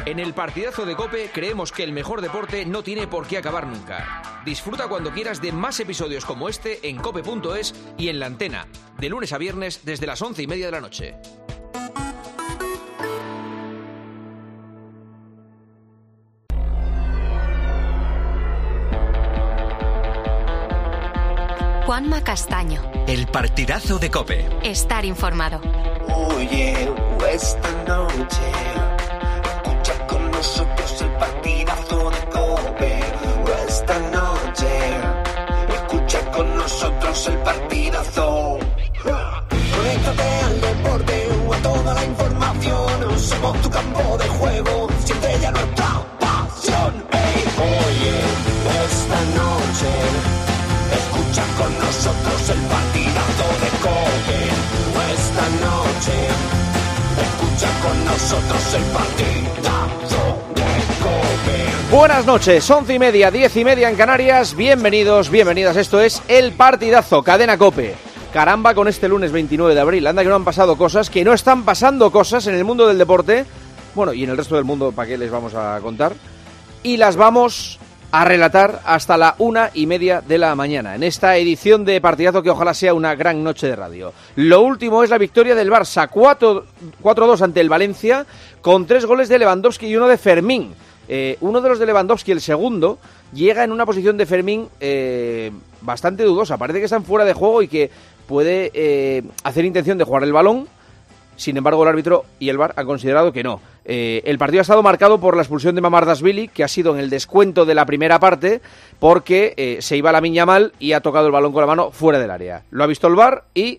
En el partidazo de COPE creemos que el mejor deporte no tiene por qué acabar nunca. Disfruta cuando quieras de más episodios como este en cope.es y en La Antena, de lunes a viernes desde las 11:30 de la noche. Juanma Castaño. El partidazo de COPE. Estar informado. Oye, esta noche escucha con nosotros el partidazo de COPE. Esta noche escucha con nosotros el partidazo. Conéctate al deporte o a toda la información. Somos tu campo de juego, siempre ya nuestra pasión. Hey, oye, esta noche escucha con nosotros el partidazo de COPE. Esta noche escucha con nosotros el partidazo de COPE. Buenas noches, 11:30, 10:30 en Canarias. Bienvenidos, bienvenidas. Esto es El Partidazo, Cadena COPE. Caramba, con este lunes 29 de abril. Anda que no han pasado cosas, que no están pasando cosas en el mundo del deporte. Bueno, y en el resto del mundo, ¿para qué les vamos a contar? Y las vamos a relatar hasta la 1:30 de la mañana, en esta edición de Partidazo que ojalá sea una gran noche de radio. Lo último es la victoria del Barça, 4-2 ante el Valencia, con 3 goles de Lewandowski y uno de Fermín. Uno de los de Lewandowski, el segundo, llega en una posición de Fermín bastante dudosa. Parece que están fuera de juego y que puede hacer intención de jugar el balón. Sin embargo, el árbitro y el VAR han considerado que no. El partido ha estado marcado por la expulsión de Mamardashvili, que ha sido en el descuento de la primera parte, porque se iba Lamine Yamal y ha tocado el balón con la mano fuera del área. Lo ha visto el VAR y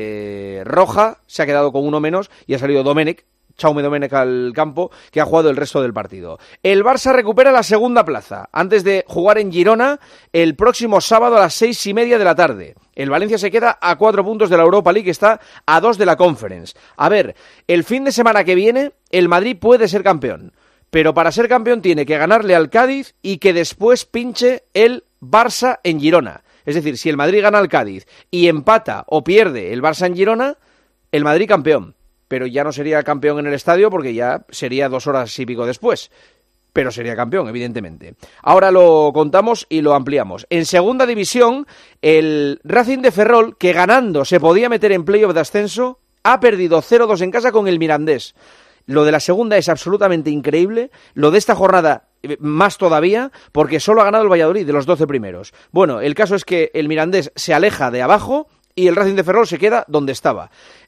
Roja se ha quedado con uno menos y ha salido Jaume Domènech al campo, que ha jugado el resto del partido. El Barça recupera la segunda plaza, antes de jugar en Girona el próximo sábado a las 6:30 de la tarde. El Valencia se queda a 4 puntos de la Europa League, está a 2 de la Conference. A ver, el fin de semana que viene, el Madrid puede ser campeón, pero para ser campeón tiene que ganarle al Cádiz y que después pinche el Barça en Girona. Es decir, si el Madrid gana al Cádiz y empata o pierde el Barça en Girona, el Madrid campeón. Pero ya no sería campeón en el estadio porque ya sería 2 horas y pico después. Pero sería campeón, evidentemente. Ahora lo contamos y lo ampliamos. En segunda división, el Racing de Ferrol, que ganando se podía meter en playoff de ascenso, ha perdido 0-2 en casa con el Mirandés. Lo de la segunda es absolutamente increíble. Lo de esta jornada más todavía, porque solo ha ganado el Valladolid de los 12 primeros. Bueno, el caso es que el Mirandés se aleja de abajo y el Racing de Ferrol se queda donde estaba.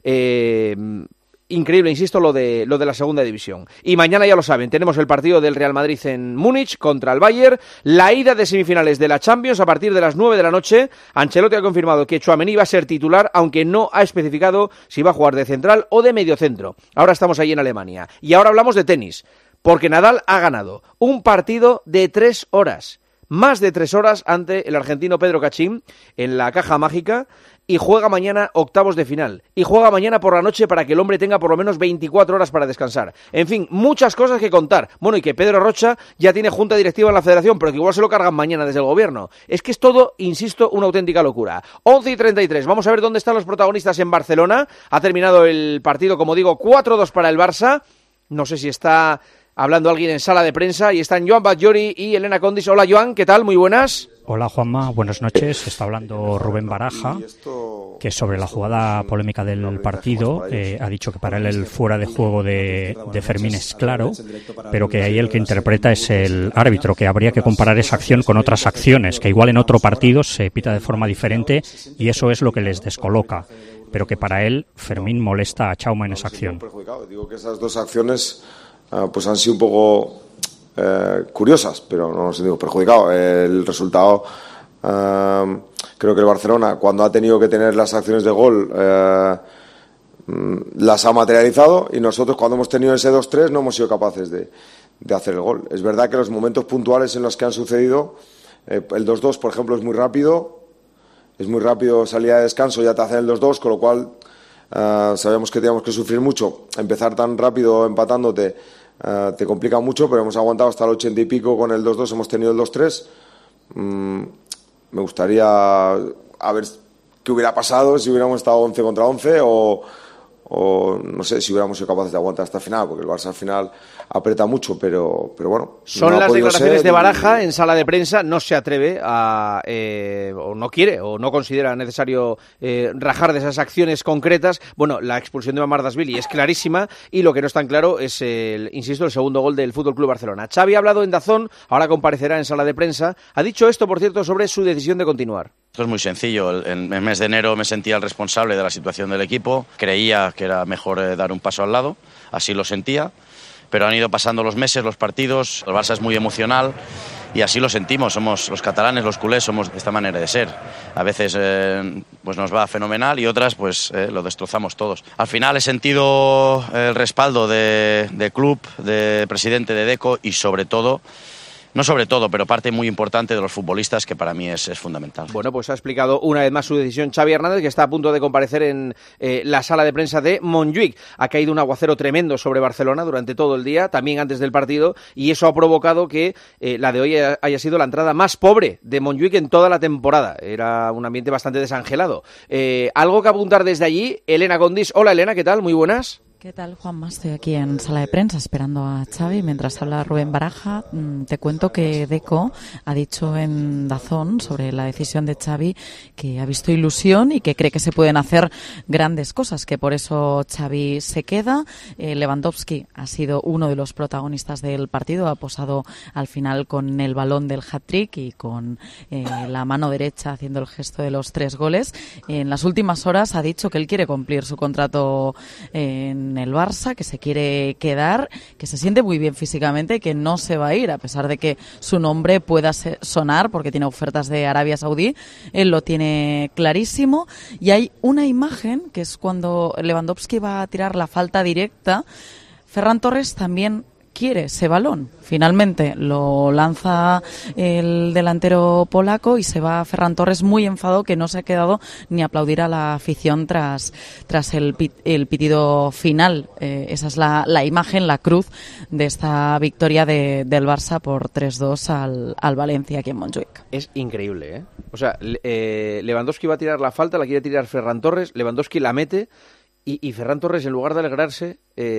Increíble, insisto, lo de la segunda división. Y mañana, ya lo saben, tenemos el partido del Real Madrid en Múnich contra el Bayern, la ida de semifinales de la Champions a partir de las 9 de la noche. Ancelotti ha confirmado que Tchouaméni va a ser titular, aunque no ha especificado si va a jugar de central o de mediocentro. Ahora estamos ahí en Alemania. Y ahora hablamos de tenis, porque Nadal ha ganado un partido de 3 horas. Más de 3 horas ante el argentino Pedro Cachín en la caja mágica, y juega mañana octavos de final, y juega mañana por la noche para que el hombre tenga por lo menos 24 horas para descansar. En fin, muchas cosas que contar. Bueno, y que Pedro Rocha ya tiene junta directiva en la federación, pero que igual se lo cargan mañana desde el gobierno. Es que es todo, insisto, una auténtica locura. 11:33, vamos a ver dónde están los protagonistas en Barcelona. Ha terminado el partido, como digo, 4-2 para el Barça. No sé si está hablando alguien en sala de prensa, y están Joan Batllori y Elena Condis. Hola, Joan, ¿qué tal? Muy buenas. Hola, Juanma, buenas noches. Está hablando Rubén Baraja, que sobre la jugada polémica del partido ha dicho que para él el fuera de juego de Fermín es claro, pero que ahí el que interpreta es el árbitro, que habría que comparar esa acción con otras acciones, que igual en otro partido se pita de forma diferente y eso es lo que les descoloca, pero que para él Fermín molesta a Jaume en esa acción. Digo que esas dos acciones pues han sido un poco curiosas, pero no nos digo perjudicado. El resultado, creo que el Barcelona, cuando ha tenido que tener las acciones de gol, las ha materializado, y nosotros, cuando hemos tenido ese 2-3, no hemos sido capaces de hacer el gol. Es verdad que los momentos puntuales en los que han sucedido, el 2-2, por ejemplo, es muy rápido, salida de descanso, ya te hacen el 2-2, con lo cual sabíamos que teníamos que sufrir mucho. Empezar tan rápido empatándote te complica mucho, pero hemos aguantado hasta el 80 y pico con el 2-2, hemos tenido el 2-3. Me gustaría a ver qué hubiera pasado si hubiéramos estado 11 contra 11 o o no sé si hubiéramos sido capaces de aguantar hasta el final, porque el Barça al final aprieta mucho, pero bueno. Son no las declaraciones de Baraja en sala de prensa, no se atreve a, o no quiere, o no considera necesario rajar de esas acciones concretas. Bueno, la expulsión de Mamardashvili es clarísima y lo que no es tan claro es, el segundo gol del FC Barcelona. Xavi ha hablado en DAZN, ahora comparecerá en sala de prensa. Ha dicho esto, por cierto, sobre su decisión de continuar. Esto es muy sencillo. En el mes de enero me sentía el responsable de la situación del equipo. Creía que era mejor dar un paso al lado, así lo sentía. Pero han ido pasando los meses, los partidos, el Barça es muy emocional y así lo sentimos. Somos los catalanes, los culés, somos de esta manera de ser. A veces pues nos va fenomenal y otras pues lo destrozamos todos. Al final he sentido el respaldo de club, de presidente de Deco y sobre todo, no sobre todo, pero parte muy importante de los futbolistas, que para mí es fundamental. Bueno, pues ha explicado una vez más su decisión Xavi Hernández, que está a punto de comparecer en la sala de prensa de Montjuïc. Ha caído un aguacero tremendo sobre Barcelona durante todo el día, también antes del partido, y eso ha provocado que la de hoy haya sido la entrada más pobre de Montjuïc en toda la temporada. Era un ambiente bastante desangelado. ¿Algo que apuntar desde allí? Elena Condis. Hola, Elena, ¿qué tal? Muy buenas. ¿Qué tal, Juanma? Estoy aquí en sala de prensa esperando a Xavi mientras habla Rubén Baraja. Te cuento que Deco ha dicho en DAZN sobre la decisión de Xavi que ha visto ilusión y que cree que se pueden hacer grandes cosas, que por eso Xavi se queda. Lewandowski ha sido uno de los protagonistas del partido, ha posado al final con el balón del hat-trick y con la mano derecha haciendo el gesto de los 3 goles. En las últimas horas ha dicho que él quiere cumplir su contrato en el Barça, que se quiere quedar, que se siente muy bien físicamente, que no se va a ir, a pesar de que su nombre pueda sonar porque tiene ofertas de Arabia Saudí. Él lo tiene clarísimo y hay una imagen que es cuando Lewandowski va a tirar la falta directa. Ferran Torres también quiere ese balón. Finalmente lo lanza el delantero polaco y se va Ferran Torres muy enfadado, que no se ha quedado ni a aplaudir a la afición tras el pitido final. Esa es la imagen, la cruz de esta victoria del Barça por 3-2 al Valencia aquí en Montjuïc. Es increíble, ¿eh? O sea, Lewandowski va a tirar la falta, la quiere tirar Ferran Torres, Lewandowski la mete y Ferran Torres, en lugar de alegrarse,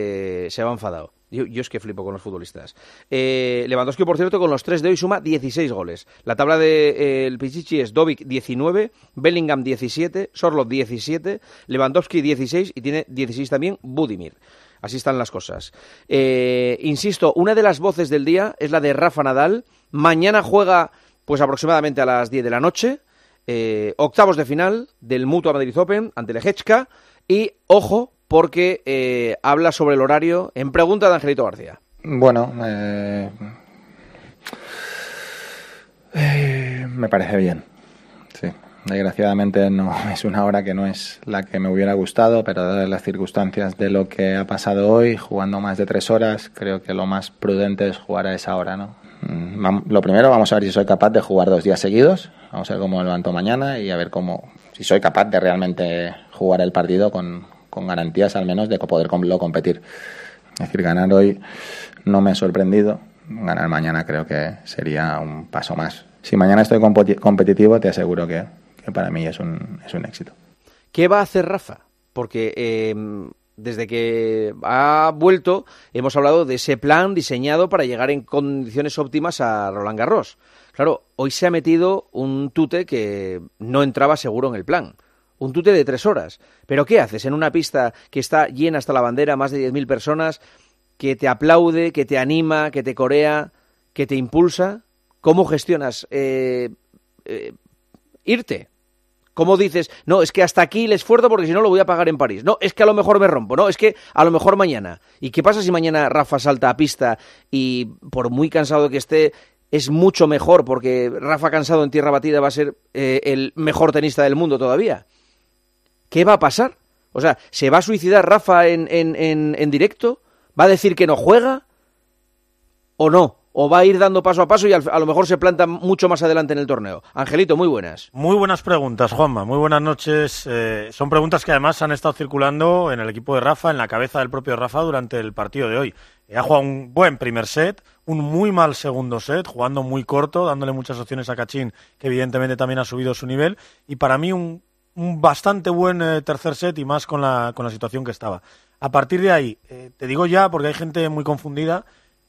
se va enfadado. Yo es que flipo con los futbolistas. Lewandowski, por cierto, con los 3 de hoy suma 16 goles. La tabla del Pichichi es Dovic 19, Bellingham 17, Sorloth 17, Lewandowski 16 y tiene 16 también Budimir. Así están las cosas. Insisto, una de las voces del día es la de Rafa Nadal. Mañana juega pues aproximadamente a las 10 de la noche. Octavos de final del Mutua Madrid Open ante Lehečka. Y, ojo, porque habla sobre el horario en pregunta de Angelito García. Bueno, me parece bien, sí. Desgraciadamente no es una hora que no es la que me hubiera gustado, pero dadas las circunstancias de lo que ha pasado hoy, jugando más de 3 horas, creo que lo más prudente es jugar a esa hora, ¿no? Lo primero, vamos a ver si soy capaz de jugar 2 días seguidos, vamos a ver cómo me levanto mañana y a ver si soy capaz de realmente jugar el partido con garantías al menos de poderlo competir. Es decir, ganar hoy no me ha sorprendido, ganar mañana creo que sería un paso más. Si mañana estoy competitivo, te aseguro que para mí es un éxito. ¿Qué va a hacer Rafa? Porque desde que ha vuelto hemos hablado de ese plan diseñado para llegar en condiciones óptimas a Roland Garros. Claro, hoy se ha metido un tute que no entraba seguro en el plan. Un tute de 3 horas. ¿Pero qué haces en una pista que está llena hasta la bandera, más de 10.000 personas, que te aplaude, que te anima, que te corea, que te impulsa? ¿Cómo gestionas irte? ¿Cómo dices, no, es que hasta aquí el esfuerzo porque si no lo voy a pagar en París? No, es que a lo mejor me rompo, no, es que a lo mejor mañana. ¿Y qué pasa si mañana Rafa salta a pista y por muy cansado que esté, es mucho mejor porque Rafa cansado en tierra batida va a ser el mejor tenista del mundo todavía? ¿Qué va a pasar? O sea, ¿se va a suicidar Rafa en directo? ¿Va a decir que no juega? ¿O no? ¿O va a ir dando paso a paso y a lo mejor se planta mucho más adelante en el torneo? Angelito, muy buenas. Muy buenas preguntas, Juanma. Muy buenas noches. Son preguntas que además han estado circulando en el equipo de Rafa, en la cabeza del propio Rafa durante el partido de hoy. Ha jugado un buen primer set, un muy mal segundo set, jugando muy corto, dándole muchas opciones a Cachín, que evidentemente también ha subido su nivel. Y para mí un un bastante buen tercer set y más con la situación que estaba. A partir de ahí, te digo ya, porque hay gente muy confundida,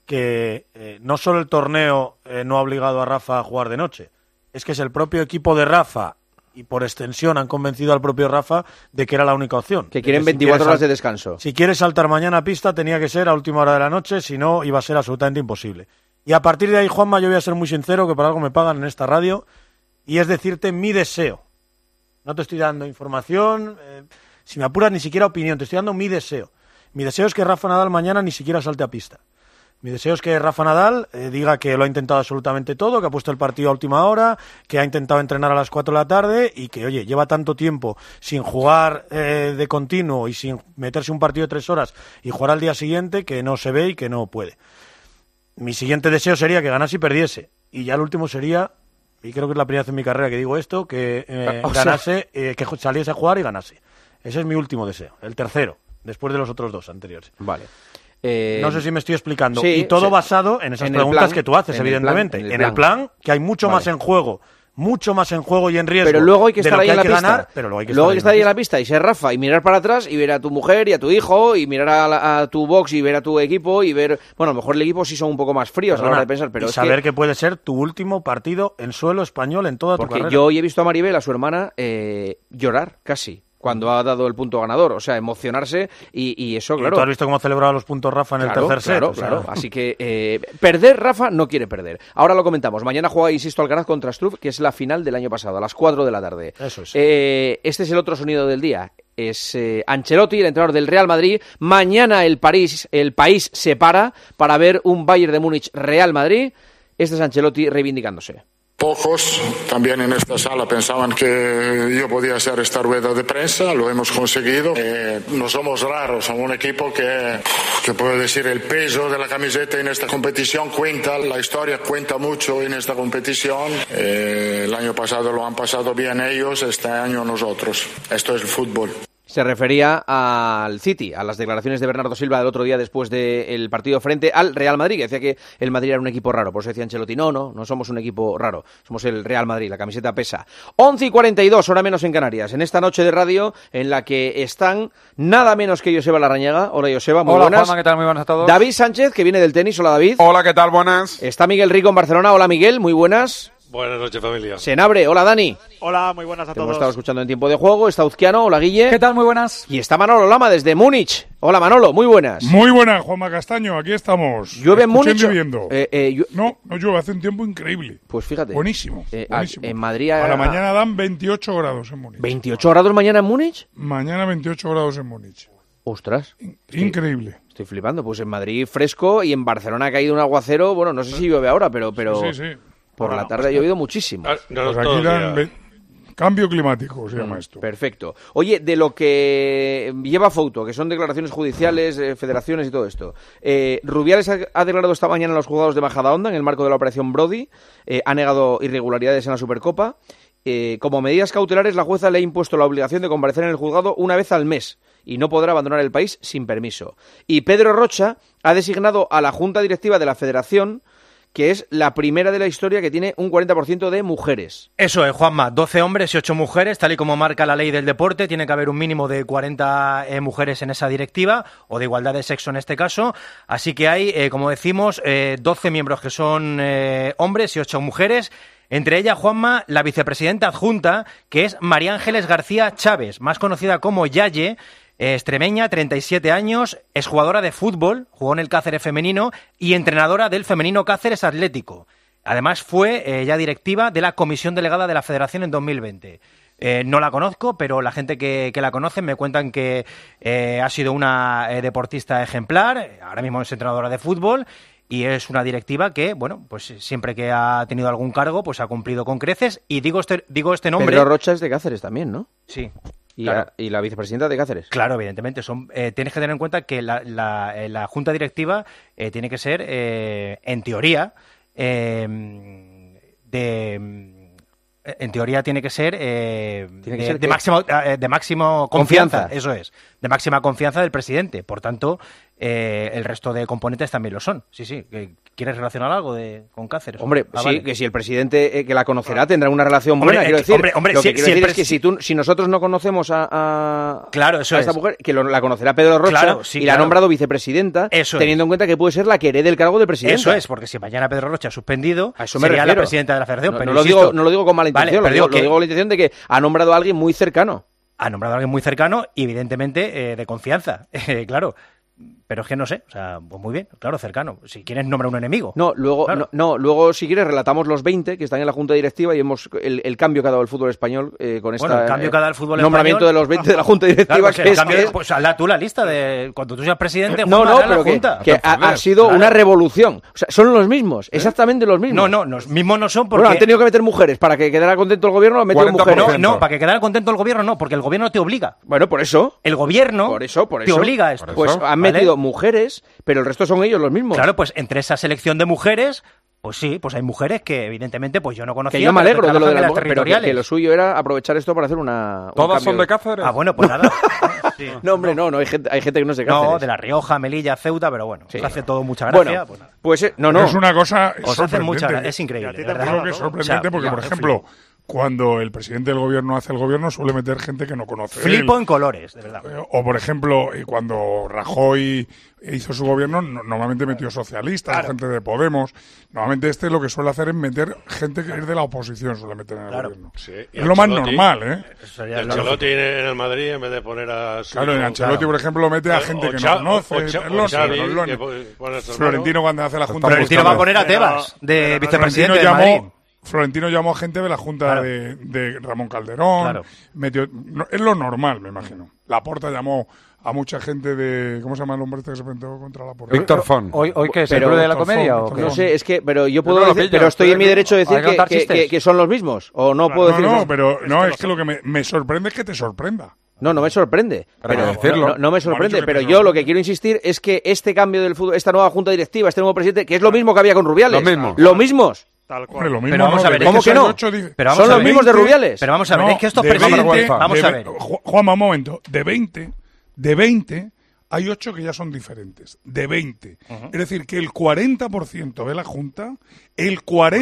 que no solo el torneo no ha obligado a Rafa a jugar de noche, es que es el propio equipo de Rafa y por extensión han convencido al propio Rafa de que era la única opción. Que quieren 24 horas de descanso. Si quieres saltar mañana a pista tenía que ser a última hora de la noche, si no iba a ser absolutamente imposible. Y a partir de ahí, Juanma, yo voy a ser muy sincero, que por algo me pagan en esta radio, y es decirte mi deseo. No te estoy dando información, si me apuras ni siquiera opinión, te estoy dando mi deseo. Mi deseo es que Rafa Nadal mañana ni siquiera salte a pista. Mi deseo es que Rafa Nadal diga que lo ha intentado absolutamente todo, que ha puesto el partido a última hora, que ha intentado entrenar a las 4 de la tarde y que, oye, lleva tanto tiempo sin jugar de continuo y sin meterse un partido de 3 horas y jugar al día siguiente que no se ve y que no puede. Mi siguiente deseo sería que ganase y perdiese. Y ya el último sería, y creo que es la primera vez en mi carrera que digo esto, que ganase, que saliese a jugar y ganase. Ese es mi último deseo, el tercero, después de los otros 2 anteriores. Vale. No sé si me estoy explicando. Sí, y todo basado en esas preguntas que tú haces, evidentemente. En el plan, que hay mucho más en juego. Mucho más en juego y en riesgo. Pero luego hay que estar ahí en la pista. Ganar, pero luego hay que estar ahí en la pista y ser Rafa y mirar para atrás y ver a tu mujer y a tu hijo y mirar a tu box y ver a tu equipo y ver... Bueno, a lo mejor el equipo sí son un poco más fríos a la hora de pensar, pero y saber que puede ser tu último partido en suelo español en toda tu carrera. Porque yo hoy he visto a Maribel, a su hermana, llorar casi cuando ha dado el punto ganador, o sea, emocionarse y eso, claro. ¿Y tú has visto cómo ha celebrado los puntos Rafa en el tercer set? Claro. Así que perder, Rafa no quiere perder. Ahora lo comentamos. Mañana juega, insisto, Alcaraz contra Struff, que es la final del año pasado, a las 4 de la tarde. Eso es. Este es el otro sonido del día. Es Ancelotti, el entrenador del Real Madrid. Mañana el país se para ver un Bayern de Múnich-Real Madrid. Este es Ancelotti reivindicándose. Pocos también en esta sala pensaban que yo podía hacer esta rueda de prensa, lo hemos conseguido. No somos raros, somos un equipo que puedo decir el peso de la camiseta en esta competición cuenta, la historia cuenta mucho en esta competición. El año pasado lo han pasado bien ellos, este año nosotros. Esto es el fútbol. Se refería al City, a las declaraciones de Bernardo Silva del otro día después del partido frente al Real Madrid, que decía que el Madrid era un equipo raro. Por eso decía Ancelotti, no somos un equipo raro, somos el Real Madrid, la camiseta pesa. 11:42, hora menos en Canarias, en esta noche de radio en la que están nada menos que Joseba Larrañaga. Hola Joseba, muy buenas. Hola Juanma, ¿qué tal? Muy buenas a todos. David Sánchez, que viene del tenis. Hola David. Hola, ¿qué tal? Buenas. Está Miguel Rico en Barcelona. Hola Miguel, muy buenas. Buenas noches, familia. Senabre, hola Dani. Hola, muy buenas a todos. Hemos estado escuchando en tiempo de juego. Está Uzquiano, hola Guille. ¿Qué tal? Muy buenas. Y está Manolo Lama desde Múnich. Hola Manolo, muy buenas. Muy buenas, Juanma Castaño, aquí estamos. ¿Llueve en Múnich? No llueve, hace un tiempo increíble. Pues fíjate. Buenísimo. En Madrid... A la mañana dan 28 grados en Múnich. ¿28 grados mañana en Múnich? Mañana 28 grados en Múnich. Ostras. Increíble. Estoy flipando. Pues en Madrid fresco y en Barcelona ha caído un aguacero. Bueno, no sé si llueve ahora, pero... Sí. Por la tarde ha llovido muchísimo. Pues aquí dan cambio climático, se llama esto. Perfecto. Oye, de lo que lleva Fouto, que son declaraciones judiciales, federaciones y todo esto. Rubiales ha declarado esta mañana a los juzgados de Majadahonda en el marco de la operación Brody. Ha negado irregularidades en la Supercopa. Como medidas cautelares, la jueza le ha impuesto la obligación de comparecer en el juzgado una vez al mes y no podrá abandonar el país sin permiso. Y Pedro Rocha ha designado a la Junta Directiva de la Federación, que es la primera de la historia que tiene un 40% de mujeres. Eso es, Juanma, 12 hombres y 8 mujeres, tal y como marca la ley del deporte. Tiene que haber un mínimo de 40 mujeres en esa directiva, o de igualdad de sexo en este caso. Así que hay, como decimos, 12 miembros que son hombres y 8 mujeres. Entre ellas, Juanma, la vicepresidenta adjunta, que es María Ángeles García Chávez, más conocida como Yaye, extremeña, 37 años, es jugadora de fútbol, jugó en el Cáceres femenino y entrenadora del femenino Cáceres Atlético. Además fue ya directiva de la comisión delegada de la Federación en 2020. No la conozco, pero la gente que la conoce me cuentan que ha sido una deportista ejemplar, ahora mismo es entrenadora de fútbol y es una directiva que, bueno, pues siempre que ha tenido algún cargo, pues ha cumplido con creces. Y digo este nombre... Pedro Rocha es de Cáceres también, ¿no? Sí. Claro. ¿Y la vicepresidenta de Cáceres? Claro, evidentemente. Tienes que tener en cuenta que la junta directiva tiene que ser, en teoría, tiene que ser de máxima confianza. Eso es, de máxima confianza del presidente. Por tanto, el resto de componentes también lo son. Sí. ¿Quieres relacionar algo con Cáceres? Hombre, vale. Que si el presidente que la conocerá tendrá una relación buena. Quiero decir, lo que quiero decir es que si nosotros no conocemos a esta mujer, que la conocerá Pedro Rocha y la ha nombrado vicepresidenta, teniendo en cuenta que puede ser la que herede el cargo de presidenta. Eso es, porque si mañana Pedro Rocha ha suspendido, sería la presidenta de la Federación. No, pero no lo digo con mala intención, lo digo con la intención de que ha nombrado a alguien muy cercano. Ha nombrado a alguien muy cercano y evidentemente de confianza, claro. Pero es que no sé, o sea, pues muy bien, claro, cercano. Si quieres, nombra un enemigo. Luego si quieres, relatamos los 20 que están en la Junta Directiva y vemos el cambio que ha dado el fútbol español con el cambio que ha dado el fútbol nombramiento español, de los 20 de la Junta Directiva. Pues hazla tú la lista de cuando tú seas presidente. Pero Junta. que ha sido una revolución. O sea, son los mismos, exactamente los mismos. No, los mismos no son porque... Bueno, han tenido que meter mujeres. Para que quedara contento el gobierno, han metido mujeres. No, para que quedara contento el gobierno no, porque el gobierno te obliga. Bueno, por eso. El gobierno te obliga a esto. Pues han metido mujeres, pero el resto son ellos los mismos. Claro, pues entre esa selección de mujeres, pues sí, pues hay mujeres que evidentemente pues yo no conocía. Que yo me alegro de lo de las mujeres, pero que lo suyo era aprovechar esto para hacer una... ¿Todas son de Cáceres? Ah, bueno, pues nada. Sí. No, hombre, no, hay gente que no es de Cáceres. No, de La Rioja, Melilla, Ceuta, pero bueno, os hace todo mucha gracia. Bueno, pues no. Es una cosa os hace mucha gracia, es increíble. Yo creo que es sorprendente porque, por ejemplo... Cuando el presidente del gobierno hace el gobierno suele meter gente que no conoce. Flipo en colores, de verdad. O por ejemplo, cuando Rajoy hizo su gobierno, normalmente metió socialistas, gente de Podemos. Normalmente lo que suele hacer es meter gente que es de la oposición, suele meter en el gobierno. Sí, es lo más normal, ¿eh? Ancelotti en el Madrid, en vez de poner a... Claro, en Ancelotti, por ejemplo, mete a gente que no conoce. Florentino cuando hace la Junta... Florentino va a poner a Tebas, de vicepresidente de Madrid. Florentino llamó a gente de la Junta de Ramón Calderón. Es lo normal, me imagino. Laporta llamó a mucha gente de... ¿Cómo se llama el hombre este que se presentó contra Laporta? Víctor Font. ¿Hoy qué es? ¿El club de la comedia? No sé, es que... Pero yo puedo decir... Pero estoy en mi derecho de decir que son los mismos. ¿O no puedo decir eso? No, es que lo que me sorprende es que te sorprenda. No me sorprende. No me sorprende, pero yo lo que quiero insistir es que este cambio del fútbol, esta nueva Junta Directiva, este nuevo presidente, que es lo mismo que había con Rubiales. Lo mismos. Tal cual. Lo mismo, pero vamos a ver, ¿cómo que no? Son los mismos de Rubiales. Pero vamos a ver, es que estos presidentes... Vamos a ver. Juanma, un momento. De 20, hay 8 que ya son diferentes. De 20. Es decir, que el 40% de la Junta, el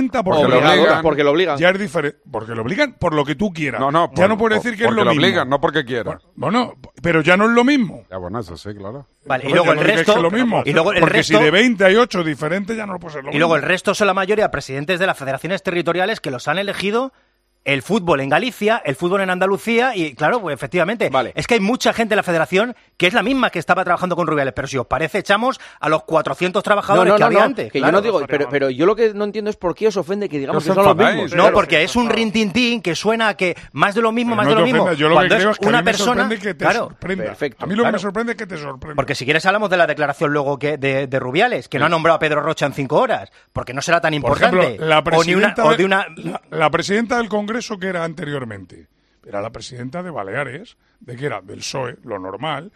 40% porque lo obligan. Ya es diferente. Porque lo obligan por lo que tú quieras. Ya no puedes decir que es lo mismo. Porque lo obligan, no porque quieran. Bueno, pero ya no es lo mismo. Ya, bueno, eso sí, claro. Vale, y luego el resto... Porque si de 20 hay 8 diferentes, ya no puede ser lo mismo. Y luego el resto son la mayoría presidentes de las federaciones territoriales que los han elegido... El fútbol en Galicia, el fútbol en Andalucía y, claro, pues efectivamente, es que hay mucha gente en la federación que es la misma que estaba trabajando con Rubiales, pero si os parece, echamos a los 400 trabajadores que había antes. Que claro, yo no digo, pero yo lo que no entiendo es por qué os ofende que digamos que son los mismos. No, porque es un rintintín que suena a que más de lo mismo, más de lo mismo. Yo lo que creo es que una a mí me persona, sorprende que te sorprenda. A mí lo que me sorprende es que te sorprenda. Porque si quieres hablamos de la declaración luego de Rubiales, que no ha nombrado a Pedro Rocha en 5 horas, porque no será tan importante. Por ejemplo, la presidenta del Congreso que era anteriormente era la presidenta de Baleares, de que era del PSOE, lo normal.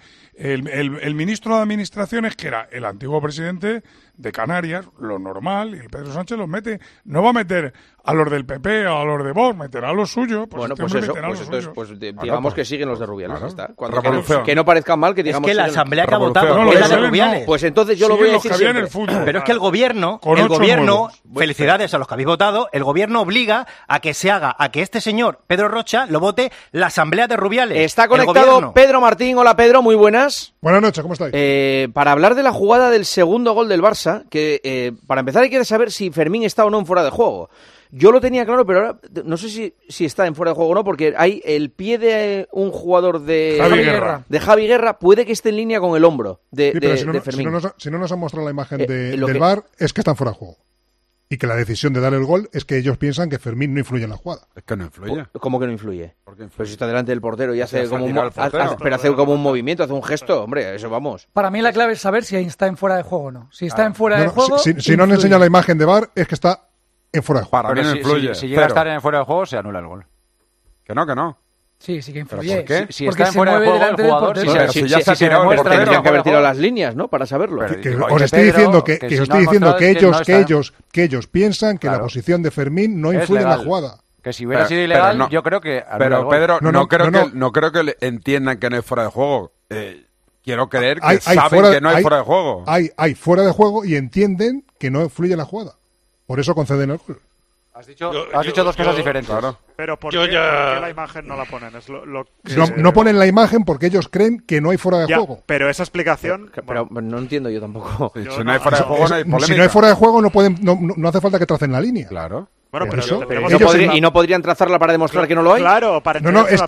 El ministro de Administraciones, que era el antiguo presidente de Canarias, lo normal, y el Pedro Sánchez los mete. No va a meter a los del PP o a los de Vox, meterá a los suyos. Bueno, pues eso, digamos que siguen los de Rubiales. Está. Que no parezcan mal que digamos... Es que la asamblea que ha votado es la de Rubiales. Pues entonces yo lo voy a decir siempre. Pero es que el gobierno, felicidades a los que habéis votado, el gobierno obliga a que se haga, a que este señor, Pedro Rocha, lo vote la asamblea de Rubiales. Está conectado Pedro Martín. Hola Pedro, muy buenas. Buenas noches, ¿cómo estáis? Para hablar de la jugada del segundo gol del Barça, que para empezar hay que saber si Fermín está o no en fuera de juego. Yo lo tenía claro, pero ahora no sé si está en fuera de juego o no, porque hay el pie de un jugador de Javi Guerra, puede que esté en línea con el hombro de Fermín. Si no nos han mostrado la imagen del VAR, es que está en fuera de juego. Y que la decisión de dar el gol es que ellos piensan que Fermín no influye en la jugada. Es que no influye. ¿Cómo que no influye? Pues si está delante del portero y hace como un movimiento, hace un gesto, hombre, eso vamos. Para mí la clave es saber si está en fuera de juego o no. Si está en fuera de juego... Si no le enseñan la imagen de VAR, es que está en fuera de juego. Para mí no influye. Si llega a estar en fuera de juego, se anula el gol. Que no. Sí que influye. ¿Por qué? Si porque está en fuera de juego el jugador, si ya se demuestra, tendrían que haber tirado las líneas, ¿no? Para saberlo. Os estoy diciendo que ellos piensan que la posición de Fermín no influye en la jugada. Que si hubiera sido ilegal, yo creo que... Pero Pedro, no creo que entiendan que no es fuera de juego. quiero creer que saben que no hay fuera de juego. Hay fuera de juego y entienden que no fluye la jugada. Por eso conceden el gol. Has dicho dos cosas diferentes. Claro. Pero ¿por qué la imagen no la ponen? Es lo que no ponen la imagen porque ellos creen que no hay fuera de juego. Pero esa explicación... Pero no entiendo yo tampoco. Si no hay fuera de juego, no hay polémica. Si no hay fuera de juego, no hace falta que tracen la línea. Claro. Bueno, ¿Y no podrían trazarla para demostrar que no lo hay? Claro, para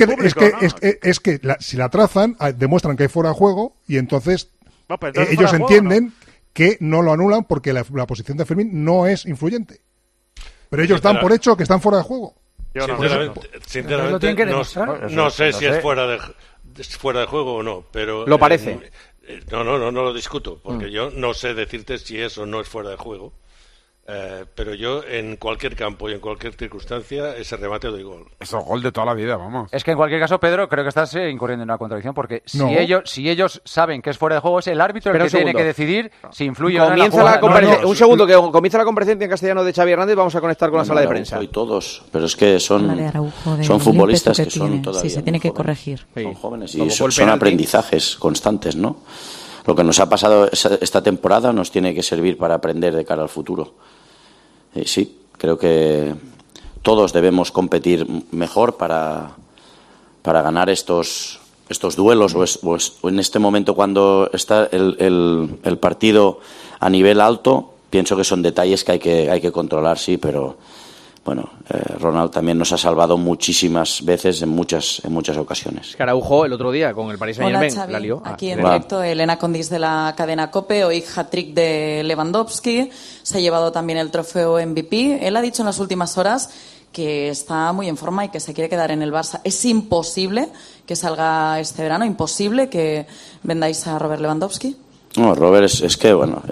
es que si la trazan, demuestran que hay fuera de juego y entonces ellos entienden que no lo anulan porque la posición de Fermín no es influyente. Pero ellos dan por hecho que están fuera de juego. Sinceramente no sé si es fuera de juego o no, pero... ¿Lo parece? No lo discuto, porque yo no sé decirte si eso no es fuera de juego. Pero yo en cualquier campo y en cualquier circunstancia ese remate doy gol. Eso es gol de toda la vida, vamos. Es que en cualquier caso, Pedro, creo que estás incurriendo en una contradicción porque si ellos saben que es fuera de juego, es el árbitro el que tiene que decidir si influye o no en la jugada. Un segundo, que comienza la comparecencia en castellano de Xavi Hernández, vamos a conectar con la sala de prensa. Hoy todos, pero es que son futbolistas que son todavía se tiene que corregir. Son jóvenes y son aprendizajes constantes, ¿no? Lo que nos ha pasado esta temporada nos tiene que servir para aprender de cara al futuro. Sí, creo que todos debemos competir mejor para ganar estos duelos o en este momento cuando está el partido a nivel alto. Pienso que son detalles que hay que controlar, sí, pero bueno, Ronald también nos ha salvado muchísimas veces en muchas ocasiones. Araujo el otro día con el Paris Saint-Germain. Hola, Xavi. La lió. Aquí en directo Elena Condis de la cadena COPE. Hoy hat-trick de Lewandowski. Se ha llevado también el trofeo MVP. Él ha dicho en las últimas horas que está muy en forma y que se quiere quedar en el Barça. Es imposible que salga este verano, imposible que vendáis a Robert Lewandowski. No, Robert es que, bueno...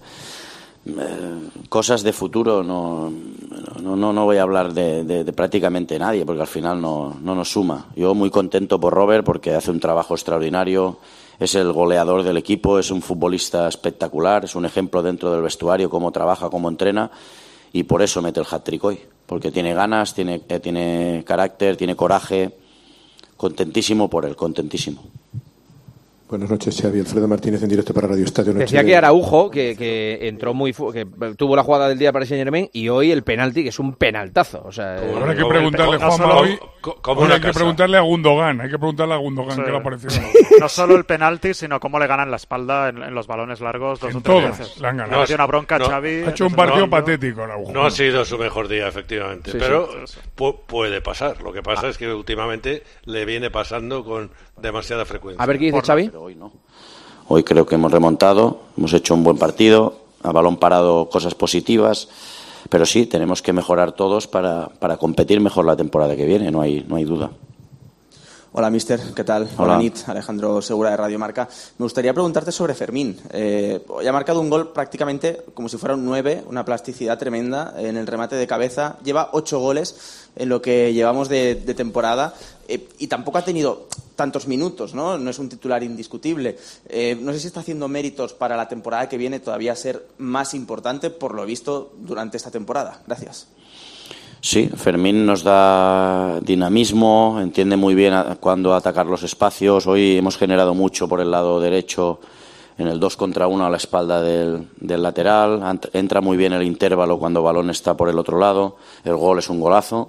cosas de futuro no voy a hablar de prácticamente nadie porque al final no nos suma. Yo muy contento por Robert porque hace un trabajo extraordinario, es el goleador del equipo, es un futbolista espectacular, es un ejemplo dentro del vestuario, cómo trabaja, cómo entrena y por eso mete el hat-trick hoy, porque tiene ganas, tiene carácter, tiene coraje. Contentísimo por él, contentísimo. Buenas noches, Xavi. Alfredo Martínez en directo para Radio Estadio. Decía que Araujo, que entró que tuvo la jugada del día para Saint-Germain y hoy el penalti, que es un penaltazo. O sea, habrá que preguntarle, Juanma, hoy hay que preguntarle a Gundogan. Hay que preguntarle a Gundogan qué le ha parecido. No solo el penalti, sino cómo le ganan la espalda en los balones largos dos o tres veces. Le han ganado. Ha una bronca, Xavi. Ha hecho un partido patético, Araujo. No ha sido su mejor día, efectivamente. Pero puede pasar. Lo que pasa es que últimamente le viene pasando con demasiada frecuencia. A ver qué dice Xavi. Hoy no. Hoy creo que hemos remontado, hemos hecho un buen partido, a balón parado cosas positivas, pero sí, tenemos que mejorar todos para competir mejor la temporada que viene, no hay duda. Hola, mister, ¿qué tal? Hola, Nit, Alejandro Segura de Radio Marca. Me gustaría preguntarte sobre Fermín. Hoy ha marcado un gol prácticamente como si fuera un 9, una plasticidad tremenda en el remate de cabeza. Lleva 8 goles en lo que llevamos de temporada y tampoco ha tenido tantos minutos, ¿no? No es un titular indiscutible. No sé si está haciendo méritos para la temporada que viene todavía ser más importante, por lo visto, durante esta temporada. Gracias. Sí, Fermín nos da dinamismo, entiende muy bien cuándo atacar los espacios. Hoy hemos generado mucho por el lado derecho en el 2 contra 1 a la espalda del lateral. Entra muy bien el intervalo cuando el balón está por el otro lado. El gol es un golazo.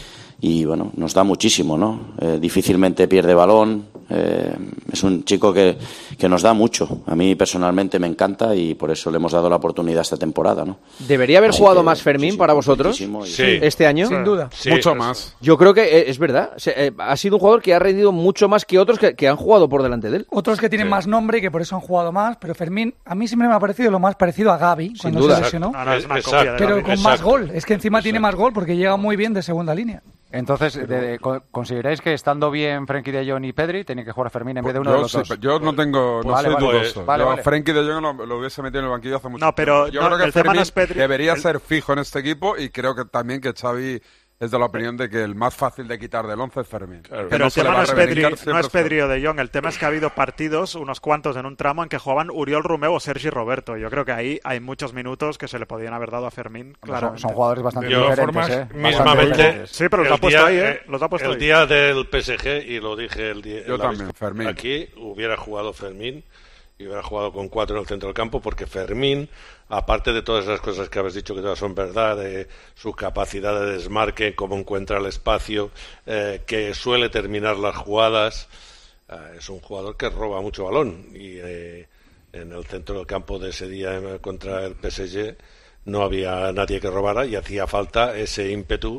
Y bueno, nos da muchísimo, ¿no? Difícilmente pierde balón. Es un chico que nos da mucho. A mí personalmente me encanta y por eso le hemos dado la oportunidad esta temporada, ¿no? ¿Debería haber jugado más Fermín para vosotros este año? Sin duda. Sí, mucho más. Yo creo que es verdad. Ha sido un jugador que ha rendido mucho más que otros que han jugado por delante de él. Otros que tienen más nombre y que por eso han jugado más, pero Fermín a mí siempre me ha parecido lo más parecido a Gavi cuando se lesionó. Es una copia de pero Gavi. con más gol. Es que encima tiene más gol porque llega muy bien de segunda línea. Entonces, ¿consideráis que estando bien Frenkie de Jong y Pedri, tiene que jugar Fermín en vez de uno de los dos? Yo no tengo, soy dudoso. Vale. Frenkie de Jong lo hubiese metido en el banquillo hace mucho tiempo. Pero yo creo que el tema Fermín no es Pedri. debería ser fijo en este equipo y creo que también que Xavi es de la opinión de que el más fácil de quitar del 11 es Fermín. Claro. Pero el tema no es Pedri o De Jong, el tema es que ha habido partidos, unos cuantos en un tramo, en que jugaban Oriol Romeu o Sergi Roberto. Yo creo que ahí hay muchos minutos que se le podían haber dado a Fermín, claramente. Son jugadores bastante diferentes, mismamente, sí, pero los ha puesto ahí, los ha puesto el ahí. día del PSG, y lo dije el día... Yo también, Fermín. Aquí hubiera jugado Fermín y hubiera jugado con 4 en el centro del campo, porque Fermín, aparte de todas esas cosas que habéis dicho que todas son verdad, de su capacidad de desmarque, cómo encuentra el espacio, que suele terminar las jugadas, es un jugador que roba mucho balón, y en el centro del campo de ese día contra el PSG no había nadie que robara, y hacía falta ese ímpetu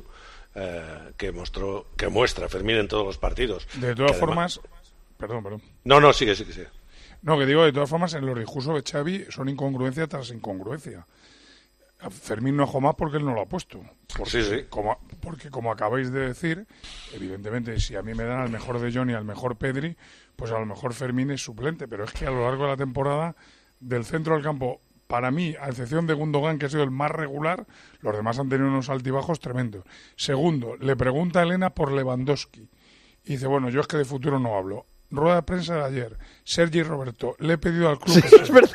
que muestra Fermín en todos los partidos. De todas formas... Perdón. No, sigue. No, que digo, de todas formas, en los discursos de Xavi son incongruencia tras incongruencia. Fermín no ha jugado más porque él no lo ha puesto. Sí. Porque como acabáis de decir, evidentemente, si a mí me dan al mejor De Jong y al mejor Pedri, pues a lo mejor Fermín es suplente. Pero es que a lo largo de la temporada, del centro del campo, para mí, a excepción de Gundogan, que ha sido el más regular, los demás han tenido unos altibajos tremendos. Segundo, le pregunta a Elena por Lewandowski. Y dice, bueno, yo es que de futuro no hablo. Rueda de prensa de ayer, Sergi Roberto, le he pedido al club... Sí, es verdad.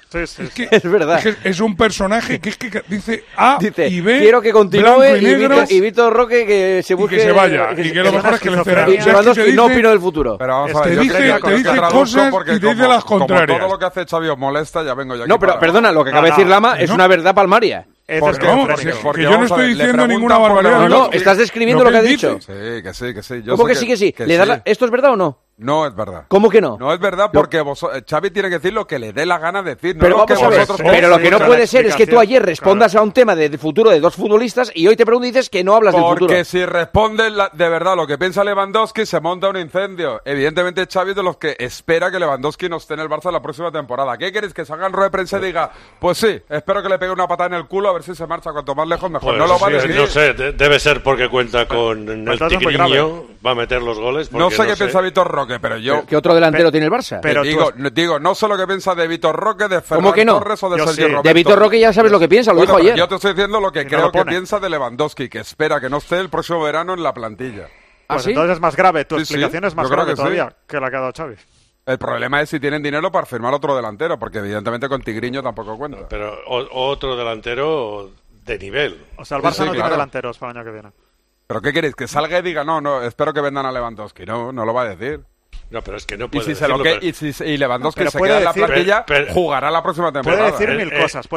Es verdad. Es un personaje que dice A y B, quiero que continúe, y Víctor Roque que se busque... Y que se vaya, y que lo mejor es que le cierre. Y no opino del futuro. Pero vamos a ver, te dice cosas y te dice las contrarias. Como todo lo que hace Xavi os molesta, ya vengo yo aquí. No, pero perdona, lo que acaba de decir Lama es una verdad palmaria. Porque yo no estoy diciendo ninguna barbaridad. No, estás describiendo lo que ha dicho. Sí, que sí. ¿Cómo que sí? ¿Esto es verdad o no? No es verdad. ¿Cómo que no? No es verdad porque Xavi tiene que decir lo que le dé la gana decir. Pero vamos a ver, pero lo que no puede ser es que tú ayer respondas a un tema de futuro de dos futbolistas y hoy te pregunto y dices que no hablas del futuro. Porque si respondes de verdad lo que piensa Lewandowski, se monta un incendio. Evidentemente Xavi es de los que espera que Lewandowski no esté en el Barça la próxima temporada. ¿Qué queréis? Que salga en rueda de prensa y diga, pues sí, espero que le pegue una patada en el culo a ver si se marcha cuanto más lejos mejor. Pues no lo va a decir. No sé, debe ser porque cuenta con el Tigriño, va a meter los goles. No sé qué piensa Víctor Roque, pero yo... ¿Qué otro delantero tiene el Barça? Pero digo, no sé lo que piensa de Víctor Roque, de Ferran Torres o de Sergio Roberto. De Víctor Roque ya sabes lo que piensa, lo dijo ayer. Yo te estoy diciendo lo que creo que piensa de Lewandowski, que espera que no esté el próximo verano en la plantilla. Pues entonces es más grave, tu explicación es más grave todavía que la que ha dado Xavi. El problema es si tienen dinero para firmar otro delantero, porque evidentemente con Tigriño tampoco cuenta. Pero otro delantero de nivel. O sea, el Barça no tiene delanteros para el año que viene. ¿Pero qué queréis? ¿Que salga y diga, no, espero que vendan a Lewandowski? No lo va a decir. No, pero es que no puede decirlo. Y Lewandowski se queda en la plantilla, jugará la próxima temporada. Puede decir mil cosas.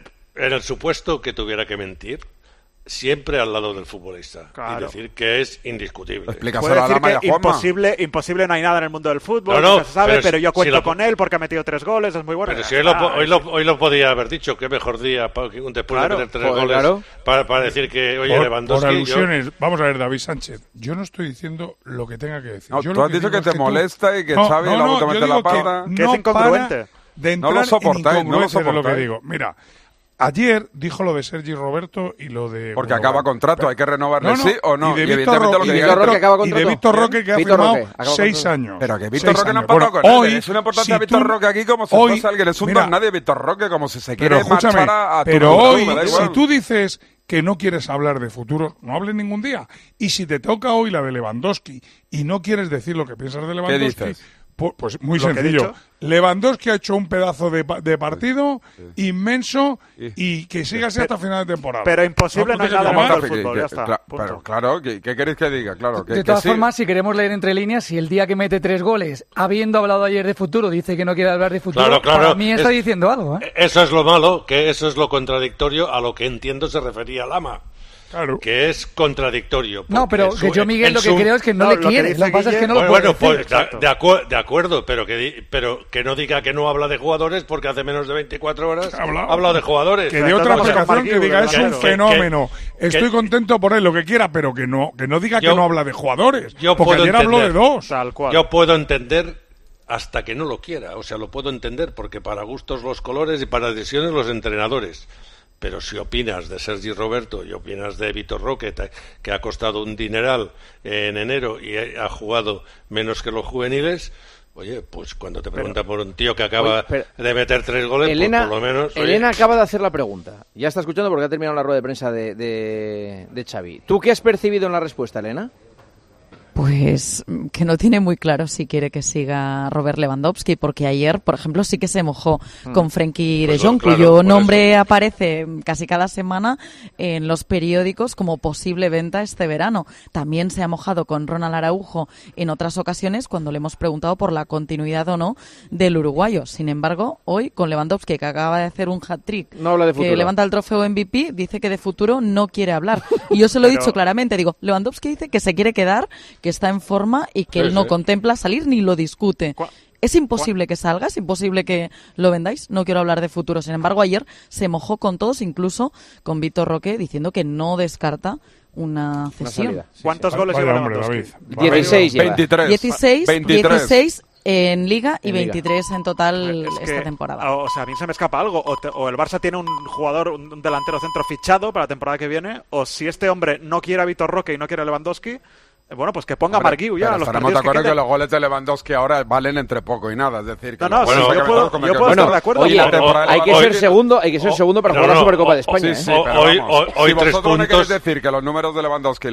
En el supuesto que tuviera que mentir, siempre al lado del futbolista. Claro. Y decir que es indiscutible. Puede decir que imposible no hay nada en el mundo del fútbol, no se sabe, pero yo cuento con él porque ha metido 3 goles, es muy bueno. Pero si hoy lo podía haber dicho, qué mejor día después de meter 3 goles para decir que, oye, Lewandowski... Por alusiones, vamos a ver, David Sánchez, yo no estoy diciendo lo que tenga que decir. No, tú has dicho que te molesta y que Xavi la vuelta a meter la pata. Que es incongruente. No lo soportáis, lo que digo. Mira... Ayer dijo lo de Sergi Roberto y lo de... Porque acaba contrato, hay que renovarle, ¿sí o no? Y de Víctor Roque que ha firmado 6 años. Pero que Víctor Roque no ha empatado con él. Es una importancia de Víctor Roque aquí como si fuese alguien. Es un don nadie Víctor Roque, como si se quiere marchar a... Pero hoy, si tú dices que no quieres hablar de futuro, no hables ningún día. Y si te toca hoy la de Lewandowski y no quieres decir lo que piensas de Lewandowski... ¿Qué dices? Pues muy sencillo. Lewandowski ha hecho un pedazo de partido inmenso y que siga así hasta final de temporada. Pero imposible no hay nada más del fútbol, ya está. Pero claro, ¿qué queréis que diga? Claro, de todas formas, si queremos leer entre líneas, si el día que mete 3 goles, habiendo hablado ayer de futuro, dice que no quiere hablar de futuro, para mí está diciendo algo. Eso es lo malo, que eso es lo contradictorio a lo que entiendo se refería Lama. Claro. Que es contradictorio. No, pero que yo, Miguel, lo que creo es que no le quiere. Lo que pasa es que no lo puede decir. De acuerdo, pero que no diga que no habla de jugadores porque hace menos de 24 horas ha hablado de jugadores. Que de otra aplicación que diga es un fenómeno. Estoy contento por él, lo que quiera, pero que no diga que no habla de jugadores. Porque ayer habló de 2. Yo puedo entender hasta que no lo quiera. O sea, lo puedo entender porque para gustos los colores y para decisiones los entrenadores. Pero si opinas de Sergi Roberto y opinas de Víctor Roque, que ha costado un dineral en enero y ha jugado menos que los juveniles, Oye, pues cuando te preguntan por un tío que acaba de meter 3 goles, Elena, pues por lo menos... Elena acaba de hacer la pregunta. Ya está escuchando porque ha terminado la rueda de prensa de Xavi. ¿Tú qué has percibido en la respuesta, Elena? Pues que no tiene muy claro si quiere que siga Robert Lewandowski, porque ayer, por ejemplo, sí que se mojó con Frenkie de Jong, cuyo nombre aparece casi cada semana en los periódicos como posible venta este verano. También se ha mojado con Ronald Araujo en otras ocasiones cuando le hemos preguntado por la continuidad o no del uruguayo. Sin embargo, hoy con Lewandowski, que acaba de hacer un hat-trick, que levanta el trofeo MVP, dice que de futuro no quiere hablar. Y yo se lo he dicho claramente, digo, Lewandowski dice que se quiere quedar, que está en forma y que él no contempla salir ni lo discute. Es imposible que salga, es imposible que lo vendáis. No quiero hablar de futuro. Sin embargo, ayer se mojó con todos, incluso con Vitor Roque, diciendo que no descarta una cesión. ¿Cuántos goles lleva Lewandowski? 16 lleva. 16 en Liga y 23 en total esta temporada. O sea, a mí se me escapa algo. O el Barça tiene un jugador, un delantero centro fichado para la temporada que viene, o si este hombre no quiere a Vitor Roque y no quiere a Lewandowski, bueno, pues que ponga Marguiu ya a los partidos. Estaremos de acuerdo que los goles de Lewandowski ahora valen entre poco y nada, es decir, que yo puedo estar de acuerdo. Hay que ser segundo para jugar la Supercopa de España. Hoy si vosotros me queréis decir que los números de Lewandowski,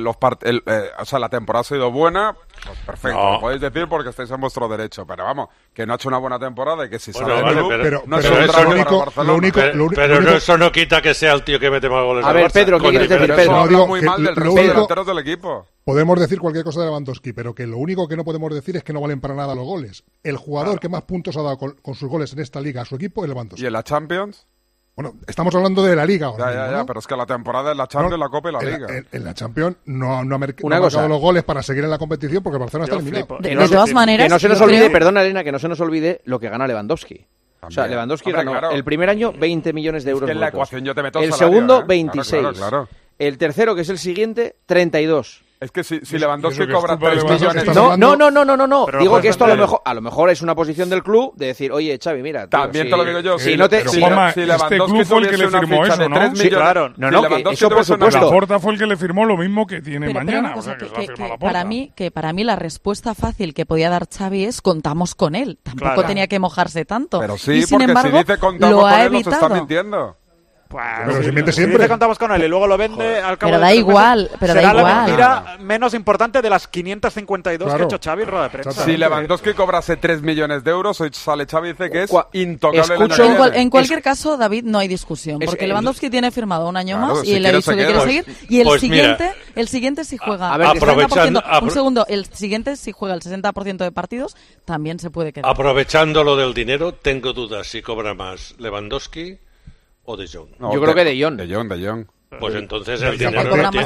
o sea, la temporada ha sido buena, pues perfecto, lo podéis decir porque estáis en vuestro derecho, pero vamos, que no ha hecho una buena temporada y que si sale del club, no es un drama para Barcelona. Pero eso no quita que sea el tío que mete más goles. A ver, Pedro, ¿qué quieres decir? Pedro, habla muy mal del resto de delanteros del equipo. Podemos decir cualquier cosa de Lewandowski, pero que lo único que no podemos decir es que no valen para nada los goles. El jugador que más puntos ha dado con sus goles en esta liga a su equipo es Lewandowski. ¿Y en la Champions? Bueno, estamos hablando de la Liga ahora mismo, ¿no? Pero es que la temporada es la Champions, la Copa y la Liga. En la Champions no ha marcado los goles para seguir en la competición porque Barcelona está eliminado. De todas maneras... Que no se nos olvide, perdona Elena, que no se nos olvide lo que gana Lewandowski. También. O sea, Lewandowski ganó el primer año 20 millones de euros. Es que en la ecuación yo te meto el salario, segundo, 26. Claro. El tercero, que es el siguiente, 32. Es que si Lewandowski cobra 3 millones... No. Digo que esto a lo mejor es una posición del club de decir, oye, Xavi, mira... Tío, también te lo digo yo. Si Lewandowski fue el que le firmó eso, ¿no? Sí, claro. Eso por supuesto. Laporta fue el que le firmó lo mismo que tiene mañana. O sea, que para mí la respuesta fácil que podía dar Xavi es contamos con él. Tampoco tenía que mojarse tanto. Pero sí, y sin porque embargo, si dice contamos con él, nos está mintiendo. Pero si miente siempre. Si contamos con él y luego lo vende al cabo pero da igual, pero será da igual. la mentira menos importante de las 552 que ha hecho Xavi en rueda de prensa. Si Lewandowski cobrase 3 millones de euros, hoy sale Xavi y dice que es intocable. En cualquier caso, David, no hay discusión, porque Lewandowski tiene firmado un año más y él ha dicho que quiere seguir. Y el siguiente si juega el 60%, el siguiente si juega el 60% de partidos, también se puede quedar. Aprovechando lo del dinero, tengo dudas si cobra más Lewandowski o De Jong. Yo creo que De Jong. De Jong. Pues entonces el dinero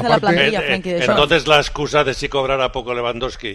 entonces la excusa de si cobrara poco Lewandowski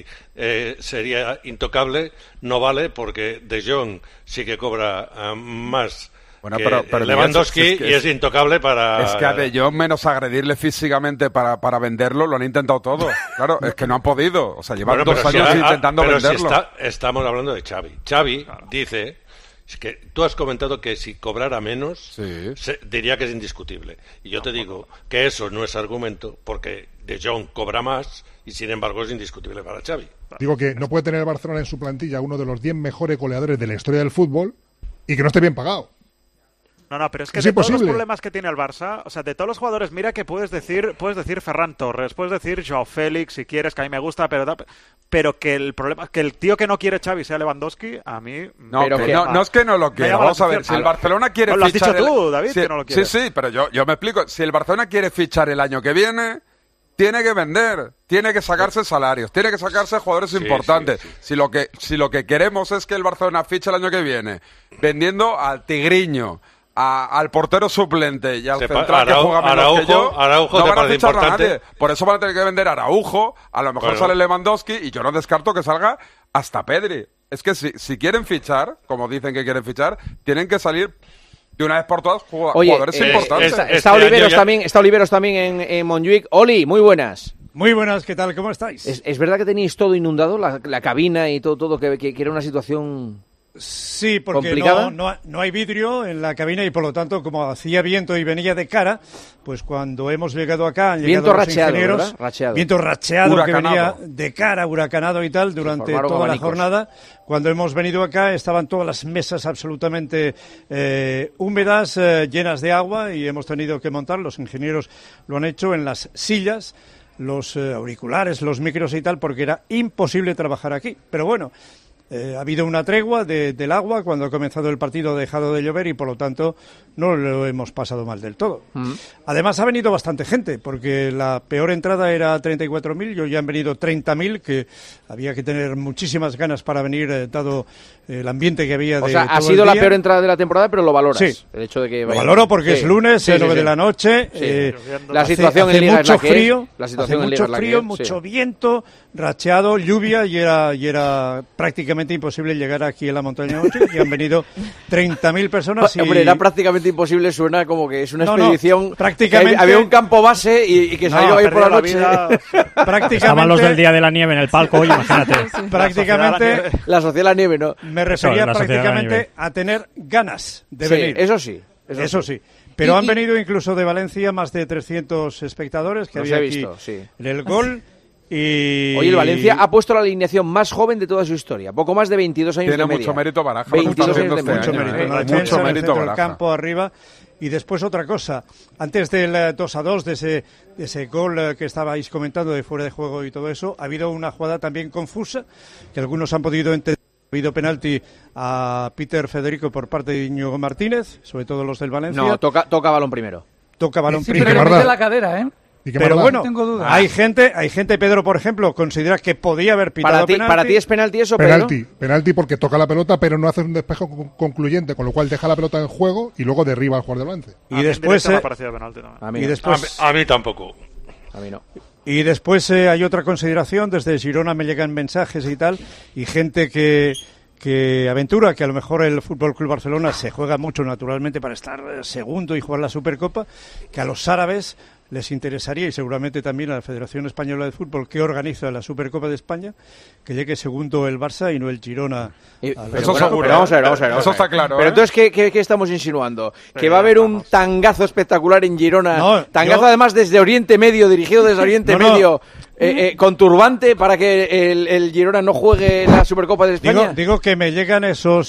sería intocable, no vale porque De Jong sí que cobra más pero Lewandowski y es intocable para... Es que a De Jong menos agredirle físicamente para venderlo, lo han intentado todo. Claro, es que no han podido. O sea, llevan 2 años intentando venderlo. Estamos hablando de Xavi. Xavi dice... Es que tú has comentado que si cobrara menos, diría que es indiscutible. Y yo te digo que eso no es argumento, porque De Jong cobra más y sin embargo es indiscutible para Xavi. Digo que no puede tener el Barcelona en su plantilla uno de los 10 mejores goleadores de la historia del fútbol y que no esté bien pagado. No, pero es que de todos los problemas que tiene el Barça, o sea, de todos los jugadores, mira que puedes decir Ferran Torres, puedes decir Joao Félix, si quieres, que a mí me gusta, pero que el problema, que el tío que no quiere Xavi sea Lewandowski, a mí... No es que no lo quiera, vamos a ver, si el Barcelona quiere fichar... Lo has dicho tú, David, que no lo quieres. Sí, pero yo me explico, si el Barcelona quiere fichar el año que viene... Tiene que vender, tiene que sacarse salarios, tiene que sacarse jugadores importantes. Sí. Si lo que queremos es que el Barcelona fiche el año que viene, vendiendo al Tigriño, al portero suplente y al central que juega menos que yo, Araujo no te van a fichar importante. a nadie. Por eso van a tener que vender a Araujo, a lo mejor sale Lewandowski y yo no descarto que salga hasta Pedri. Es que si quieren fichar, como dicen que quieren fichar, tienen que salir de una vez por todas jugadores importantes. Está Oliveros también en Montjuic. Oli, muy buenas. Muy buenas, ¿qué tal? ¿Cómo estáis? ¿Es verdad que tenéis todo inundado, la cabina y todo que era una situación Sí, porque no hay vidrio en la cabina y por lo tanto, como hacía viento y venía de cara, pues cuando hemos llegado acá, han llegado los ingenieros, viento racheado que venía de cara, huracanado y tal, durante toda la jornada. Cuando hemos venido acá estaban todas las mesas absolutamente húmedas, llenas de agua, y hemos tenido que montar, los ingenieros lo han hecho en las sillas, los auriculares, los micros y tal, porque era imposible trabajar aquí. Pero bueno, ha habido una tregua del agua, cuando ha comenzado el partido ha dejado de llover y por lo tanto no lo hemos pasado mal del todo. Además ha venido bastante gente, porque la peor entrada era 34.000, y hoy han venido 30.000, que había que tener muchísimas ganas para venir, dado el ambiente que había. O sea, ha sido la peor entrada de la temporada, pero lo valoras. Sí. El hecho de que lo valoro porque es lunes, 9 de la noche, la situación en Liga es la que frío, la situación hace mucho frío, mucho viento, racheado, lluvia, y era prácticamente imposible llegar aquí en la montaña noche, y han venido 30.000 personas. Hombre, era prácticamente imposible, suena como que es una expedición. Prácticamente había un campo base y que se ha ido a ir por la noche. Prácticamente estaban los del Día de la Nieve en el palco hoy, imagínate. Prácticamente la Sociedad de la Nieve, ¿no? Me refería prácticamente a tener ganas de venir. Eso sí. Pero han venido incluso de Valencia más de 300 espectadores que había aquí en el gol. Y... Oye, el Valencia ha puesto la alineación más joven de toda su historia, poco más de 22 años de media. Tiene mucho mérito Baraja. 22 años de mucho mérito. Mucho mérito Baraja. El campo arriba. Y después otra cosa, antes del 2-2, de ese gol que estabais comentando de fuera de juego y todo eso, ha habido una jugada también confusa, que algunos han podido entender. Ha habido penalti a Peter Federico por parte de Íñigo Martínez, sobre todo los del Valencia. No, toca balón primero. Toca balón primero. Pero le mete la cadera, ¿eh? Pero bueno, hay gente, Pedro, por ejemplo, considera que podía haber pitado penalti. ¿Para ti es penalti eso, Pedro? Penalti porque toca la pelota, pero no hace un despejo concluyente, con lo cual deja la pelota en juego y luego derriba al jugador del Valencia. Y después me ha parecido penalti también. A mí tampoco. A mí no. Y después hay otra consideración, desde Girona me llegan mensajes y tal, y gente que aventura que a lo mejor el Fútbol Club Barcelona se juega mucho naturalmente para estar segundo y jugar la Supercopa, que a los árabes les interesaría, y seguramente también a la Federación Española de Fútbol, que organiza la Supercopa de España, que llegue segundo el Barça y no el Girona. Eso seguro. Vamos a ver. Eso está claro. Pero entonces, ¿qué estamos insinuando? ¿Que va a haber un tangazo espectacular en Girona? Tangazo además desde Oriente Medio, dirigido desde Oriente Medio. Con turbante para que el Girona no juegue la Supercopa de España. Digo que me llegan esas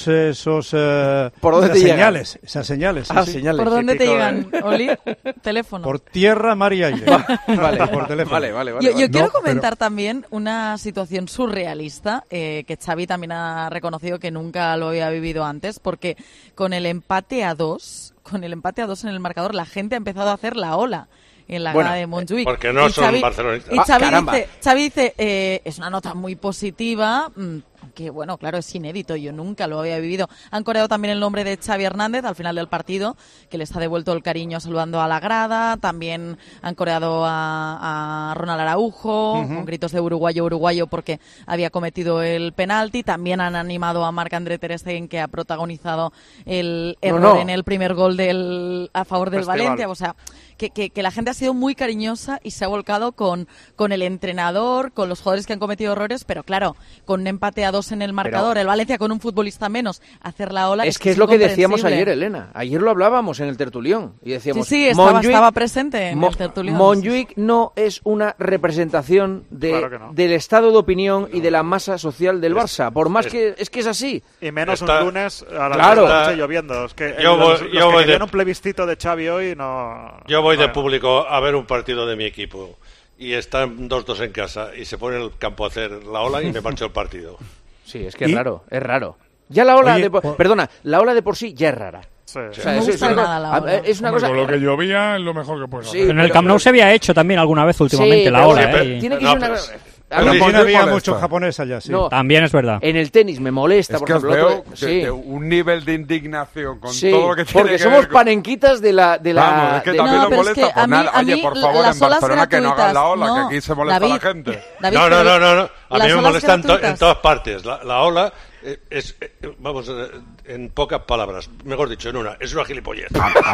señales. Señales. ¿Por dónde te llegan, Oli? Teléfono. Por tierra, mar y aire. Vale, por teléfono. Vale. Yo quiero comentar también una situación surrealista que Xavi también ha reconocido que nunca lo había vivido antes, porque con el empate a 2 en el marcador, la gente ha empezado a hacer la ola en la grada de Montjuic. Porque no son barcelonistas. Y Xavi dice es una nota muy positiva, que bueno, claro, es inédito, yo nunca lo había vivido. Han coreado también el nombre de Xavi Hernández al final del partido, que les ha devuelto el cariño saludando a la grada. También han coreado a Ronald Araujo, con gritos de uruguayo, porque había cometido el penalti. También han animado a Marc-André ter Stegen, que ha protagonizado el error en el primer gol a favor del Valencia. O sea, que la gente ha sido muy cariñosa y se ha volcado con el entrenador, con los jugadores que han cometido errores, pero claro, con un empate a 2 en el marcador, el Valencia con un futbolista menos, hacer la ola. Es que es lo que decíamos ayer, Elena. Ayer lo hablábamos en el tertulión y decíamos. Sí, estaba presente en el tertulión. Montjuic no es una representación del estado de opinión y de la masa social del Barça. Por más que es así. Y menos un lunes a la noche lloviendo. Es que los que querían un plebiscito de Xavi hoy no. Yo voy de público a ver un partido de mi equipo y están 2-2 en casa y se pone en el campo a hacer la ola y me marcho el partido. Sí, es que es raro. Ya la ola la ola de por sí ya es rara. Sí. O sea, es una cosa. Con lo que llovía es lo mejor que puedes hacer. En el Camp Nou se había hecho también alguna vez últimamente la ola. Tiene que ser una cosa. También había mucho japonés allá, sí. No, también es verdad. En el tenis me molesta, por ejemplo. Veo de un nivel de indignación con todo lo que tiene porque somos panenquitas de la... Vamos, es que también nos molesta. Pues nada, oye, por favor, en Barcelona que no hagan la ola, que aquí se molesta la gente. No. A mí me molesta en todas partes. La ola vamos, en pocas palabras, mejor dicho, en una, es una gilipollez.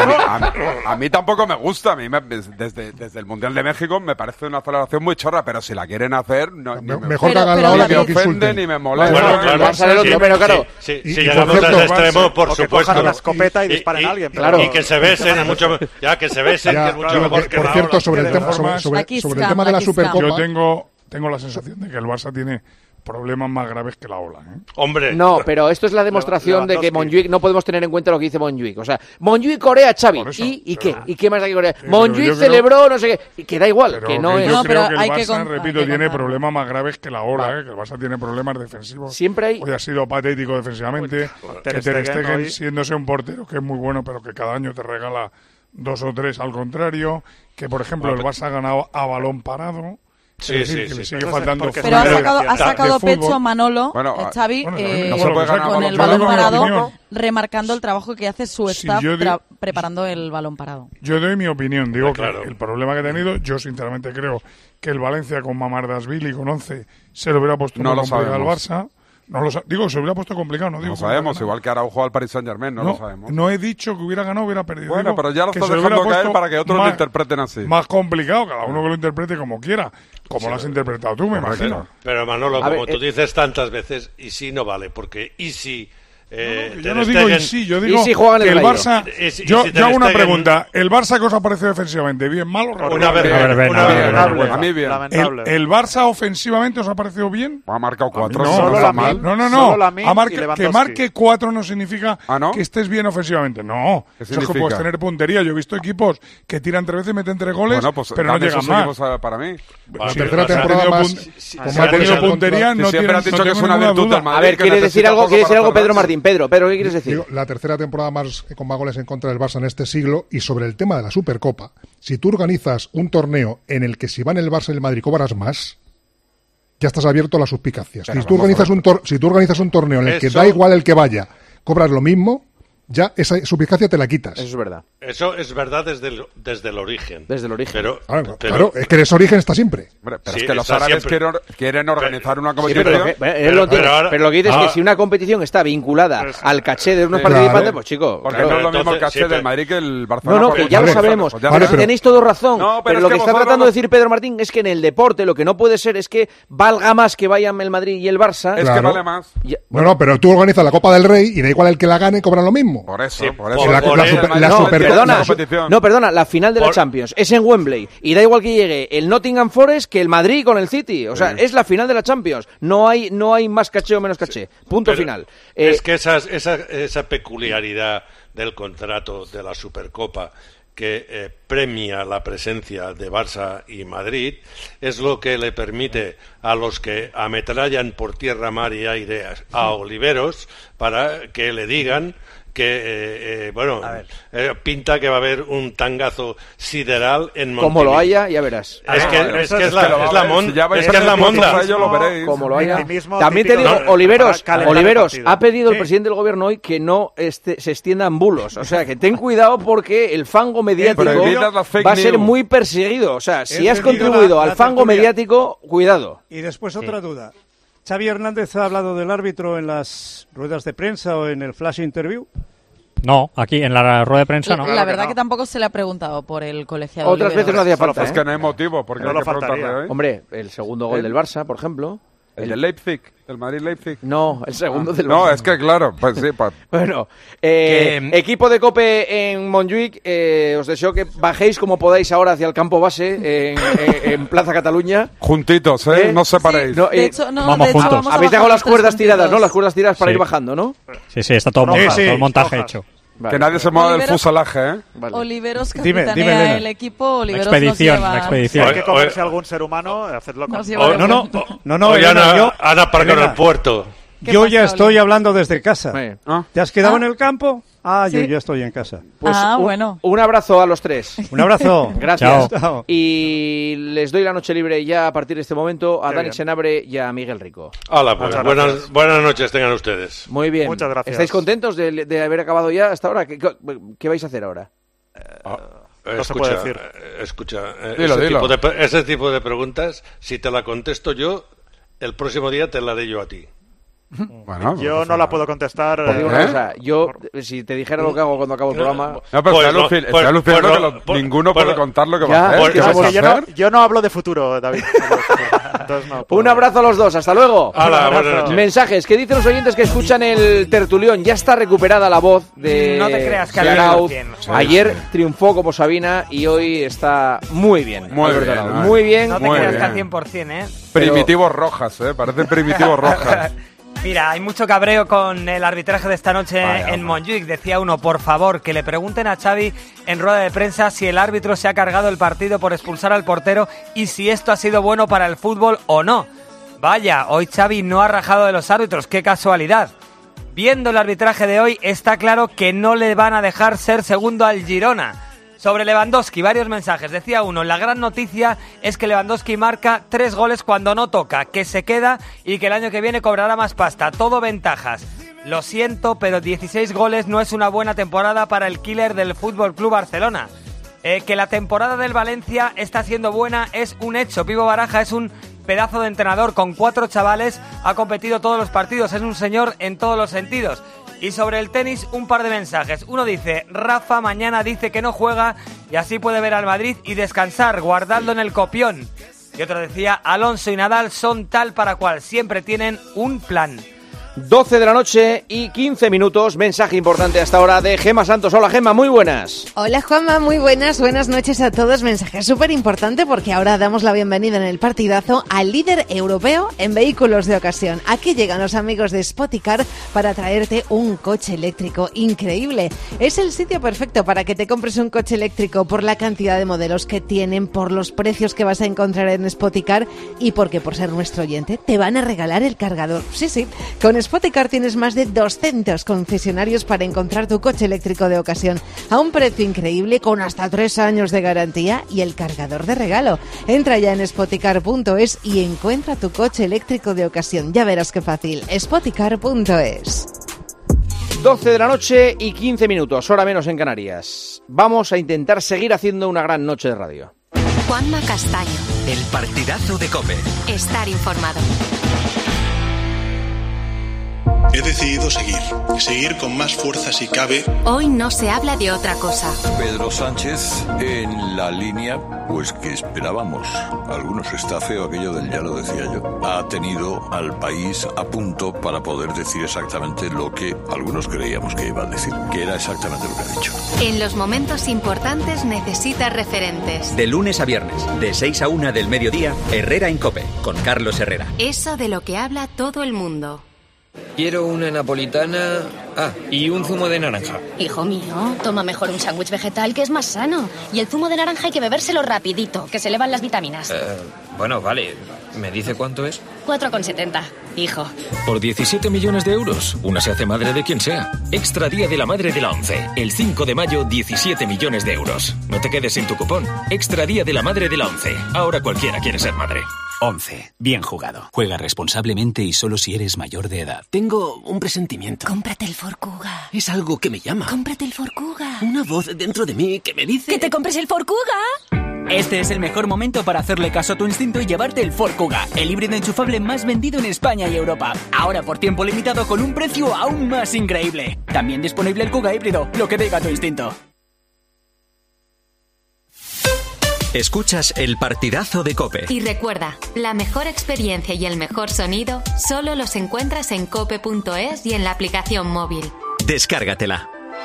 A mí tampoco me gusta. A mí desde el Mundial de México me parece una celebración muy chorra, pero si la quieren hacer, mejor que hagan la ola que no que insulten. Ni me molesta. Bueno, claro. Si llegamos a ese extremo, por supuesto. Que cojan la escopeta y disparen a alguien. Claro. Y que se besen, que se besen, que es mucho mejor que por cierto, sobre el tema de la Supercopa. Yo tengo la sensación de que el Barça tiene problemas más graves que la ola, ¿eh? Hombre. No, pero esto es la demostración de que Montjuic no podemos tener en cuenta lo que dice Montjuic. O sea, Montjuic Corea, Xavi. ¿Y qué? ¿Y qué más hay que Corea? Montjuic celebró no sé qué. Y que da igual, que no es. Yo creo que el Barça, repito, tiene problemas más graves que la ola, que el Barça tiene problemas defensivos. Siempre hay. Hoy ha sido patético defensivamente. Que Ter Stegen, siéndose un portero que es muy bueno, pero que cada año te regala 2 o 3 al contrario. Que, por ejemplo, el Barça ha ganado a balón parado. Sí. Sigue faltando. Pero ha sacado pecho Manolo, Xavi, con el balón parado, remarcando el trabajo que hace su staff preparando el balón parado. Yo doy mi opinión, digo que el problema que ha tenido, yo sinceramente creo que el Valencia con Mamardashvili con 11 se lo hubiera puesto muy complicado al Barça. Digo, se hubiera puesto complicado, no digo. No sabemos, igual que Araujo al Paris Saint-Germain, no lo sabemos. No he dicho que hubiera ganado, hubiera perdido. Bueno, pero ya lo estás dejando caer para que otros lo interpreten así. Más complicado, cada uno que lo interprete como quiera, como lo has interpretado tú, me imagino. Pero Manolo, como tú dices tantas veces, y sí no vale, porque y si... yo no digo y sí, yo digo que el Barça... Yo hago una pregunta. ¿El Barça qué os ha parecido defensivamente? ¿Bien, mal o regular? A mí bien. ¿El Barça ofensivamente os ha parecido bien? Ha marcado 4. No. Que marque 4 no significa que estés bien ofensivamente. No. Eso es que puedes tener puntería. Yo he visto equipos que tiran 3 veces y meten 3 goles, pero no llegan más. Para mí. Si tercera temporada más... ha tenido puntería, no siempre has dicho que es una virtud del Madrid. A ver, ¿quiere decir algo Pedro Martín? Pedro, ¿qué quieres decir? Digo, la tercera temporada más con más goles en contra del Barça en este siglo. Y sobre el tema de la Supercopa, si tú organizas un torneo en el que si van el Barça y el Madrid cobras más, ya estás abierto a las suspicacias. Si tú organizas un torneo en el que da igual el que vaya, cobras lo mismo, ya esa suspicacia te la quitas. Eso es verdad. Eso es verdad desde el origen. Desde el origen. Claro, es que ese origen está siempre. Pero es que los árabes quieren organizar una competición. Pero lo que dices es que si una competición está vinculada al caché de unos participantes, pues chico... Porque no es lo mismo el caché del Madrid que el Barcelona. No, que ya lo sabemos. Tenéis todos razón. Pero lo que está tratando de decir Pedro Martín es que en el deporte lo que no puede ser es que valga más que vayan el Madrid y el Barça. Es que vale más. No, pero tú organizas la Copa del Rey y da igual el que la gane, cobran lo mismo. Por eso. Perdona, la final de la Champions es en Wembley y da igual que llegue el Nottingham Forest que el Madrid con el City. O sea, es la final de la Champions. No hay más caché o menos caché. Punto final. Es que esa peculiaridad del contrato de la Supercopa que premia la presencia de Barça y Madrid es lo que le permite a los que ametrallan por tierra, mar y aire a Oliveros para que le digan que pinta que va a haber un tangazo sideral en Montjuic. Como lo haya, ya verás. Es la monda. Como lo haya. También te digo, Oliveros ha pedido el presidente del gobierno hoy que no se extiendan bulos. O sea, que ten cuidado porque el fango mediático va a ser muy perseguido. O sea, si has contribuido al fango mediático, cuidado. Y después otra duda. ¿Xavi Hernández ha hablado del árbitro en las ruedas de prensa o en el flash interview? No, aquí en la rueda de prensa no. La verdad que tampoco se le ha preguntado por el colegiado. Otras veces no hacía falta. Es que no hay motivo, porque no lo faltaría. Hombre, el segundo gol del Barça, por ejemplo. El de Leipzig, el Madrid-Leipzig. No, el segundo del Barça. No, es que claro, pues sí. Bueno, equipo de COPE en Montjuic, os deseo que bajéis como podáis ahora hacia el campo base en Plaza Cataluña. Juntitos, no separéis. Sí, de hecho, vamos juntos. Habéis dejado las cuerdas tiradas, ¿no? Las cuerdas tiradas para ir bajando, ¿no? Sí, está todo montado, todo el montaje hecho. Vale. Que nadie se mueva del fuselaje, Vale. Oliveros capitanea el equipo, Oliveros nos lleva... Si hay que comerse algún ser humano, hacedlo con... No, Ana aparcado en el puerto. Yo ya estoy hablando desde casa. ¿Te has quedado en el campo? ¿Sí? Yo ya estoy en casa. Pues bueno. Un abrazo a los tres. Un abrazo. Gracias. Chao. Y les doy la noche libre ya a partir de este momento a Dani Senabre y a Miguel Rico. Hola, pues buenas noches tengan ustedes. Muy bien. Muchas gracias. ¿Estáis contentos de haber acabado ya hasta ahora? ¿Qué vais a hacer ahora? No se puede decir. Escucha, dilo. Ese tipo de preguntas, si te la contesto yo, el próximo día te la haré yo a ti. Bueno, yo no la puedo contestar. Si te dijera lo que hahago cuando acabo el programa... No, pero estoy alucinando que ninguno puede contar lo que va a hacer. Yo no hablo de futuro, David. Entonces no puedo. Un abrazo a los dos, hasta luego. Hola, mensajes, ¿qué dicen los oyentes que escuchan el tertulión? Ya está recuperada la voz de no te creas que ayer triunfó como Sabina y hoy está muy bien. Muy bien. No te creas que al 100%, Primitivos Rojas, parecen Primitivos Rojas. Mira, hay mucho cabreo con el arbitraje de esta noche en Montjuic. Decía uno, por favor, que le pregunten a Xavi en rueda de prensa si el árbitro se ha cargado el partido por expulsar al portero y si esto ha sido bueno para el fútbol o no. Vaya, hoy Xavi no ha rajado de los árbitros, qué casualidad. Viendo el arbitraje de hoy, está claro que no le van a dejar ser segundo al Girona. Sobre Lewandowski, varios mensajes. Decía uno, la gran noticia es que Lewandowski marca 3 goles cuando no toca, que se queda y que el año que viene cobrará más pasta. Todo ventajas. Lo siento, pero 16 goles no es una buena temporada para el killer del FC Barcelona. Que la temporada del Valencia está siendo buena es un hecho. Pipo Baraja es un pedazo de entrenador con 4 chavales, ha competido todos los partidos, es un señor en todos los sentidos. Y sobre el tenis, un par de mensajes. Uno dice, Rafa mañana dice que no juega y así puede ver al Madrid y descansar, guardadlo en el copión. Y otro decía, Alonso y Nadal son tal para cual, siempre tienen un plan. 12 de la noche y 15 minutos, mensaje importante hasta ahora de Gemma Santos. Hola Gemma, muy buenas. Hola Juanma, muy buenas noches a todos. Mensaje súper importante porque ahora damos la bienvenida en el partidazo al líder europeo en vehículos de ocasión. Aquí llegan los amigos de Spoticar para traerte un coche eléctrico increíble. Es el sitio perfecto para que te compres un coche eléctrico por la cantidad de modelos que tienen, por los precios que vas a encontrar en Spoticar y porque por ser nuestro oyente te van a regalar el cargador. Sí, con Spoticar tienes más de 200 concesionarios para encontrar tu coche eléctrico de ocasión a un precio increíble con hasta 3 años de garantía y el cargador de regalo. Entra ya en spoticar.es y encuentra tu coche eléctrico de ocasión. Ya verás qué fácil. spoticar.es. 12 de la noche y 15 minutos, hora menos en Canarias. Vamos a intentar seguir haciendo una gran noche de radio. Juanma Castaño. El partidazo de COPE. Estar informado. He decidido seguir con más fuerza si cabe. Hoy no se habla de otra cosa. Pedro Sánchez en la línea, pues que esperábamos. Algunos está feo aquello del ya lo decía yo. Ha tenido al país a punto para poder decir exactamente lo que algunos creíamos que iba a decir, que era exactamente lo que ha dicho. En los momentos importantes necesitas referentes. De lunes a viernes, de 6 a 1 del mediodía, Herrera en COPE, con Carlos Herrera. Eso de lo que habla todo el mundo. Quiero una napolitana... y un zumo de naranja. Hijo mío, toma mejor un sándwich vegetal que es más sano. Y el zumo de naranja hay que bebérselo rapidito, que se le van las vitaminas. Bueno, vale. ¿Me dice cuánto es? 4,70, hijo. Por 17 millones de euros, una se hace madre de quien sea. Extra Día de la Madre de la ONCE. El 5 de mayo, 17 millones de euros. No te quedes sin tu cupón. Extra Día de la Madre de la ONCE. Ahora cualquiera quiere ser madre. 11. Bien jugado. Juega responsablemente y solo si eres mayor de edad. Tengo un presentimiento. Cómprate el Ford Kuga. Es algo que me llama. Cómprate el Ford Kuga. Una voz dentro de mí que me dice... ¡Que te compres el Ford Kuga! Este es el mejor momento para hacerle caso a tu instinto y llevarte el Ford Kuga, el híbrido enchufable más vendido en España y Europa. Ahora por tiempo limitado con un precio aún más increíble. También disponible el Kuga híbrido, lo que diga tu instinto. Escuchas el partidazo de COPE. Y recuerda, la mejor experiencia y el mejor sonido solo los encuentras en cope.es y en la aplicación móvil. Descárgatela.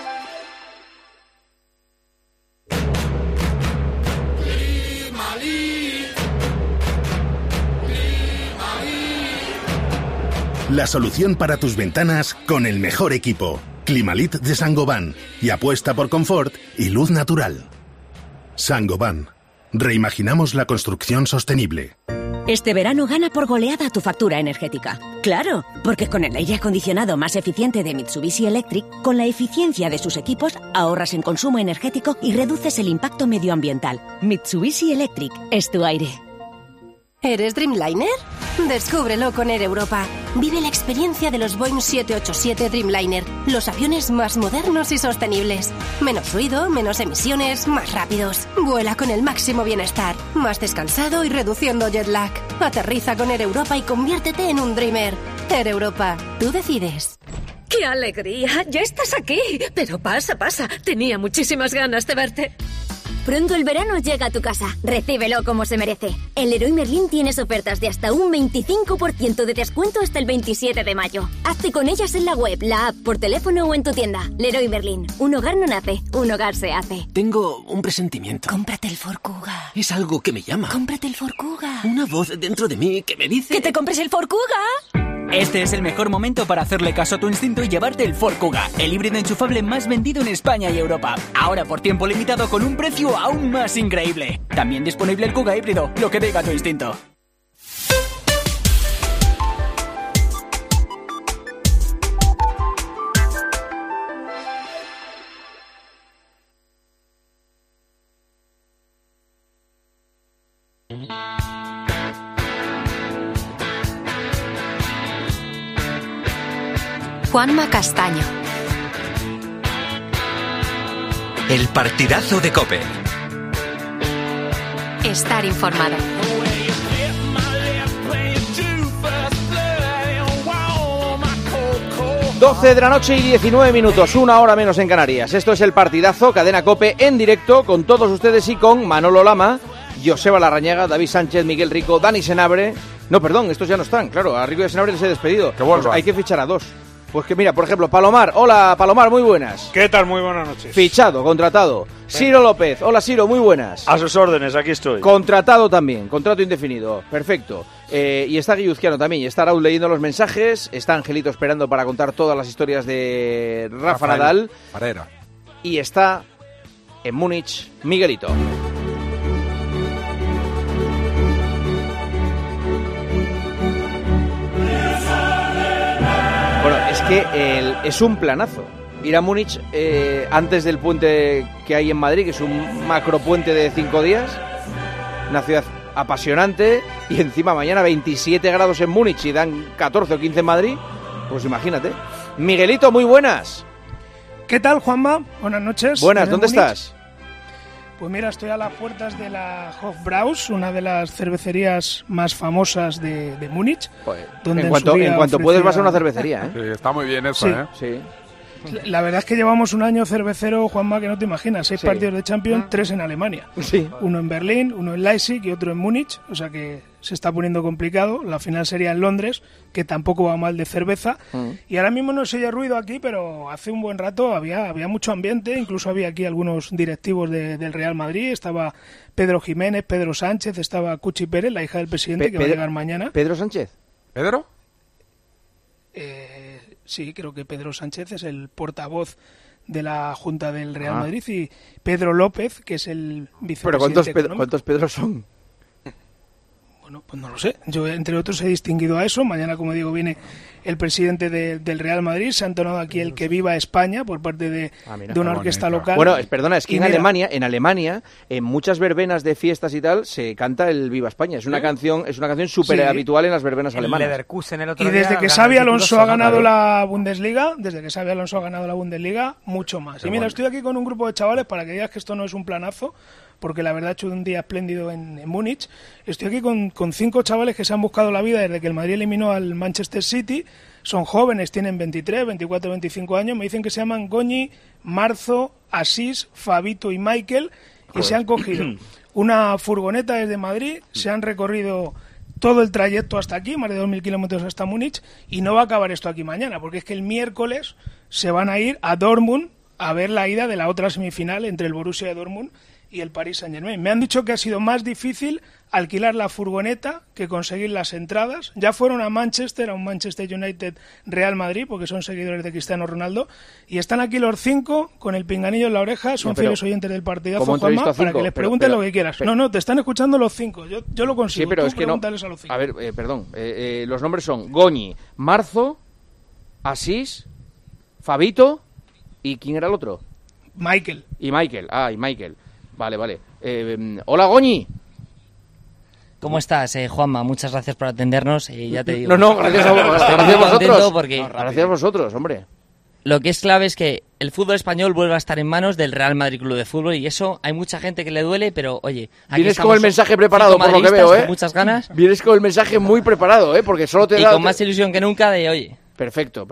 La solución para tus ventanas con el mejor equipo. Climalit de Saint-Gobain. Y apuesta por confort y luz natural. Saint-Gobain. Reimaginamos la construcción sostenible. Este verano gana por goleada tu factura energética. Claro, porque con el aire acondicionado más eficiente de Mitsubishi Electric, con la eficiencia de sus equipos, ahorras en consumo energético y reduces el impacto medioambiental. Mitsubishi Electric es tu aire. ¿Eres Dreamliner? Descúbrelo con Air Europa. Vive la experiencia de los Boeing 787 Dreamliner, los aviones más modernos y sostenibles. Menos ruido, menos emisiones, más rápidos. Vuela con el máximo bienestar, más descansado y reduciendo jet lag. Aterriza con Air Europa y conviértete en un Dreamer. Air Europa. Tú decides. ¡Qué alegría! ¡Ya estás aquí! Pero pasa. Tenía muchísimas ganas de verte. Pronto el verano llega a tu casa. Recíbelo como se merece. En Leroy Merlin tienes ofertas de hasta un 25% de descuento hasta el 27 de mayo. Hazte con ellas en la web, la app, por teléfono o en tu tienda. Leroy Merlin. Un hogar no nace, un hogar se hace. Tengo un presentimiento. Cómprate el Ford Kuga. Es algo que me llama. Cómprate el Ford Kuga. Una voz dentro de mí que me dice... ¡Que te compres el Ford Kuga! Este es el mejor momento para hacerle caso a tu instinto y llevarte el Ford Kuga, el híbrido enchufable más vendido en España y Europa. Ahora por tiempo limitado con un precio aún más increíble. También disponible el Kuga híbrido, lo que diga tu instinto. Juanma Castaño. El partidazo de COPE. Estar informado. 12 de la noche y 19 minutos, una hora menos en Canarias. Esto es el partidazo, Cadena COPE en directo con todos ustedes y con Manolo Lama, Joseba Larrañaga, David Sánchez, Miguel Rico, Dani Senabre. No, perdón, estos ya no están, claro, a Rico y a Senabre les he despedido. Que vuelva. Pues hay que fichar a dos. Pues que mira, por ejemplo, Palomar. Hola, Palomar, muy buenas. ¿Qué tal? Muy buenas noches. Fichado, contratado. Ciro López. Hola, Ciro, muy buenas. A sus órdenes, aquí estoy. Contratado también, contrato indefinido. Perfecto. Y está Guilluzquiano también. Y está Raúl leyendo los mensajes. Está Angelito esperando para contar todas las historias de Rafa Nadal. Parera. Y está en Múnich Miguelito. Bueno, es que es un planazo. Ir a Múnich antes del puente que hay en Madrid, que es un macropuente de 5 días. Una ciudad apasionante. Y encima mañana 27 grados en Múnich y dan 14 o 15 en Madrid. Pues imagínate. Miguelito, muy buenas. ¿Qué tal, Juanma? Buenas noches. Buenas, ¿dónde estás? Pues mira, estoy a las puertas de la Hofbrauhaus, una de las cervecerías más famosas de Múnich. Pues, en cuanto puedes vas a una cervecería, ¿eh? Sí, está muy bien eso, sí. Sí. La verdad es que llevamos un año cervecero, Juanma, que no te imaginas. 6 partidos de Champions, 3 en Alemania. Sí. Uno en Berlín, uno en Leipzig y otro en Múnich. O sea que se está poniendo complicado. La final sería en Londres, que tampoco va mal de cerveza. Y ahora mismo no se oye ruido aquí, pero hace un buen rato había mucho ambiente. Incluso había aquí algunos directivos del Real Madrid. Estaba Pedro Jiménez, Pedro Sánchez, estaba Cuchi Pérez, la hija del presidente, que va a llegar mañana. ¿Pedro Sánchez? ¿Pedro? Sí, creo que Pedro Sánchez es el portavoz de la Junta del Real Madrid y Pedro López, que es el vicepresidente. ¿Pero cuántos Pedros son? Bueno, pues no lo sé. Yo, entre otros, he distinguido a eso. Mañana, como digo, viene el presidente del Real Madrid. Se ha entonado aquí el Que Viva España por parte de una orquesta local. Bueno, perdona, es que en Alemania, en muchas verbenas de fiestas y tal, se canta el Viva España. Es una canción súper habitual en las verbenas alemanas. Y desde que Xabi Alonso ha ganado la Bundesliga, mucho más. Y mira, estoy aquí con un grupo de chavales para que digas que esto no es un planazo, porque la verdad ha hecho un día espléndido en Múnich. Estoy aquí con 5 chavales que se han buscado la vida desde que el Madrid eliminó al Manchester City. Son jóvenes, tienen 23, 24, 25 años. Me dicen que se llaman Goñi, Marzo, Asís, Fabito y Michael. Y se han cogido una furgoneta desde Madrid, se han recorrido todo el trayecto hasta aquí, más de 2.000 kilómetros hasta Múnich, y no va a acabar esto aquí mañana, porque es que el miércoles se van a ir a Dortmund a ver la ida de la otra semifinal entre el Borussia Dortmund y el Paris Saint-Germain. Me han dicho que ha sido más difícil alquilar la furgoneta que conseguir las entradas. Ya fueron a Manchester, a un Manchester United Real Madrid, porque son seguidores de Cristiano Ronaldo, y están aquí los 5 con el pinganillo en la oreja, son fieles oyentes del partidazo, Juanma, para que les pregunten lo que quieras. No, te están escuchando los 5, yo lo consigo. Sí, pero tú es que no. A los 5. A ver, perdón, los nombres son Goñi, Marzo, Asís, Fabito, ¿y quién era el otro? Michael. Y Michael. Vale. Hola, Goñi. ¿Cómo estás, Juanma? Muchas gracias por atendernos. Ya te digo. No, gracias a vosotros. Porque gracias a vosotros, hombre. Lo que es clave es que el fútbol español vuelve a estar en manos del Real Madrid Club de Fútbol y eso hay mucha gente que le duele, pero oye, aquí vienes con el mensaje preparado por lo que veo, con muchas ganas. Vienes con el mensaje muy preparado, porque solo te y con más ilusión que nunca de oye. Perfecto.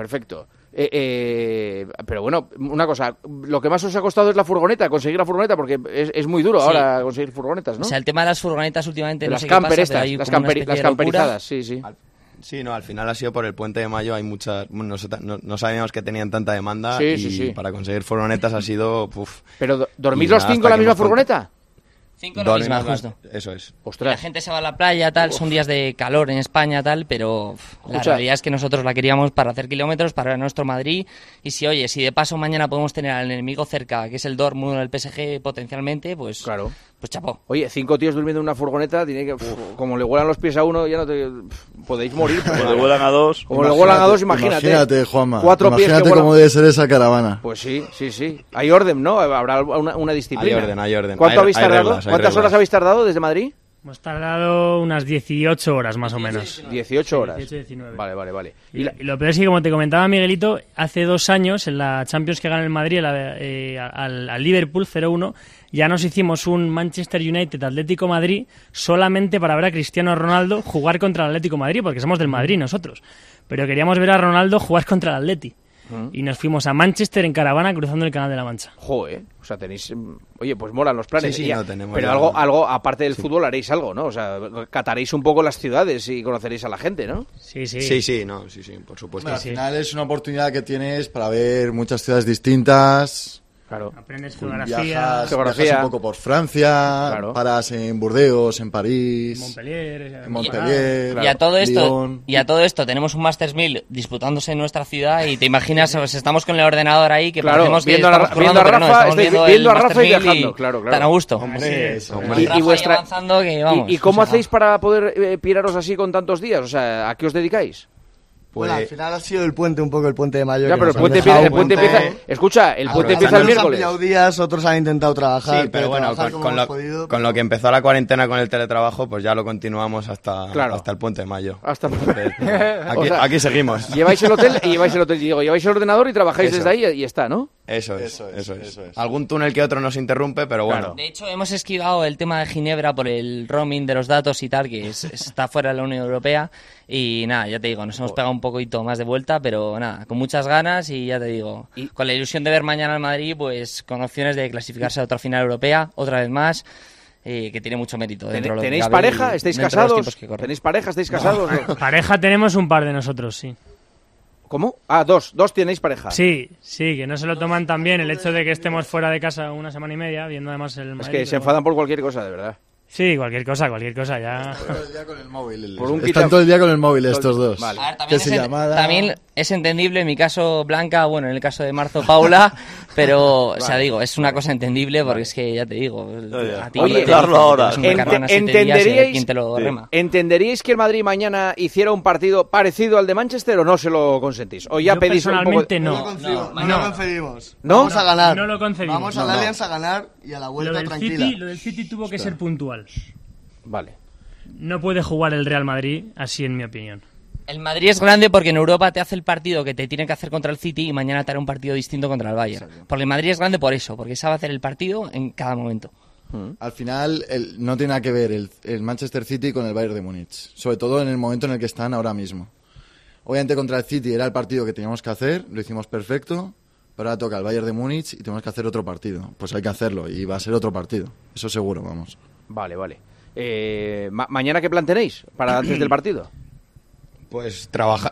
Pero bueno, una cosa, lo que más os ha costado es la furgoneta, conseguir la furgoneta, porque es muy duro ahora conseguir furgonetas, ¿no? O sea, el tema de las furgonetas últimamente las camperizadas, sí. Sí, no, al final ha sido por el Puente de Mayo, hay muchas, no sabíamos que tenían tanta demanda para conseguir furgonetas ha sido... ¿Pero dormís los 5 en la misma furgoneta? 5 en la misma, justo. Eso es. Ostras. La gente se va a la playa, tal, son días de calor en España, tal, pero la realidad es que nosotros la queríamos para hacer kilómetros, para nuestro Madrid, y si de paso mañana podemos tener al enemigo cerca, que es el Dortmund, el PSG, potencialmente, pues... Claro. Pues chapó. Oye, 5 tíos durmiendo en una furgoneta, tiene que como le huelan los pies a uno, ya no te podéis morir. Como le huelan a dos. Como le huelan a dos, imagínate. Imagínate, Juanma. 4 pies imagínate cómo debe ser esa caravana. Pues sí. Hay orden, ¿no? Habrá una disciplina. Hay orden. ¿Cuánto habéis tardado? ¿Cuántas horas habéis tardado desde Madrid? Hemos tardado unas 18 horas más o menos. 18 horas. 18-19. Vale. Y lo peor es que, como te comentaba Miguelito, hace 2 años, en la Champions que gana el Madrid al Liverpool 0-1, ya nos hicimos un Manchester United Atlético Madrid solamente para ver a Cristiano Ronaldo jugar contra el Atlético Madrid, porque somos del Madrid nosotros. Pero queríamos ver a Ronaldo jugar contra el Atleti. Y nos fuimos a Manchester en caravana cruzando el Canal de la Mancha. Joder, o sea, tenéis... Oye, pues molan los planes. Sí, no tenemos pero algo, aparte del fútbol, haréis algo, ¿no? O sea, cataréis un poco las ciudades y conoceréis a la gente, ¿no? Sí, por supuesto. Bueno, al final es una oportunidad que tienes para ver muchas ciudades distintas. Claro. Aprendes geografía. Viajas un poco por Francia, paras en Burdeos, en París, Montpellier. Y a todo esto tenemos un Masters 1000 disputándose en nuestra ciudad y te imaginas, estamos con el ordenador ahí que parecemos que estamos viendo a Rafa, viendo a Rafa y viajando, claro. Tan a gusto. Hombre. ¿Y cómo hacéis para poder piraros así con tantos días? O sea, ¿a qué os dedicáis? Pues, bueno, al final ha sido el puente de Mayo. Ya, pero el puente empieza... Escucha, el puente empieza el miércoles. Han pillado días, otros han intentado trabajar. Sí, pero bueno, con lo que empezó la cuarentena con el teletrabajo, pues ya lo continuamos hasta el puente de Mayo. Aquí seguimos. Lleváis el hotel, lleváis el ordenador y trabajáis desde ahí y está, ¿no? Eso es. Algún túnel que otro nos interrumpe, pero bueno. De hecho, hemos esquivado el tema de Ginebra por el roaming de los datos y tal, que está fuera de la Unión Europea. Y nada, ya te digo, nos hemos pegado un poquito más de vuelta, pero nada, con muchas ganas y ya te digo, con la ilusión de ver mañana al Madrid, pues con opciones de clasificarse a otra final europea, otra vez más. Que tiene mucho mérito. ¿Tenéis pareja? ¿Estáis casados? ¿Tenéis pareja? ¿Estáis casados? Pareja tenemos un par de nosotros, sí. ¿Cómo? Dos tenéis pareja. Sí, que no se lo toman tan bien el hecho de que estemos fuera de casa una semana y media, viendo además el Madrid. Es que se enfadan por cualquier cosa, de verdad. Sí, cualquier cosa, ya. Todo el día con el móvil. Están todo el día con el móvil estos dos. Vale. A ver, también es entendible, en mi caso Blanca, bueno, en el caso de Marzo Paula, pero, o sea, digo, es una cosa entendible porque es que, ya te digo, a ti ¿entenderíais que el Madrid mañana hiciera un partido parecido al de Manchester o no se lo consentís? ¿O ya pedís personalmente un poco... No lo concebimos. ¿No? Vamos a ganar. No lo concebimos. Vamos a la Alianza a ganar y a la vuelta tranquila. Lo del City tuvo que ser puntual. Vale. No puede jugar el Real Madrid así, en mi opinión. El Madrid es grande porque en Europa te hace el partido que te tiene que hacer contra el City y mañana te hará un partido distinto contra el Bayern. Exacto. Porque el Madrid es grande por eso, porque sabe hacer el partido en cada momento. Al final no tiene nada que ver el Manchester City con el Bayern de Múnich, sobre todo en el momento en el que están ahora mismo. Obviamente contra el City era el partido que teníamos que hacer, lo hicimos perfecto, pero ahora toca el Bayern de Múnich y tenemos que hacer otro partido. Pues hay que hacerlo y va a ser otro partido, eso seguro, vamos. Vale. ¿Mañana qué plan tenéis para antes del partido? Pues trabajar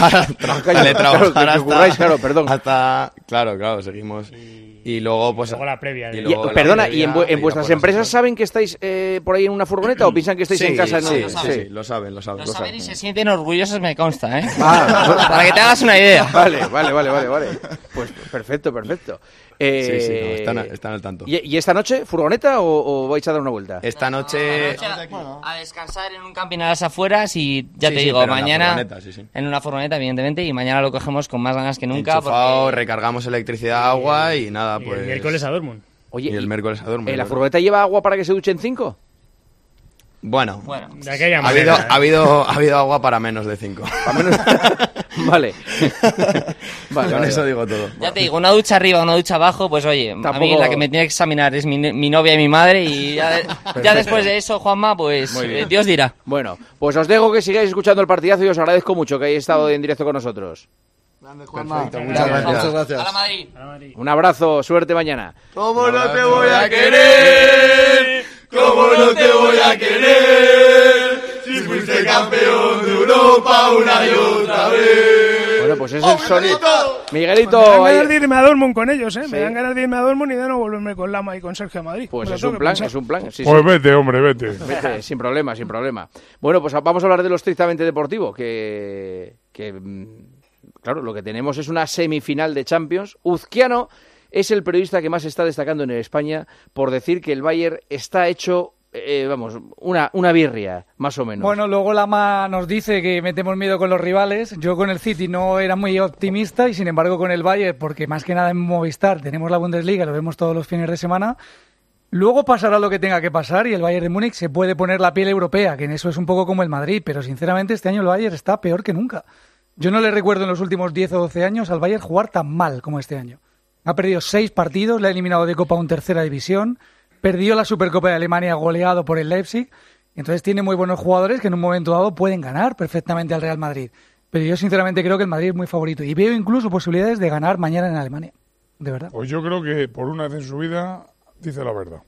hasta... Claro, seguimos... Y luego, pues... Luego la previa. Perdona, ¿y en vuestras empresas saben que estáis por ahí en una furgoneta o piensan que estáis en casa? Sí, lo saben. Lo saben y se sienten orgullosos, me consta, ¿eh? Para que te hagas una idea. Vale. Pues perfecto. Están al tanto. ¿Y esta noche, furgoneta o vais a dar una vuelta? Esta noche... A descansar en un camping a las afueras y ya te digo, mañana en una furgoneta, evidentemente, y mañana lo cogemos con más ganas que nunca. Enchufado, recargamos electricidad, agua y nada, pues... El miércoles a Dortmund. Oye, y el miércoles a Dortmund. ¿La furgoneta lleva agua para que se duchen 5? Bueno, de aquella ha habido agua para menos de 5. Vale. Con eso digo todo. Ya te digo, una ducha arriba, una ducha abajo, pues oye, tampoco... a mí la que me tiene que examinar es mi novia y mi madre, y ya después de eso, Juanma, pues Dios dirá. Bueno, pues os dejo que sigáis escuchando el partidazo y os agradezco mucho que hayáis estado en directo con nosotros. Perfecto, muchas gracias. A la Madrid. Un abrazo, suerte mañana. ¿Cómo no te voy a querer? ¿Cómo no te voy a querer? Si fuiste campeón de Europa una y otra vez. Bueno, pues es el sonido. Miguelito. Me dan ganas de irme a Dortmund con ellos, ¿eh? Sí. Me dan ganas de irme a Dortmund y de no volverme con Lama y con Sergio a Madrid. Pues es un plan. Sí, pues vete, hombre, vete. Vete, sin problema. Bueno, pues vamos a hablar de lo estrictamente deportivo, que claro, lo que tenemos es una semifinal de Champions. Uzquiano es el periodista que más está destacando en España por decir que el Bayern está hecho, una birria, más o menos. Bueno, luego Lama nos dice que metemos miedo con los rivales. Yo con el City no era muy optimista y sin embargo con el Bayern, porque más que nada en Movistar tenemos la Bundesliga, lo vemos todos los fines de semana. Luego pasará lo que tenga que pasar y el Bayern de Múnich se puede poner la piel europea, que en eso es un poco como el Madrid, pero sinceramente este año el Bayern está peor que nunca. Yo no le recuerdo en los últimos 10 o 12 años al Bayern jugar tan mal como este año. Ha perdido 6 partidos, le ha eliminado de Copa un tercera división, perdió la Supercopa de Alemania goleado por el Leipzig, entonces tiene muy buenos jugadores que en un momento dado pueden ganar perfectamente al Real Madrid. Pero yo sinceramente creo que el Madrid es muy favorito y veo incluso posibilidades de ganar mañana en Alemania, de verdad. Pues yo creo que por una vez en su vida dice la verdad.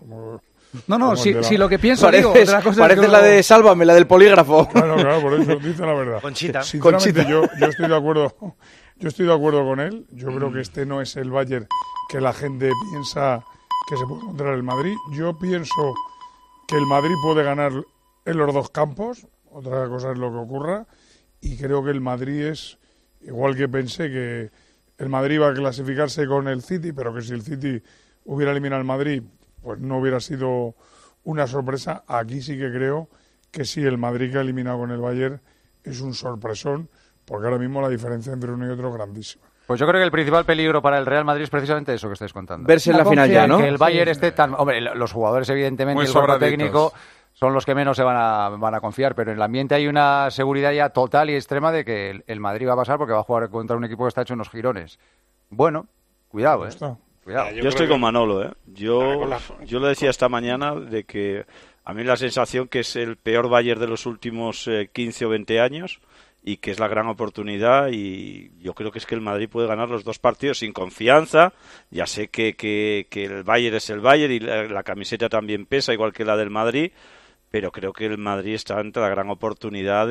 Si lo que pienso parece la de Sálvame, la del polígrafo. Claro, por eso dice la verdad. Sinceramente, yo estoy de acuerdo. Yo estoy de acuerdo con él. Yo creo que este no es el Bayern que la gente piensa que se puede encontrar el Madrid. Yo pienso que el Madrid puede ganar en los dos campos. Otra cosa es lo que ocurra. Y creo que el Madrid es, igual que pensé que el Madrid iba a clasificarse con el City, pero que si el City hubiera eliminado al Madrid, pues no hubiera sido una sorpresa. Aquí sí que creo que sí, el Madrid que ha eliminado con el Bayern es un sorpresón, porque ahora mismo la diferencia entre uno y otro es grandísima. Pues yo creo que el principal peligro para el Real Madrid es precisamente eso que estáis contando. Verse en la final ya, ¿no? Que el Bayern esté tan... Hombre, los jugadores evidentemente, el cuerpo técnico son los que menos se van a confiar, pero en el ambiente hay una seguridad ya total y extrema de que el Madrid va a pasar porque va a jugar contra un equipo que está hecho unos girones. Bueno, cuidado, Cuidado. Yo estoy con Manolo, Yo lo decía esta mañana de que a mí la sensación que es el peor Bayern de los últimos 15 o 20 años y que es la gran oportunidad, y yo creo que es que el Madrid puede ganar los dos partidos sin confianza. Ya sé que el Bayern es el Bayern y la camiseta también pesa igual que la del Madrid, pero creo que el Madrid está ante la gran oportunidad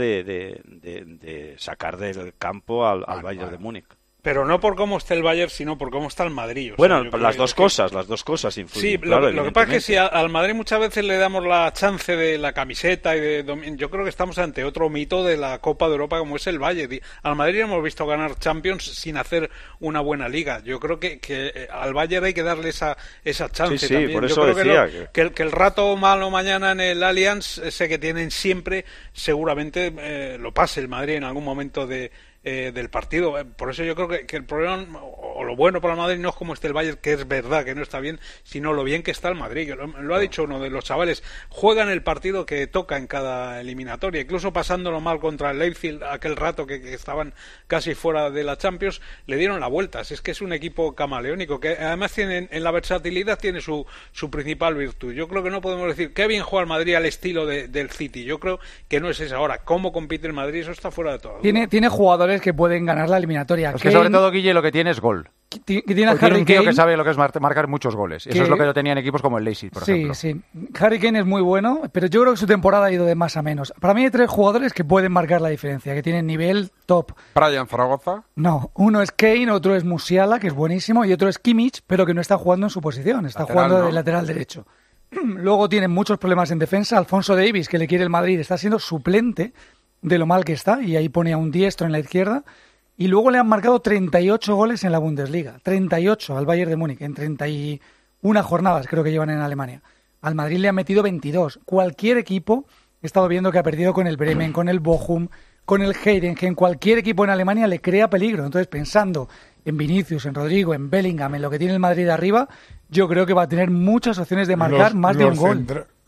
de sacar del campo al Bayern de Múnich. Pero no por cómo está el Bayern, sino por cómo está el Madrid. Bueno, las dos cosas influyen. Sí, claro, lo que pasa es que si al Madrid muchas veces le damos la chance de la camiseta yo creo que estamos ante otro mito de la Copa de Europa como es el Bayern. Al Madrid hemos visto ganar Champions sin hacer una buena liga. Yo creo que al Bayern hay que darle esa chance también. Por eso decía que el rato malo mañana en el Allianz, ese que tienen siempre, seguramente lo pase el Madrid en algún momento del partido. Por eso yo creo que el problema o lo bueno para el Madrid no es como esté el Bayern, que es verdad que no está bien, sino lo bien que está el Madrid, que lo ha dicho uno de los chavales, juegan el partido que toca en cada eliminatoria, incluso pasándolo mal contra el Leipzig aquel rato que estaban casi fuera de la Champions, le dieron la vuelta. Es que es un equipo camaleónico que además tiene, en la versatilidad tiene su principal virtud. Yo creo que no podemos decir qué bien juega el Madrid al estilo del City. Yo creo que no es esa. Ahora, cómo compite el Madrid, eso está fuera de todo. Tiene jugadores que pueden ganar la eliminatoria. Es que sobre todo, Guille, lo que tiene es gol. Tiene un tío que sabe lo que es marcar muchos goles. Eso es lo que lo tenían equipos como el Leipzig, por ejemplo. Sí. Harry Kane es muy bueno, pero yo creo que su temporada ha ido de más a menos. Para mí hay 3 jugadores que pueden marcar la diferencia, que tienen nivel top. ¿Brian Zaragoza? No, uno es Kane, otro es Musiala, que es buenísimo, y otro es Kimmich, pero que no está jugando en su posición, está jugando de lateral derecho. Luego tienen muchos problemas en defensa. Alphonso Davies, que le quiere el Madrid, está siendo suplente de lo mal que está, y ahí pone a un diestro en la izquierda. Y luego le han marcado 38 goles en la Bundesliga, 38 al Bayern de Múnich, en 31 jornadas creo que llevan en Alemania. Al Madrid le han metido 22. Cualquier equipo, he estado viendo que ha perdido con el Bremen, con el Bochum, con el Heidenheim, cualquier equipo en Alemania le crea peligro. Entonces, pensando en Vinicius, en Rodrigo, en Bellingham, en lo que tiene el Madrid arriba, yo creo que va a tener muchas opciones de marcar más de un gol.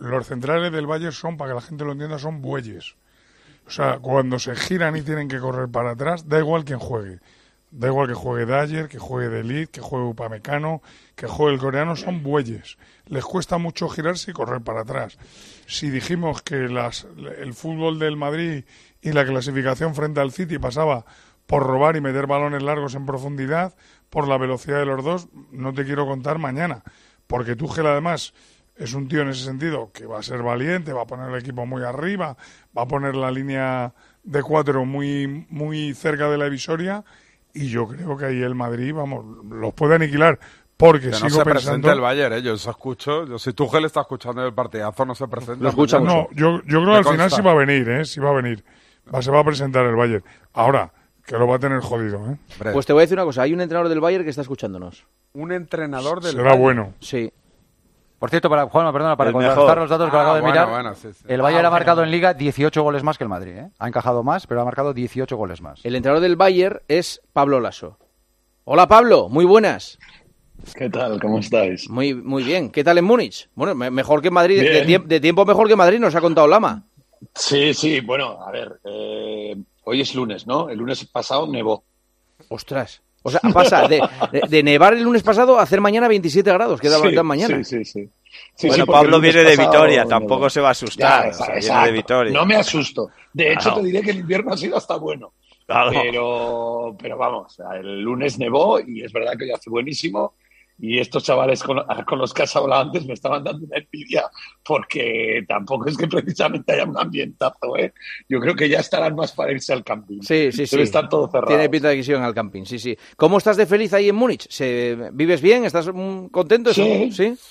los centrales del Bayern son, para que la gente lo entienda, son bueyes. O sea, cuando se giran y tienen que correr para atrás, da igual quién juegue. Da igual que juegue Dyer, que juegue De Ligt, que juegue Upamecano, que juegue el coreano, son bueyes. Les cuesta mucho girarse y correr para atrás. Si dijimos que el fútbol del Madrid y la clasificación frente al City pasaba por robar y meter balones largos en profundidad, por la velocidad de los dos, no te quiero contar mañana. Porque Tuchel, además, es un tío en ese sentido que va a ser valiente, va a poner el equipo muy arriba, va a poner la línea de 4 muy, muy cerca de la divisoria. Y yo creo que ahí el Madrid, vamos, los puede aniquilar, porque que sigo no se pensando... presente el Bayern, yo eso escucho. Si Tuchel está escuchando el partidazo, no se presenta. Lo escucha mucho. No, yo creo que al final sí va a venir, sí va a venir. Se va a presentar el Bayern. Ahora, que lo va a tener jodido, Pues te voy a decir una cosa, hay un entrenador del Bayern que está escuchándonos. Un entrenador del Será bueno. Sí. Por cierto, Juanma, para contrastar los datos que acabo de mirar, sí. el Bayern ha marcado en Liga 18 goles más que el Madrid. Ha encajado más, pero ha marcado 18 goles más. El entrenador del Bayern es Pablo Laso. Hola, Pablo, muy buenas. ¿Qué tal? ¿Cómo estáis? Muy bien. ¿Qué tal en Múnich? Bueno, mejor que Madrid, de tiempo mejor que Madrid, nos ha contado Lama. Sí, bueno, a ver, hoy es lunes, ¿no? El lunes pasado nevó. Ostras. O sea, pasa de nevar el lunes pasado a hacer mañana 27 grados, que da mañana. Sí. Bueno, Pablo viene de Vitoria, tampoco se va a asustar. Viene de Vitoria. No me asusto. De hecho, te diré que el invierno ha sido hasta bueno. Claro. Pero vamos, el lunes nevó y es verdad que hoy hace buenísimo. Y estos chavales con los que has hablado antes me estaban dando una envidia porque tampoco es que precisamente haya un ambientazo, ¿eh? Yo creo que ya estarán más para irse al camping. Sí. Debe estar todo cerrado. Tiene pinta de que siguen al camping, sí. ¿Cómo estás de feliz ahí en Múnich? ¿Vives bien? ¿Estás contento? Sí.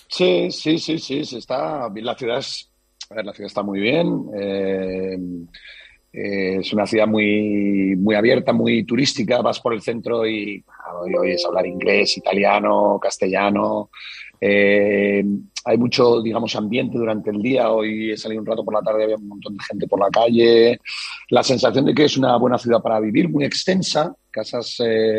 Se está bien. La ciudad está muy bien. Es una ciudad muy, muy abierta, muy turística. Vas por el centro y oyes hablar inglés, italiano, castellano. Hay mucho, digamos, ambiente durante el día. Hoy he salido un rato por la tarde, había un montón de gente por la calle. La sensación de que es una buena ciudad para vivir, muy extensa. Casas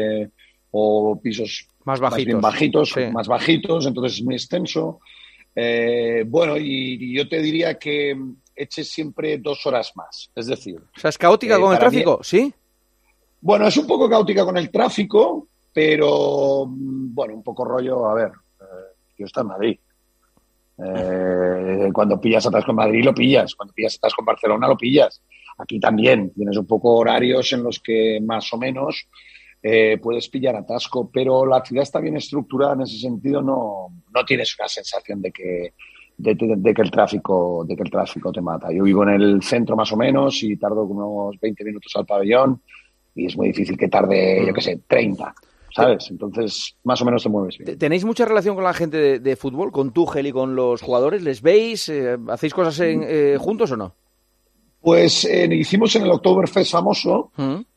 o pisos más bajitos, entonces es muy extenso. Bueno, y yo te diría que eches siempre 2 horas más. Es decir... O sea, ¿es caótica con el tráfico? ¿Sí? Bueno, es un poco caótica con el tráfico, pero, bueno, un poco rollo, a ver, yo estoy en Madrid. Cuando pillas atasco en Madrid, lo pillas. Cuando pillas atasco en Barcelona, lo pillas. Aquí también tienes un poco horarios en los que más o menos puedes pillar atasco, pero la ciudad está bien estructurada en ese sentido, no tienes una sensación de que el tráfico te mata. Yo vivo en el centro más o menos y tardo unos 20 minutos al pabellón y es muy difícil que tarde, yo qué sé, 30, ¿sabes? Entonces, más o menos te mueves bien. ¿Tenéis mucha relación con la gente de fútbol, con Tuchel y con los jugadores? ¿Les veis? ¿Hacéis cosas juntos o no? Pues hicimos en el Oktoberfest famoso,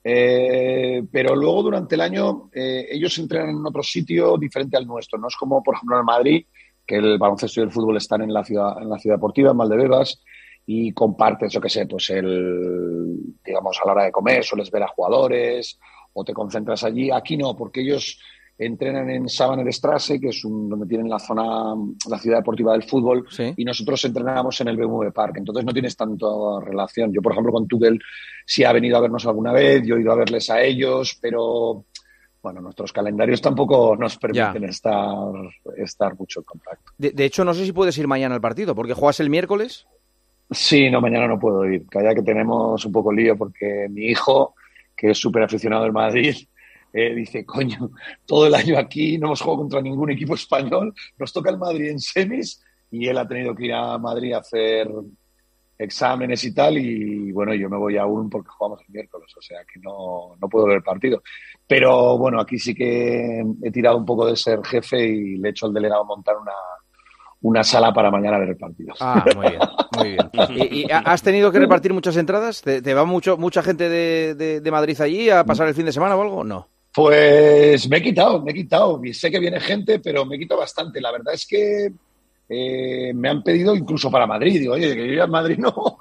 pero luego durante el año ellos entrenan en otro sitio diferente al nuestro. No es como, por ejemplo, en Madrid, que el baloncesto y el fútbol están en la ciudad deportiva, en Valdebebas, y compartes, yo qué sé, pues digamos, a la hora de comer, sueles ver a jugadores o te concentras allí. Aquí no, porque ellos entrenan en Sabaner-Straße, que es donde tienen la ciudad deportiva del fútbol, y nosotros entrenamos en el BMW Park. Entonces no tienes tanta relación. Yo, por ejemplo, con Tuchel sí ha venido a vernos alguna vez, yo he ido a verles a ellos, pero... Bueno, nuestros calendarios tampoco nos permiten estar mucho en contacto. De hecho, no sé si puedes ir mañana al partido, porque juegas el miércoles. Sí, no, mañana no puedo ir. Que tenemos un poco lío porque mi hijo, que es súper aficionado al Madrid, dice, coño, todo el año aquí no hemos jugado contra ningún equipo español, nos toca el Madrid en semis y él ha tenido que ir a Madrid a hacer exámenes y tal, y bueno, yo me voy aún porque jugamos el miércoles, o sea que no puedo ver el partido. Pero bueno, aquí sí que he tirado un poco de ser jefe y le he hecho al delegado montar una sala para mañana ver el partido. Ah, muy bien. ¿Y has tenido que repartir muchas entradas? ¿Te va mucha gente de Madrid allí a pasar el fin de semana o algo? No. Pues me he quitado. Sé que viene gente, pero me he quitado bastante. La verdad es que me han pedido incluso para Madrid. Digo, oye, que yo en Madrid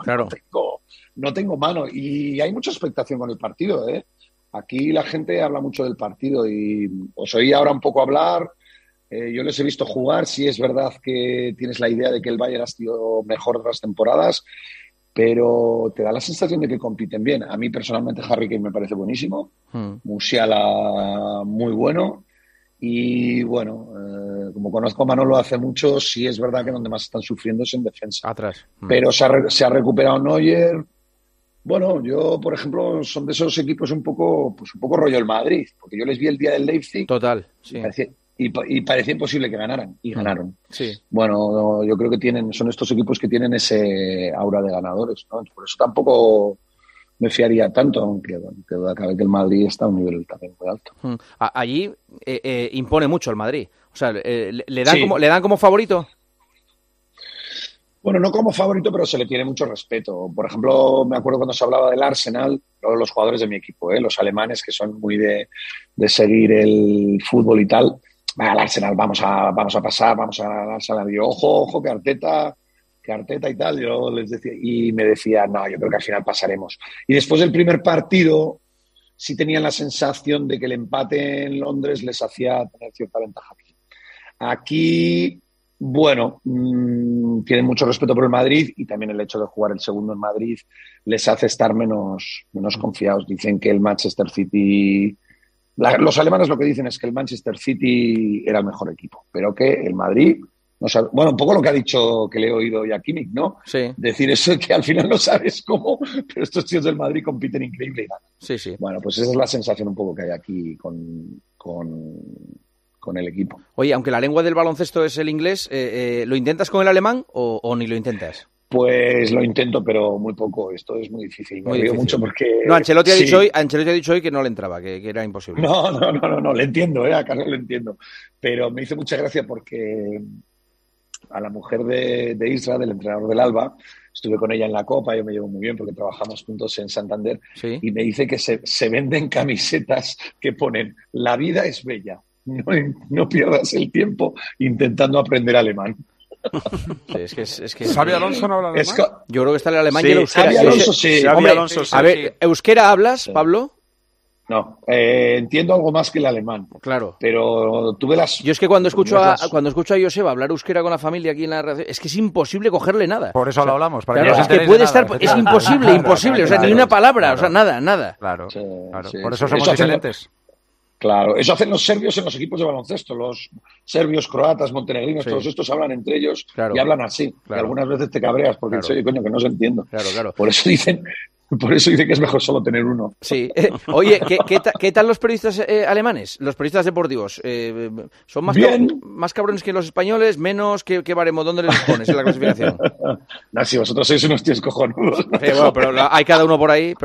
no tengo mano. Y hay mucha expectación con el partido, ¿eh? Aquí la gente habla mucho del partido y os oí ahora un poco hablar. Yo les he visto jugar, sí es verdad que tienes la idea de que el Bayern ha sido mejor de las temporadas, pero te da la sensación de que compiten bien. A mí personalmente Harry Kane me parece buenísimo, Musiala muy bueno, y bueno, como conozco a Manolo hace mucho, sí es verdad que donde más están sufriendo es en defensa. Atrás. Pero se ha recuperado Neuer. Bueno, yo, por ejemplo, son de esos equipos un poco rollo el Madrid, porque yo les vi el día del Leipzig. Total, sí. Y parecía imposible que ganaran, y ganaron. Sí. Bueno, yo creo que son estos equipos que tienen ese aura de ganadores, ¿no? Por eso tampoco me fiaría tanto, aunque bueno, que duda cabe que el Madrid está a un nivel también muy alto. Allí impone mucho el Madrid. O sea, ¿le dan como favorito? Bueno, no como favorito, pero se le tiene mucho respeto. Por ejemplo, me acuerdo cuando se hablaba del Arsenal, los jugadores de mi equipo, los alemanes, que son muy de seguir el fútbol y tal. Al Arsenal vamos a pasar, vamos a Arsenal. Y ojo, que Arteta y tal. Yo les decía, y me decía, no, yo creo que al final pasaremos. Y después del primer partido, sí tenían la sensación de que el empate en Londres les hacía tener cierta ventaja aquí. Aquí, bueno, tienen mucho respeto por el Madrid, y también el hecho de jugar el segundo en Madrid les hace estar menos confiados. Dicen que el Manchester City... Los alemanes lo que dicen es que el Manchester City era el mejor equipo, pero que el Madrid... No sabe, bueno, un poco lo que ha dicho, que le he oído ya a Kimmich, ¿no? Sí. Decir eso, que al final no sabes cómo, pero estos tíos del Madrid compiten increíble y ganan. Sí, sí. Bueno, pues esa es la sensación un poco que hay aquí con el equipo. Oye, aunque la lengua del baloncesto es el inglés, ¿lo intentas con el alemán o ni lo intentas? Pues lo intento, pero muy poco. Esto es muy difícil. Me río mucho porque... No, Ancelotti ha dicho hoy que no le entraba, que era imposible. No, le entiendo, a Carlos le entiendo. Pero me hizo mucha gracia porque a la mujer de Isra, del entrenador del Alba, estuve con ella en la Copa, yo me llevo muy bien porque trabajamos juntos en Santander, ¿sí? Y me dice que se venden camisetas que ponen "La vida es bella, no pierdas el tiempo intentando aprender alemán". Sí, es que ¿Xabi Alonso no habla alemán? Yo creo que está el alemán sí, y el euskera. Xabi Alonso sí. Hombre, Alonso, sí. A ver, ¿euskera hablas, Pablo? No, entiendo algo más que el alemán. Claro. Pero tuve las... Yo es que cuando escucho a Joseba hablar euskera con la familia aquí en la redacción, es que es imposible cogerle nada. Por eso lo hablamos. Para claro, es que puede estar... Es imposible, o sea, ni una palabra, o sea, nada. Claro, sí, sí, por eso somos diferentes. Claro, eso hacen los serbios en los equipos de baloncesto. Los serbios, croatas, montenegrinos, todos estos hablan entre ellos y hablan así. Claro. Y algunas veces te cabreas porque oye, coño, que no se entiendo. Claro. Por eso dicen que es mejor solo tener uno. Sí. Oye, ¿qué tal los periodistas alemanes? Los periodistas deportivos. ¿Son más cabrones que los españoles? ¿Menos? ¿Qué baremo? ¿Dónde les pones en la clasificación? No, si vosotros sois unos tíos cojonudos. Bueno, pero hay cada uno por ahí.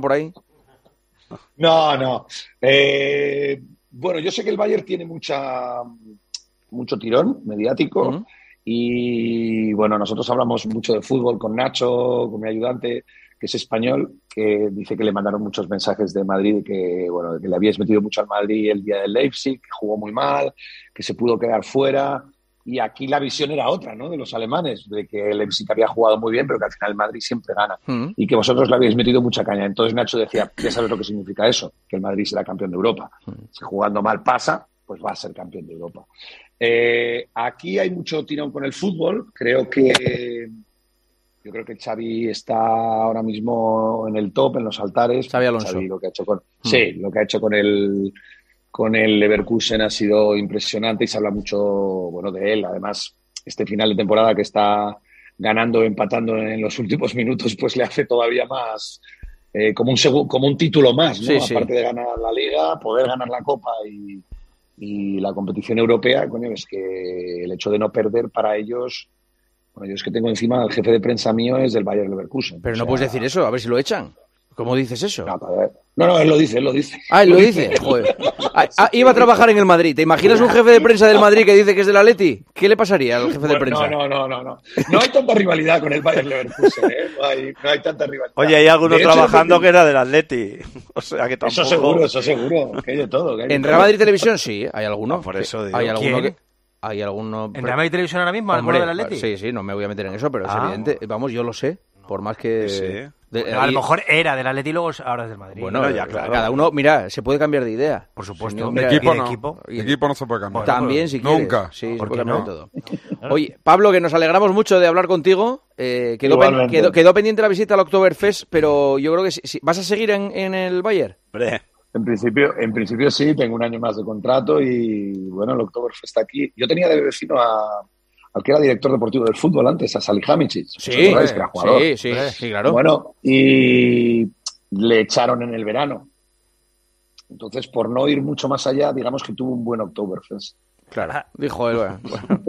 No. Bueno, yo sé que el Bayern tiene mucho tirón mediático y bueno, nosotros hablamos mucho de fútbol con Nacho, con mi ayudante, que es español, que dice que le mandaron muchos mensajes de Madrid, que bueno, que le habíais metido mucho al Madrid el día del Leipzig, que jugó muy mal, que se pudo quedar fuera. Y aquí la visión era otra, ¿no? De los alemanes, de que el Leipzig había jugado muy bien, pero que al final el Madrid siempre gana. Y que vosotros le habéis metido mucha caña. Entonces Nacho decía, ya sabes lo que significa eso, que el Madrid será campeón de Europa. Si jugando mal pasa, pues va a ser campeón de Europa. Aquí hay mucho tirón con el fútbol. Yo creo que Xavi está ahora mismo en el top, en los altares. Xavi Alonso. Xavi, lo que ha hecho lo que ha hecho con el Leverkusen ha sido impresionante y se habla mucho, bueno, de él. Además, este final de temporada que está ganando, empatando en los últimos minutos, pues le hace todavía más, como un título más, ¿no? Sí. Aparte de ganar la Liga, poder ganar la Copa y la competición europea, coño, es que el hecho de no perder para ellos... Bueno, yo es que tengo encima, el jefe de prensa mío es del Bayer Leverkusen. Pero no puedes decir eso, a ver si lo echan. ¿Cómo dices eso? No, él lo dice. Ah, él lo dice. Joder. Iba a trabajar en el Madrid. ¿Te imaginas un jefe de prensa del Madrid que dice que es del Atleti? ¿Qué le pasaría al jefe de prensa? No. No hay tanta rivalidad con el Bayer Leverkusen, ¿eh? No hay tanta rivalidad. Oye, hay alguno trabajando que era del Atleti. O sea que tampoco... Eso seguro. Que hay de todo. En Real Madrid Televisión sí, hay alguno. Por eso digo. Hay alguno ¿Quién? Hay alguno... ¿En Real Madrid Televisión ahora mismo? ¿Alguno del Atleti? Sí, no me voy a meter en eso, pero es evidente. Vamos, yo lo sé. Por más que... Sí. A lo mejor era del Atleti y luego ahora es del Madrid. Bueno, ya, claro. Cada uno, mira, se puede cambiar de idea. Por supuesto. Si no, mira, equipo no se puede cambiar. También, si quieres. Nunca. Sí, se puede cambiar de todo. Oye, Pablo, que nos alegramos mucho de hablar contigo. Quedó pendiente la visita al Oktoberfest, pero yo creo que sí. ¿Vas a seguir en el Bayern? En principio sí, tengo un año más de contrato y bueno, el Oktoberfest está aquí. Yo tenía de vecino al que era director deportivo del fútbol antes, a Salihamidzic. Sí, que era jugador. Sí, claro. Bueno, y le echaron en el verano. Entonces, por no ir mucho más allá, digamos que tuvo un buen Oktoberfest. Claro, dijo él, bueno.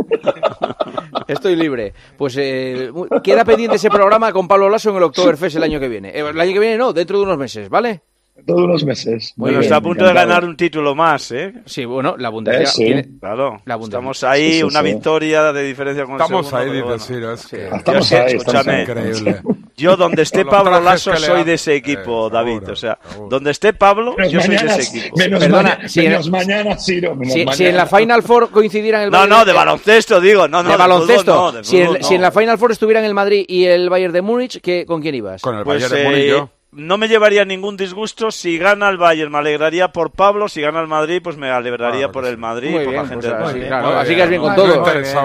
Estoy libre. Pues queda pendiente ese programa con Pablo Lasso en el Oktoberfest el año que viene. El año que viene no, dentro de unos meses, ¿vale? Todos unos meses. Bueno, está a punto de ganar un título más, ¿eh? Sí, bueno, la Bundesliga tiene... Claro, la Bundesliga. Estamos ahí, una victoria de diferencia con el Estamos segundo, ahí, bueno. dice Ciro, es que... Estamos ahí, escúchame. Increíble. Yo, donde esté Con los Pablo trajes Lasso, que le soy hace. de ese equipo, David. Seguro, O sea, donde esté Pablo, yo soy de ese equipo. Menos mañana, Ciro. Si en la Final Four coincidieran el Bayern... No, de baloncesto, digo. No, de baloncesto. de fútbol, Si en la Final Four estuvieran el Madrid y el Bayern de Múnich, ¿con quién ibas? Con el Pues, Bayern de Múnich yo. no me llevaría ningún disgusto. Si gana el Bayern, me alegraría por Pablo. Si gana el Madrid, pues me alegraría por el Madrid y por la gente del Madrid. Claro, así que es bien con todo.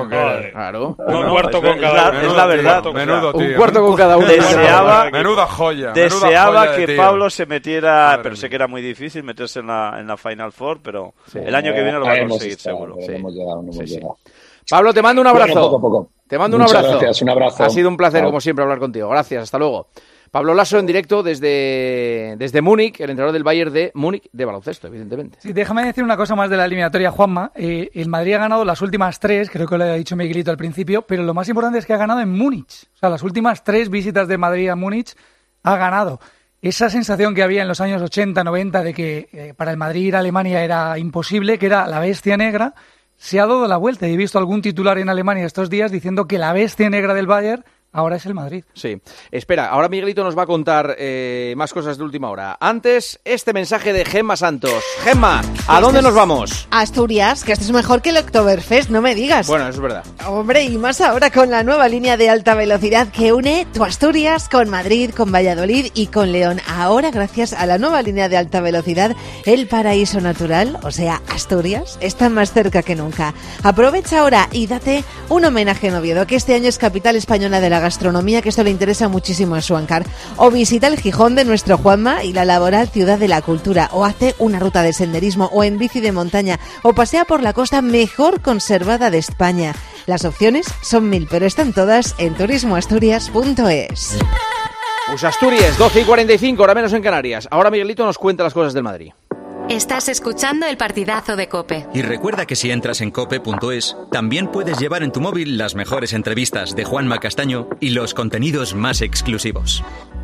Claro. Un cuarto con cada uno. Es la verdad. Menudo, tío. Un cuarto con cada uno. Menuda joya. Deseaba que tío. Pablo se metiera, pero sé que era muy difícil meterse en la Final Four, pero el año que viene lo va a conseguir seguro. Hemos llegado. Pablo, te mando un abrazo. Bueno, poco a poco. Te mando Muchas un abrazo. Gracias, un abrazo. Ha sido un placer, Chao. como siempre, hablar contigo. Gracias, hasta luego. Pablo Lasso en directo desde Múnich, el entrenador del Bayern de Múnich de baloncesto, evidentemente. Sí, déjame decir una cosa más de la eliminatoria, Juanma. El Madrid ha ganado las últimas 3, creo que lo ha dicho Miguelito al principio, pero lo más importante es que ha ganado en Múnich. O sea, las últimas 3 visitas de Madrid a Múnich ha ganado. Esa sensación que había en los años 80, 90 de que para el Madrid ir a Alemania era imposible, que era la bestia negra, se ha dado la vuelta. Y he visto algún titular en Alemania estos días diciendo que la bestia negra del Bayern ahora es el Madrid. Sí. Espera, ahora Miguelito nos va a contar más cosas de última hora. Antes, este mensaje de Gemma Santos. Gemma, ¿a dónde nos vamos? Asturias, que esto es mejor que el Oktoberfest, no me digas. Bueno, eso es verdad. Hombre, y más ahora con la nueva línea de alta velocidad que une tu Asturias con Madrid, con Valladolid y con León. Ahora, gracias a la nueva línea de alta velocidad, el paraíso natural, o sea, Asturias, está más cerca que nunca. Aprovecha ahora y date un homenaje en Oviedo, que este año es capital española de la gastronomía, que esto le interesa muchísimo a Suancar. O visita el Gijón de nuestro Juanma y la laboral Ciudad de la Cultura, o hace una ruta de senderismo o en bici de montaña, o pasea por la costa mejor conservada de España. Las opciones son 1000, pero están todas en turismoasturias.es. Pues Asturias, 12:45, hora menos en Canarias. Ahora Miguelito nos cuenta las cosas del Madrid. Estás escuchando el partidazo de COPE. Y recuerda que si entras en cope.es, también puedes llevar en tu móvil las mejores entrevistas de Juanma Castaño y los contenidos más exclusivos.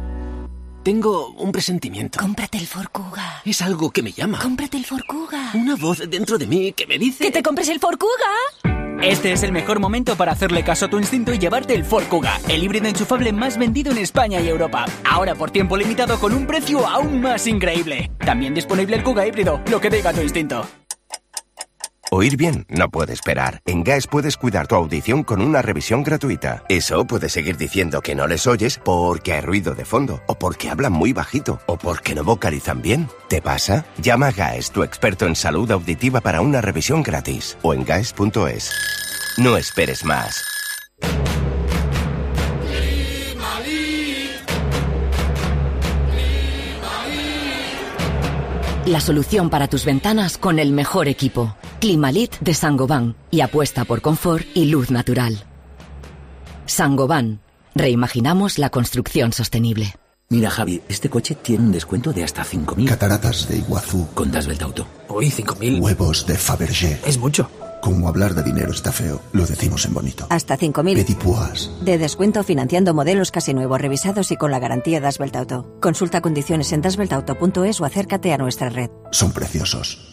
Tengo un presentimiento. Cómprate el Ford Kuga. Es algo que me llama. Cómprate el Ford Kuga. Una voz dentro de mí que me dice... ¡Que te compres el Ford Kuga! Este es el mejor momento para hacerle caso a tu instinto y llevarte el Ford Kuga, el híbrido enchufable más vendido en España y Europa. Ahora por tiempo limitado con un precio aún más increíble. También disponible el Kuga híbrido, lo que diga tu instinto. Oír bien no puede esperar. En GAES puedes cuidar tu audición con una revisión gratuita. Eso puedes seguir diciendo que no les oyes porque hay ruido de fondo, o porque hablan muy bajito, o porque no vocalizan bien. ¿Te pasa? Llama a GAES, tu experto en salud auditiva, para una revisión gratis. O en GAES.es. No esperes más. La solución para tus ventanas con el mejor equipo. Climalit de Saint-Gobain. Y apuesta por confort y luz natural. Saint-Gobain. Reimaginamos la construcción sostenible. Mira, Javi, este coche tiene un descuento de hasta 5.000. Cataratas de Iguazú. Con Das Auto. Hoy 5.000. Huevos de Fabergé. Es mucho. Como hablar de dinero está feo, lo decimos en bonito. Hasta 5.000. Petit Pois. De descuento financiando modelos casi nuevos, revisados y con la garantía Das Auto. Consulta condiciones en dasbeltauto.es o acércate a nuestra red. Son preciosos.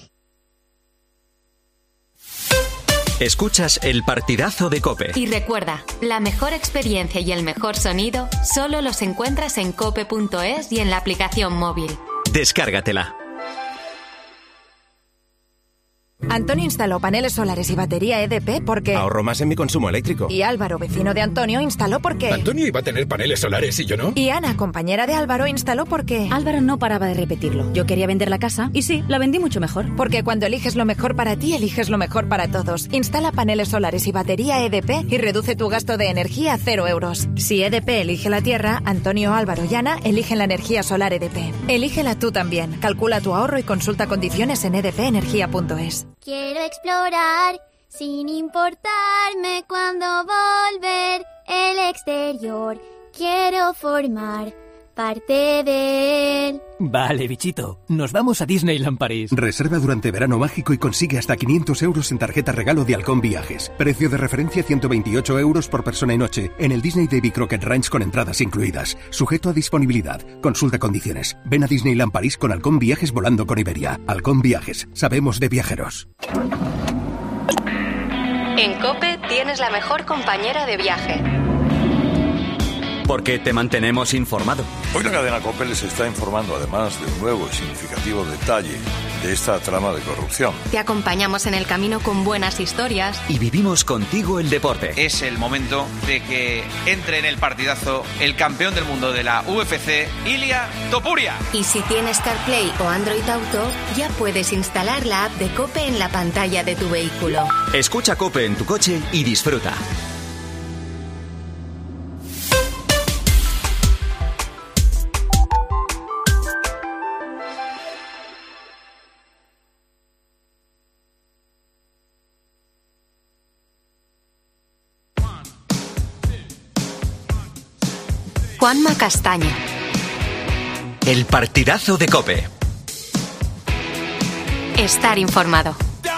Escuchas el partidazo de COPE. Y recuerda, la mejor experiencia y el mejor sonido solo los encuentras en cope.es y en la aplicación móvil. Descárgatela. Antonio instaló paneles solares y batería EDP porque... Ahorro más en mi consumo eléctrico. Y Álvaro, vecino de Antonio, instaló porque... Antonio iba a tener paneles solares y yo no. Y Ana, compañera de Álvaro, instaló porque... Álvaro no paraba de repetirlo. Yo quería vender la casa y sí, la vendí mucho mejor. Porque cuando eliges lo mejor para ti, eliges lo mejor para todos. Instala paneles solares y batería EDP y reduce tu gasto de energía a 0 euros. Si EDP elige la tierra, Antonio, Álvaro y Ana eligen la energía solar EDP. Elígela tú también. Calcula tu ahorro y consulta condiciones en edpenergia.es. Quiero explorar sin importarme cuándo volver el exterior. Quiero formar parte de él. Vale, bichito. Nos vamos a Disneyland París. Reserva durante verano mágico y consigue hasta 500 euros en tarjeta regalo de Halcón Viajes. Precio de referencia 128 euros por persona y noche en el Disney Davy Crockett Ranch con entradas incluidas. Sujeto a disponibilidad. Consulta condiciones. Ven a Disneyland París con Halcón Viajes volando con Iberia. Halcón Viajes. Sabemos de viajeros. En COPE tienes la mejor compañera de viaje. Porque te mantenemos informado. Hoy la cadena COPE les está informando además de un nuevo y significativo detalle de esta trama de corrupción. Te acompañamos en el camino con buenas historias. Y vivimos contigo el deporte. Es el momento de que entre en el partidazo el campeón del mundo de la UFC, Ilia Topuria. Y si tienes CarPlay o Android Auto, ya puedes instalar la app de COPE en la pantalla de tu vehículo. Escucha COPE en tu coche y disfruta. Juanma Castaño. El partidazo de COPE. Estar informado.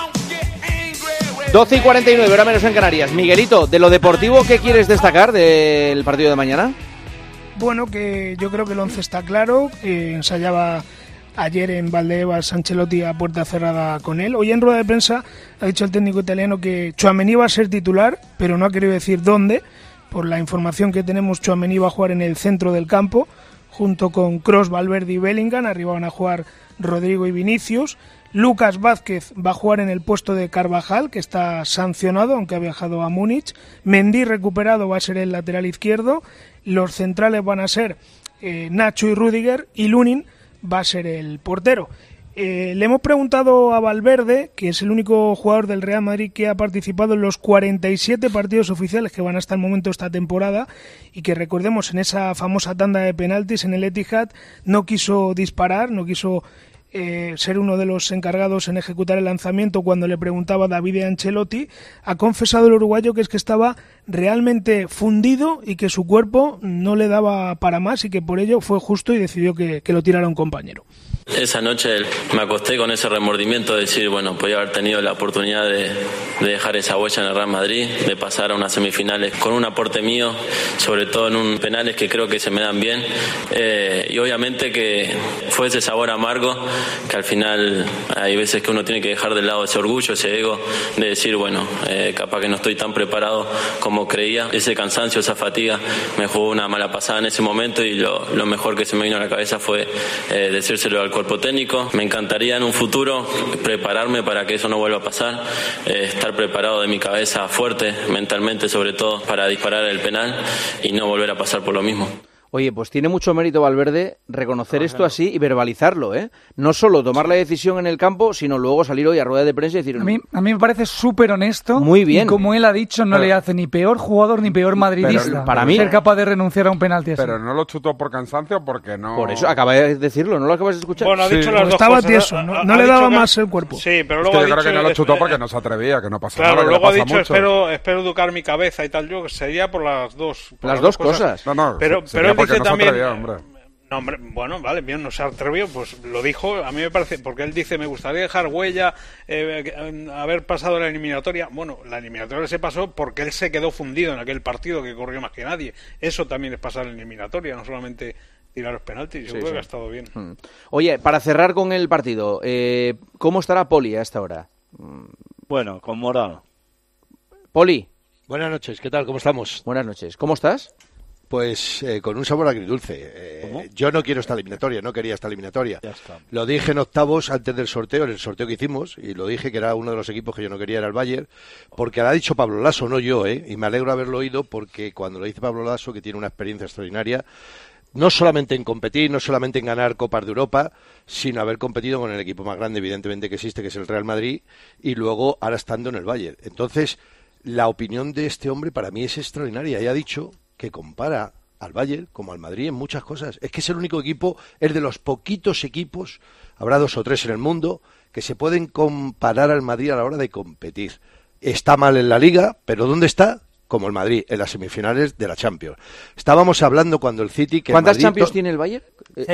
12:49, hora menos en Canarias. Miguelito, de lo deportivo, ¿qué quieres destacar del partido de mañana? Bueno, que yo creo que el 11 está claro. Ensayaba ayer en Valdebebas Ancelotti a puerta cerrada con él. Hoy en rueda de prensa ha dicho el técnico italiano que Tchouaméni va a ser titular, pero no ha querido decir dónde. Por la información que tenemos, Tchouaméni va a jugar en el centro del campo, junto con Kroos, Valverde y Bellingham. Arriba van a jugar Rodrigo y Vinicius. Lucas Vázquez va a jugar en el puesto de Carvajal, que está sancionado, aunque ha viajado a Múnich. Mendy, recuperado, va a ser el lateral izquierdo. Los centrales van a ser Nacho y Rüdiger, y Lunin va a ser el portero. Le hemos preguntado a Valverde, que es el único jugador del Real Madrid que ha participado en los 47 partidos oficiales que van hasta el momento esta temporada, y que, recordemos, en esa famosa tanda de penaltis en el Etihad no quiso disparar, no quiso ser uno de los encargados en ejecutar el lanzamiento cuando le preguntaba David Ancelotti. Ha confesado el uruguayo que es que estaba realmente fundido y que su cuerpo no le daba para más, y que por ello fue justo y decidió que lo tirara un compañero. Esa noche me acosté con ese remordimiento de decir, bueno, podía haber tenido la oportunidad de dejar esa huella en el Real Madrid, de pasar a unas semifinales con un aporte mío, sobre todo en un penales que creo que se me dan bien, y obviamente que fue ese sabor amargo, que al final hay veces que uno tiene que dejar de lado ese orgullo, ese ego, de decir, bueno, capaz que no estoy tan preparado como creía. Ese cansancio, esa fatiga me jugó una mala pasada en ese momento, y lo mejor que se me vino a la cabeza fue decírselo al cuerpo técnico. Me encantaría en un futuro prepararme para que eso no vuelva a pasar, estar preparado de mi cabeza fuerte, mentalmente sobre todo, para disparar el penal y no volver a pasar por lo mismo. Oye, pues tiene mucho mérito Valverde reconocer esto así y verbalizarlo, ¿eh? No solo tomar la decisión en el campo, sino luego salir hoy a rueda de prensa y decir... A mí me parece súper honesto. Muy bien. Y como él ha dicho, no le hace ni peor jugador ni peor madridista. Para mí, ser capaz de renunciar a un penalti así. Pero no lo chutó por cansancio o porque no... Por eso, acaba de decirlo, ¿no lo acabas de escuchar? Bueno, ha dicho las dos estaba cosas. tieso, no le daba más el cuerpo. Sí, pero luego es que yo creo que no lo chutó porque no se atrevía, que no pasa nada. Claro, luego ha dicho, mucho. espero educar mi cabeza y tal. Yo sería por las dos. Las dos cosas. No, pero él dice también... No, hombre, bueno, vale, bien, no se atrevió, pues lo dijo, a mí me parece, porque él dice, me gustaría dejar huella, haber pasado la eliminatoria. Bueno, la eliminatoria se pasó porque él se quedó fundido en aquel partido, que corrió más que nadie. Eso también es pasar la eliminatoria, no solamente tirar los penaltis. Yo creo que ha estado bien. Oye, para cerrar con el partido, ¿cómo estará Poli a esta hora? Bueno, con moral. Poli. Buenas noches, ¿qué tal? ¿Cómo estamos? Buenas noches, ¿cómo estás? Pues con un sabor agridulce. Yo no quiero esta eliminatoria, no quería esta eliminatoria. Lo dije en octavos antes del sorteo, en el sorteo que hicimos, y lo dije que era uno de los equipos que yo no quería, era el Bayern, porque lo ha dicho Pablo Lasso, no yo, y me alegro haberlo oído, porque cuando lo dice Pablo Lasso, que tiene una experiencia extraordinaria, no solamente en competir, no solamente en ganar Copas de Europa, sino haber competido con el equipo más grande, evidentemente, que existe, que es el Real Madrid, y luego ahora estando en el Bayern. Entonces, la opinión de este hombre para mí es extraordinaria, y ha dicho que compara al Bayern como al Madrid en muchas cosas. Es que es el único equipo, es de los poquitos equipos, habrá 2 o 3 en el mundo, que se pueden comparar al Madrid a la hora de competir. Está mal en la Liga, pero ¿dónde está? Como el Madrid, en las semifinales de la Champions. Estábamos hablando cuando el City... ¿Cuántas Champions tiene el Bayern?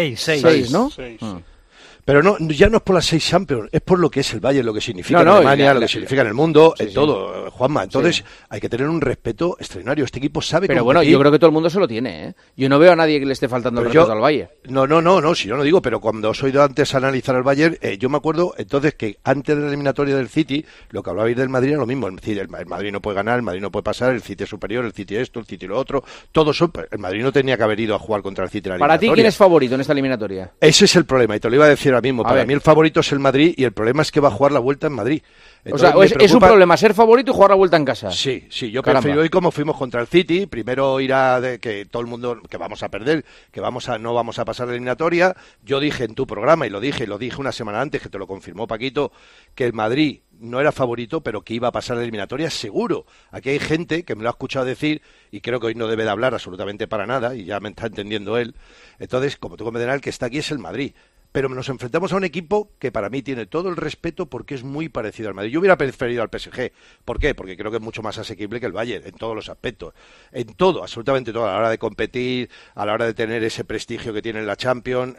6, ¿no? 6. Pero no, ya no es por las 6 Champions, es por lo que es el Bayern, lo que significa en Alemania, lo que significa en el mundo, en todo, Juanma. Entonces hay que tener un respeto extraordinario. Este equipo sabe Pero competir. bueno, yo creo que todo el mundo se lo tiene, ¿eh? Yo no veo a nadie que le esté faltando el respeto al Bayern. No, si yo no digo, pero cuando os he oído antes analizar al Bayern, yo me acuerdo entonces que antes de la eliminatoria del City, lo que hablabais del Madrid era lo mismo. El Madrid no puede ganar, el Madrid no puede pasar, el City es superior, el City esto, el City lo otro. Todo eso, el Madrid no tenía que haber ido a jugar contra el City en la eliminatoria. ¿Para ti quién es favorito en esta eliminatoria? Ese es el problema, y te lo iba a decir ahora mismo. Para mí el favorito es el Madrid, y el problema es que va a jugar la vuelta en Madrid. Entonces, o sea, es un problema ser favorito y jugar la vuelta en casa. Sí, yo prefiero ir como fuimos contra el City, primero irá de que todo el mundo, que vamos a perder, que no vamos a pasar la eliminatoria. Yo dije en tu programa, y lo dije una semana antes, que te lo confirmó Paquito, que el Madrid no era favorito, pero que iba a pasar la eliminatoria seguro. Aquí hay gente que me lo ha escuchado decir, y creo que hoy no debe de hablar absolutamente para nada, y ya me está entendiendo él. Entonces, como tú comprenderás, el que está aquí es el Madrid. Pero nos enfrentamos a un equipo que para mí tiene todo el respeto porque es muy parecido al Madrid. Yo hubiera preferido al PSG. ¿Por qué? Porque creo que es mucho más asequible que el Bayern en todos los aspectos. En todo, absolutamente todo. A la hora de competir, a la hora de tener ese prestigio que tiene la Champions,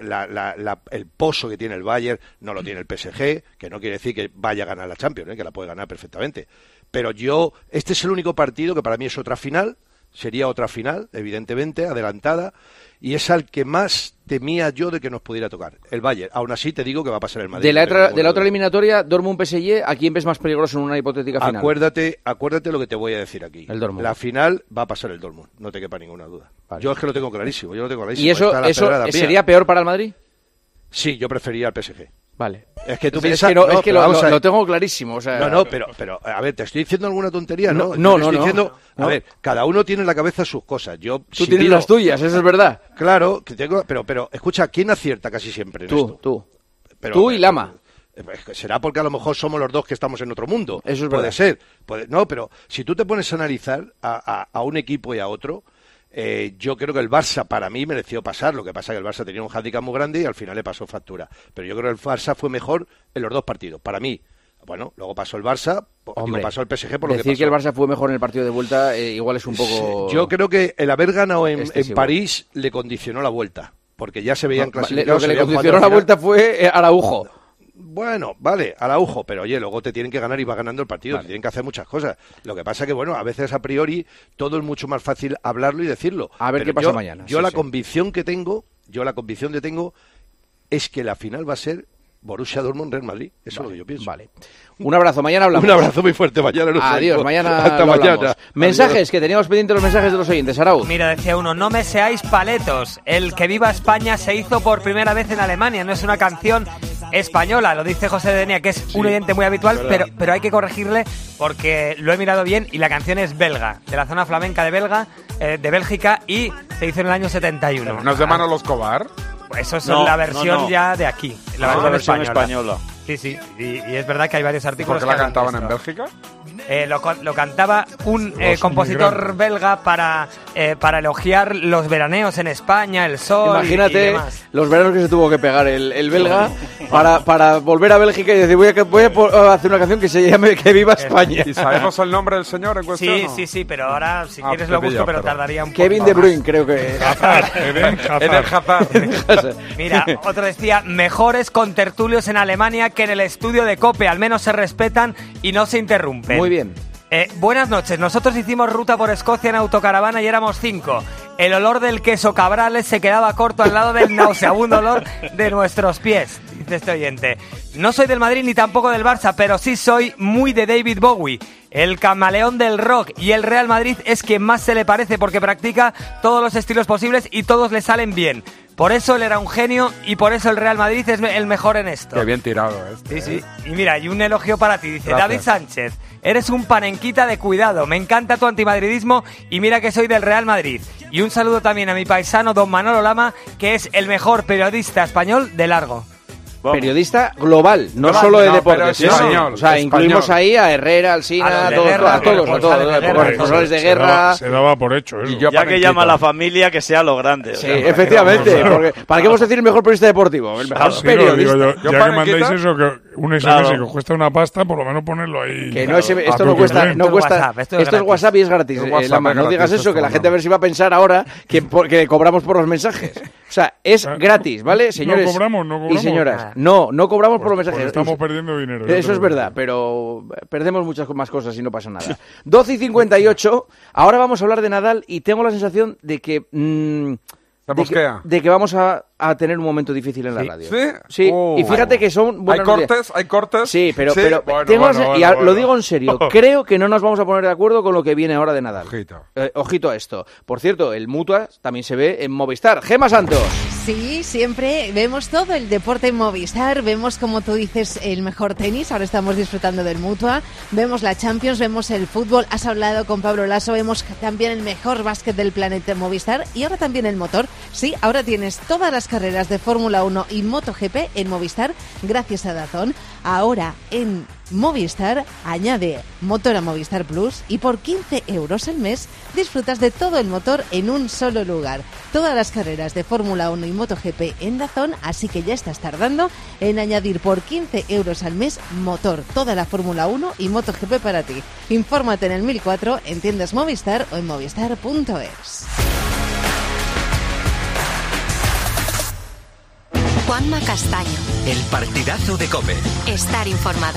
el pozo que tiene el Bayern, no lo tiene el PSG, que no quiere decir que vaya a ganar la Champions, que la puede ganar perfectamente. Pero este es el único partido que para mí es otra final, sería otra final, evidentemente, adelantada, y es al que más temía yo de que nos pudiera tocar, el Bayern. Aún así te digo que va a pasar el Madrid. De la otra eliminatoria, Dortmund-PSG, ¿a quién ves más peligroso en una hipotética final? Acuérdate lo que te voy a decir aquí. El Dortmund. La final va a pasar el Dortmund, no te quepa ninguna duda. Vale. Yo es que lo tengo clarísimo, ¿Y eso sería peor para el Madrid? Sí, yo prefería al PSG. Vale. Es que tú piensas... Es que lo tengo clarísimo. O sea... pero a ver, te estoy diciendo alguna tontería, ¿no? No. Diciendo, a ver, cada uno tiene en la cabeza sus cosas. Tú tienes las tuyas, eso es verdad. Claro, que tengo, pero escucha, ¿quién acierta casi siempre en esto? Tú y Lama. Será porque a lo mejor somos los dos que estamos en otro mundo. Eso es Puede verdad. ser. No, pero si tú te pones a analizar a un equipo y a otro... yo creo que el Barça para mí mereció pasar, lo que pasa es que el Barça tenía un hándicap muy grande y al final le pasó factura, pero yo creo que el Barça fue mejor en los dos partidos, para mí. Bueno, luego pasó el Barça, pasó el PSG por lo que pasó. Decir que el Barça fue mejor en el partido de vuelta igual es un poco... Yo creo que el haber ganado en París le condicionó la vuelta, porque ya se veían clasificados. Lo que le condicionó la vuelta fue Araujo. Bueno, vale, Araujo, pero oye, luego te tienen que ganar y vas ganando el partido, te tienen que hacer muchas cosas. Lo que pasa que, bueno, a veces a priori todo es mucho más fácil hablarlo y decirlo. A ver qué pasa mañana. Yo la convicción que tengo es que la final va a ser Borussia Dortmund-Real Madrid. Eso es lo que yo pienso. Vale. Un abrazo, mañana hablamos. Un abrazo muy fuerte, mañana nos Adiós, vemos. mañana Hasta mañana. Mensajes, Adiós. que teníamos pendientes los mensajes de los oyentes, Arauz. Mira, decía uno, no me seáis paletos. El que viva España se hizo por primera vez en Alemania, no es una canción española, lo dice José Denia, que es un oyente muy habitual, pero hay que corregirle porque lo he mirado bien y la canción es belga, de la zona flamenca de Bélgica, y se hizo en el año 71. ¿No es de Manolo Escobar? Pues eso es la versión ya de aquí, la versión española. Sí, y es verdad que hay varios artículos. ¿Por qué la cantaban en Bélgica? Lo cantaba un compositor belga para elogiar los veraneos en España, el sol. Imagínate y demás. los veranos que se tuvo que pegar el belga para volver a Bélgica y decir voy a hacer una canción que se llame Que viva España. ¿Y sabemos el nombre del señor en cuestión? Sí, pero ahora si quieres lo busco, pero tardaría un poco. Kevin De Bruyne, creo que es. Eden Hazard. Mira, otro decía, mejores contertulios en Alemania que en el estudio de COPE, al menos se respetan y no se interrumpen. Muy bien. Buenas noches, nosotros hicimos ruta por Escocia en autocaravana y éramos 5. El olor del queso Cabrales se quedaba corto al lado del nauseabundo olor de nuestros pies. dice este oyente. No soy del Madrid ni tampoco del Barça, pero sí soy muy de David Bowie, el camaleón del rock, y el Real Madrid es quien más se le parece porque practica todos los estilos posibles y todos le salen bien. Por eso él era un genio y por eso el Real Madrid es el mejor en esto. Qué bien tirado esto. Sí. Y mira, y un elogio para ti. Dice, Gracias. David Sánchez, eres un panenquita de cuidado. Me encanta tu antimadridismo y mira que soy del Real Madrid. Y un saludo también a mi paisano don Manolo Lama, que es el mejor periodista español de largo. Periodista global, no Global, solo de no, deportes. pero es español, O sea, español. incluimos ahí a Herrera, Alsina, a todos, responsables de guerra. Se daba por hecho eso. Y ya que llama a la familia, que sea lo grande. Sí, efectivamente. Porque, ¿para qué vamos a decir el mejor periodista deportivo? El mejor periodista. Digo yo, ya que mandáis eso, que un SMS que cuesta una pasta, por lo menos ponerlo ahí. Que no, esto no cuesta. Esto es WhatsApp y es gratis. Lama, no digas eso, que la gente a ver si va a pensar ahora que cobramos por los mensajes. O sea, es gratis, ¿vale, señores? No cobramos. Y señoras, no cobramos por los mensajes. Estamos perdiendo dinero. Eso es verdad, pero perdemos muchas más cosas y no pasa nada. 12:58, ahora vamos a hablar de Nadal y tengo la sensación de que... de que vamos a tener un momento difícil en la radio. ¿Sí? Y fíjate que son buenas noticias. ¿Hay cortes? Sí, pero Bueno, lo digo en serio, creo que no nos vamos a poner de acuerdo con lo que viene ahora de Nadal. Ojito a esto. Por cierto, el Mutua también se ve en Movistar. Gemma Santos. Sí, siempre vemos todo el deporte en Movistar, vemos, como tú dices, el mejor tenis, ahora estamos disfrutando del Mutua, vemos la Champions, vemos el fútbol, has hablado con Pablo Lasso, vemos también el mejor básquet del planeta en Movistar y ahora también el motor. Sí, ahora tienes todas las carreras de Fórmula 1 y MotoGP en Movistar gracias a DAZN. Ahora en Movistar añade motor a Movistar Plus y por 15 euros al mes disfrutas de todo el motor en un solo lugar. Todas las carreras de Fórmula 1 y MotoGP en DAZN, así que ya estás tardando en añadir por 15 euros al mes motor, toda la Fórmula 1 y MotoGP para ti. Infórmate en el 1004, en tiendas Movistar o en movistar.es. Juanma Castaño. El partidazo de COPE. Estar informado.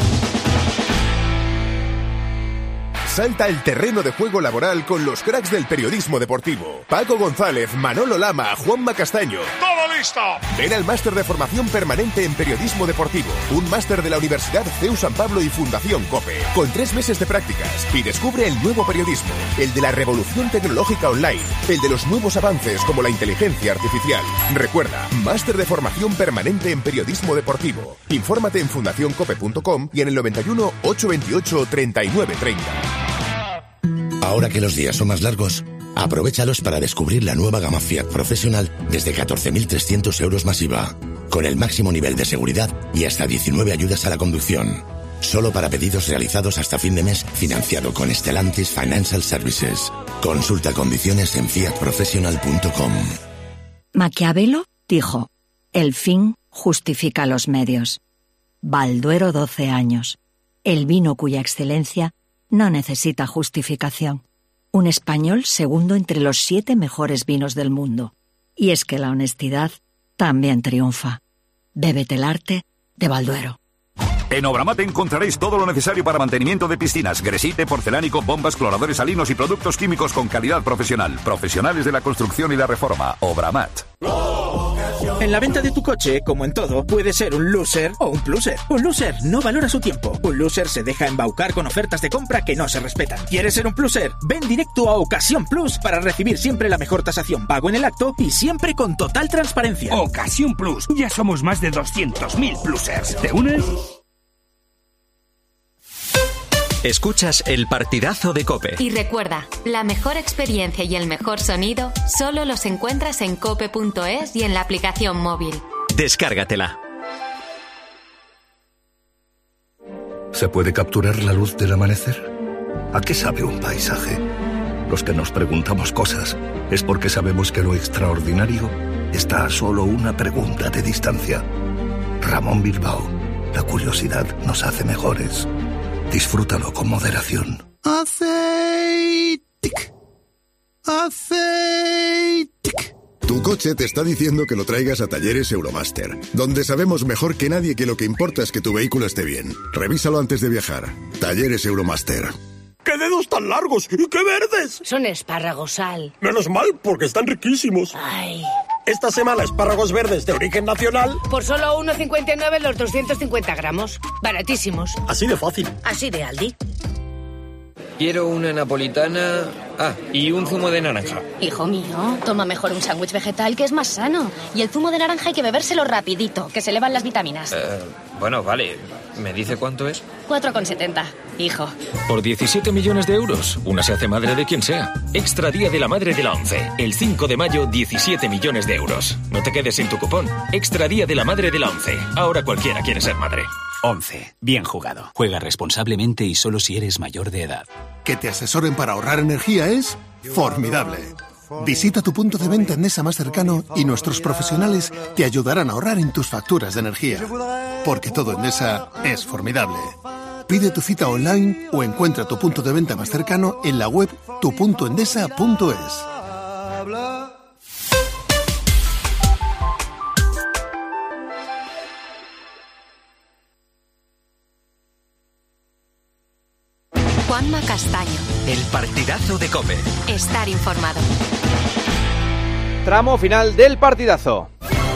Salta al terreno de juego laboral con los cracks del periodismo deportivo. Paco González, Manolo Lama, Juanma Castaño. ¡Todo listo! Ven al máster de formación permanente en periodismo deportivo. Un máster de la Universidad CEU San Pablo y Fundación COPE. Con 3 meses de prácticas. Y descubre el nuevo periodismo. El de la revolución tecnológica online. El de los nuevos avances como la inteligencia artificial. Recuerda, máster de formación permanente en periodismo deportivo. Infórmate en fundacioncope.com y en el 91 828 3930. Ahora que los días son más largos, aprovéchalos para descubrir la nueva gama Fiat Professional desde 14.300 euros más IVA, con el máximo nivel de seguridad y hasta 19 ayudas a la conducción. Solo para pedidos realizados hasta fin de mes, financiado con Stellantis Financial Services. Consulta condiciones en fiatprofessional.com. Maquiavelo dijo, el fin justifica los medios. Balduero 12 años. El vino cuya excelencia no necesita justificación. Un español segundo entre los 7 mejores vinos del mundo. Y es que la honestidad también triunfa. Bébete el arte de Balduero. En Obramat encontraréis todo lo necesario para mantenimiento de piscinas, gresite, porcelánico, bombas, cloradores salinos y productos químicos con calidad profesional. Profesionales de la construcción y la reforma. Obramat. En la venta de tu coche, como en todo, puede ser un loser o un pluser. Un loser no valora su tiempo. Un loser se deja embaucar con ofertas de compra que no se respetan. ¿Quieres ser un pluser? Ven directo a Ocasión Plus para recibir siempre la mejor tasación, pago en el acto y siempre con total transparencia. Ocasión Plus. Ya somos más de 200.000 plusers. ¿Te unes? Escuchas el partidazo de COPE. Y recuerda, la mejor experiencia y el mejor sonido solo los encuentras en cope.es y en la aplicación móvil. Descárgatela. ¿Se puede capturar la luz del amanecer? ¿A qué sabe un paisaje? Los que nos preguntamos cosas es porque sabemos que lo extraordinario está a solo una pregunta de distancia. Ramón Bilbao, la curiosidad nos hace mejores. Disfrútalo con moderación. Aceitic. Tu coche te está diciendo que lo traigas a Talleres Euromaster, donde sabemos mejor que nadie que lo que importa es que tu vehículo esté bien. Revísalo antes de viajar. Talleres Euromaster. ¡Qué dedos tan largos! ¡Y qué verdes! Son espárragos, Sal. Menos mal, porque están riquísimos. Ay. Esta semana espárragos verdes de origen nacional. Por solo 1,59 los 250 gramos. Baratísimos. Así de fácil. Así de Aldi. Quiero una napolitana... y un zumo de naranja. Hijo mío, toma mejor un sándwich vegetal que es más sano. Y el zumo de naranja hay que bebérselo rapidito, que se elevan las vitaminas. Bueno, vale. ¿Me dice cuánto es? 4,70, hijo. Por 17 millones de euros, una se hace madre de quien sea. Extra Día de la Madre de la ONCE. El 5 de mayo, 17 millones de euros. No te quedes sin tu cupón. Extra Día de la Madre de la ONCE. Ahora cualquiera quiere ser madre. 11. Bien jugado. Juega responsablemente y solo si eres mayor de edad. Que te asesoren para ahorrar energía es formidable. Visita tu punto de venta Endesa más cercano y nuestros profesionales te ayudarán a ahorrar en tus facturas de energía. Porque todo Endesa es formidable. Pide tu cita online o encuentra tu punto de venta más cercano en la web tupuntoendesa.es. Juanma Castaño. El partidazo de COPE. Estar informado. Tramo final del partidazo.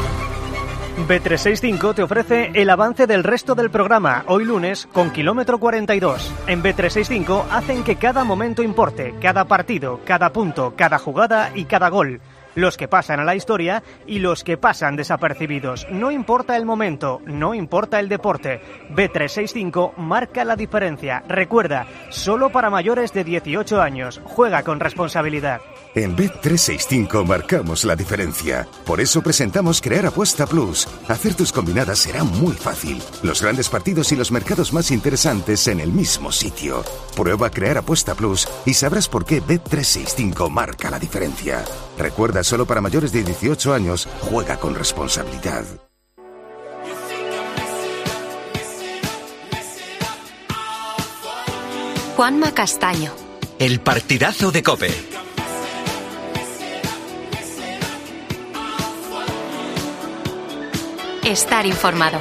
Bet365 te ofrece el avance del resto del programa, hoy lunes, con kilómetro 42. En Bet365 hacen que cada momento importe, cada partido, cada punto, cada jugada y cada gol. Los que pasan a la historia y los que pasan desapercibidos. No importa el momento, no importa el deporte. Bet365 marca la diferencia. Recuerda, solo para mayores de 18 años. Juega con responsabilidad. En Bet365 marcamos la diferencia. Por eso presentamos Crear Apuesta Plus. Hacer tus combinadas será muy fácil. Los grandes partidos y los mercados más interesantes en el mismo sitio. Prueba Crear Apuesta Plus y sabrás por qué Bet365 marca la diferencia. Recuerda, solo para mayores de 18 años, juega con responsabilidad. Juanma Castaño. El partidazo de COPE. Estar informado.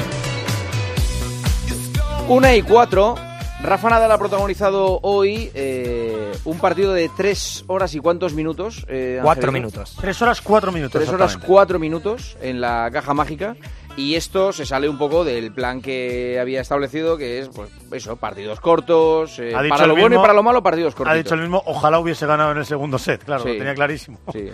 1:04. Rafa Nadal ha protagonizado hoy un partido de 3 horas y ¿cuántos minutos? 4 minutos. 3 horas 4 minutos. 3 horas 4 minutos en la caja mágica. Y esto se sale un poco del plan que había establecido, que es, pues, eso, partidos cortos, para lo bueno y para lo malo, partidos cortos. Ha dicho el mismo, ojalá hubiese ganado en el segundo set, claro, Sí. lo tenía clarísimo. Sí.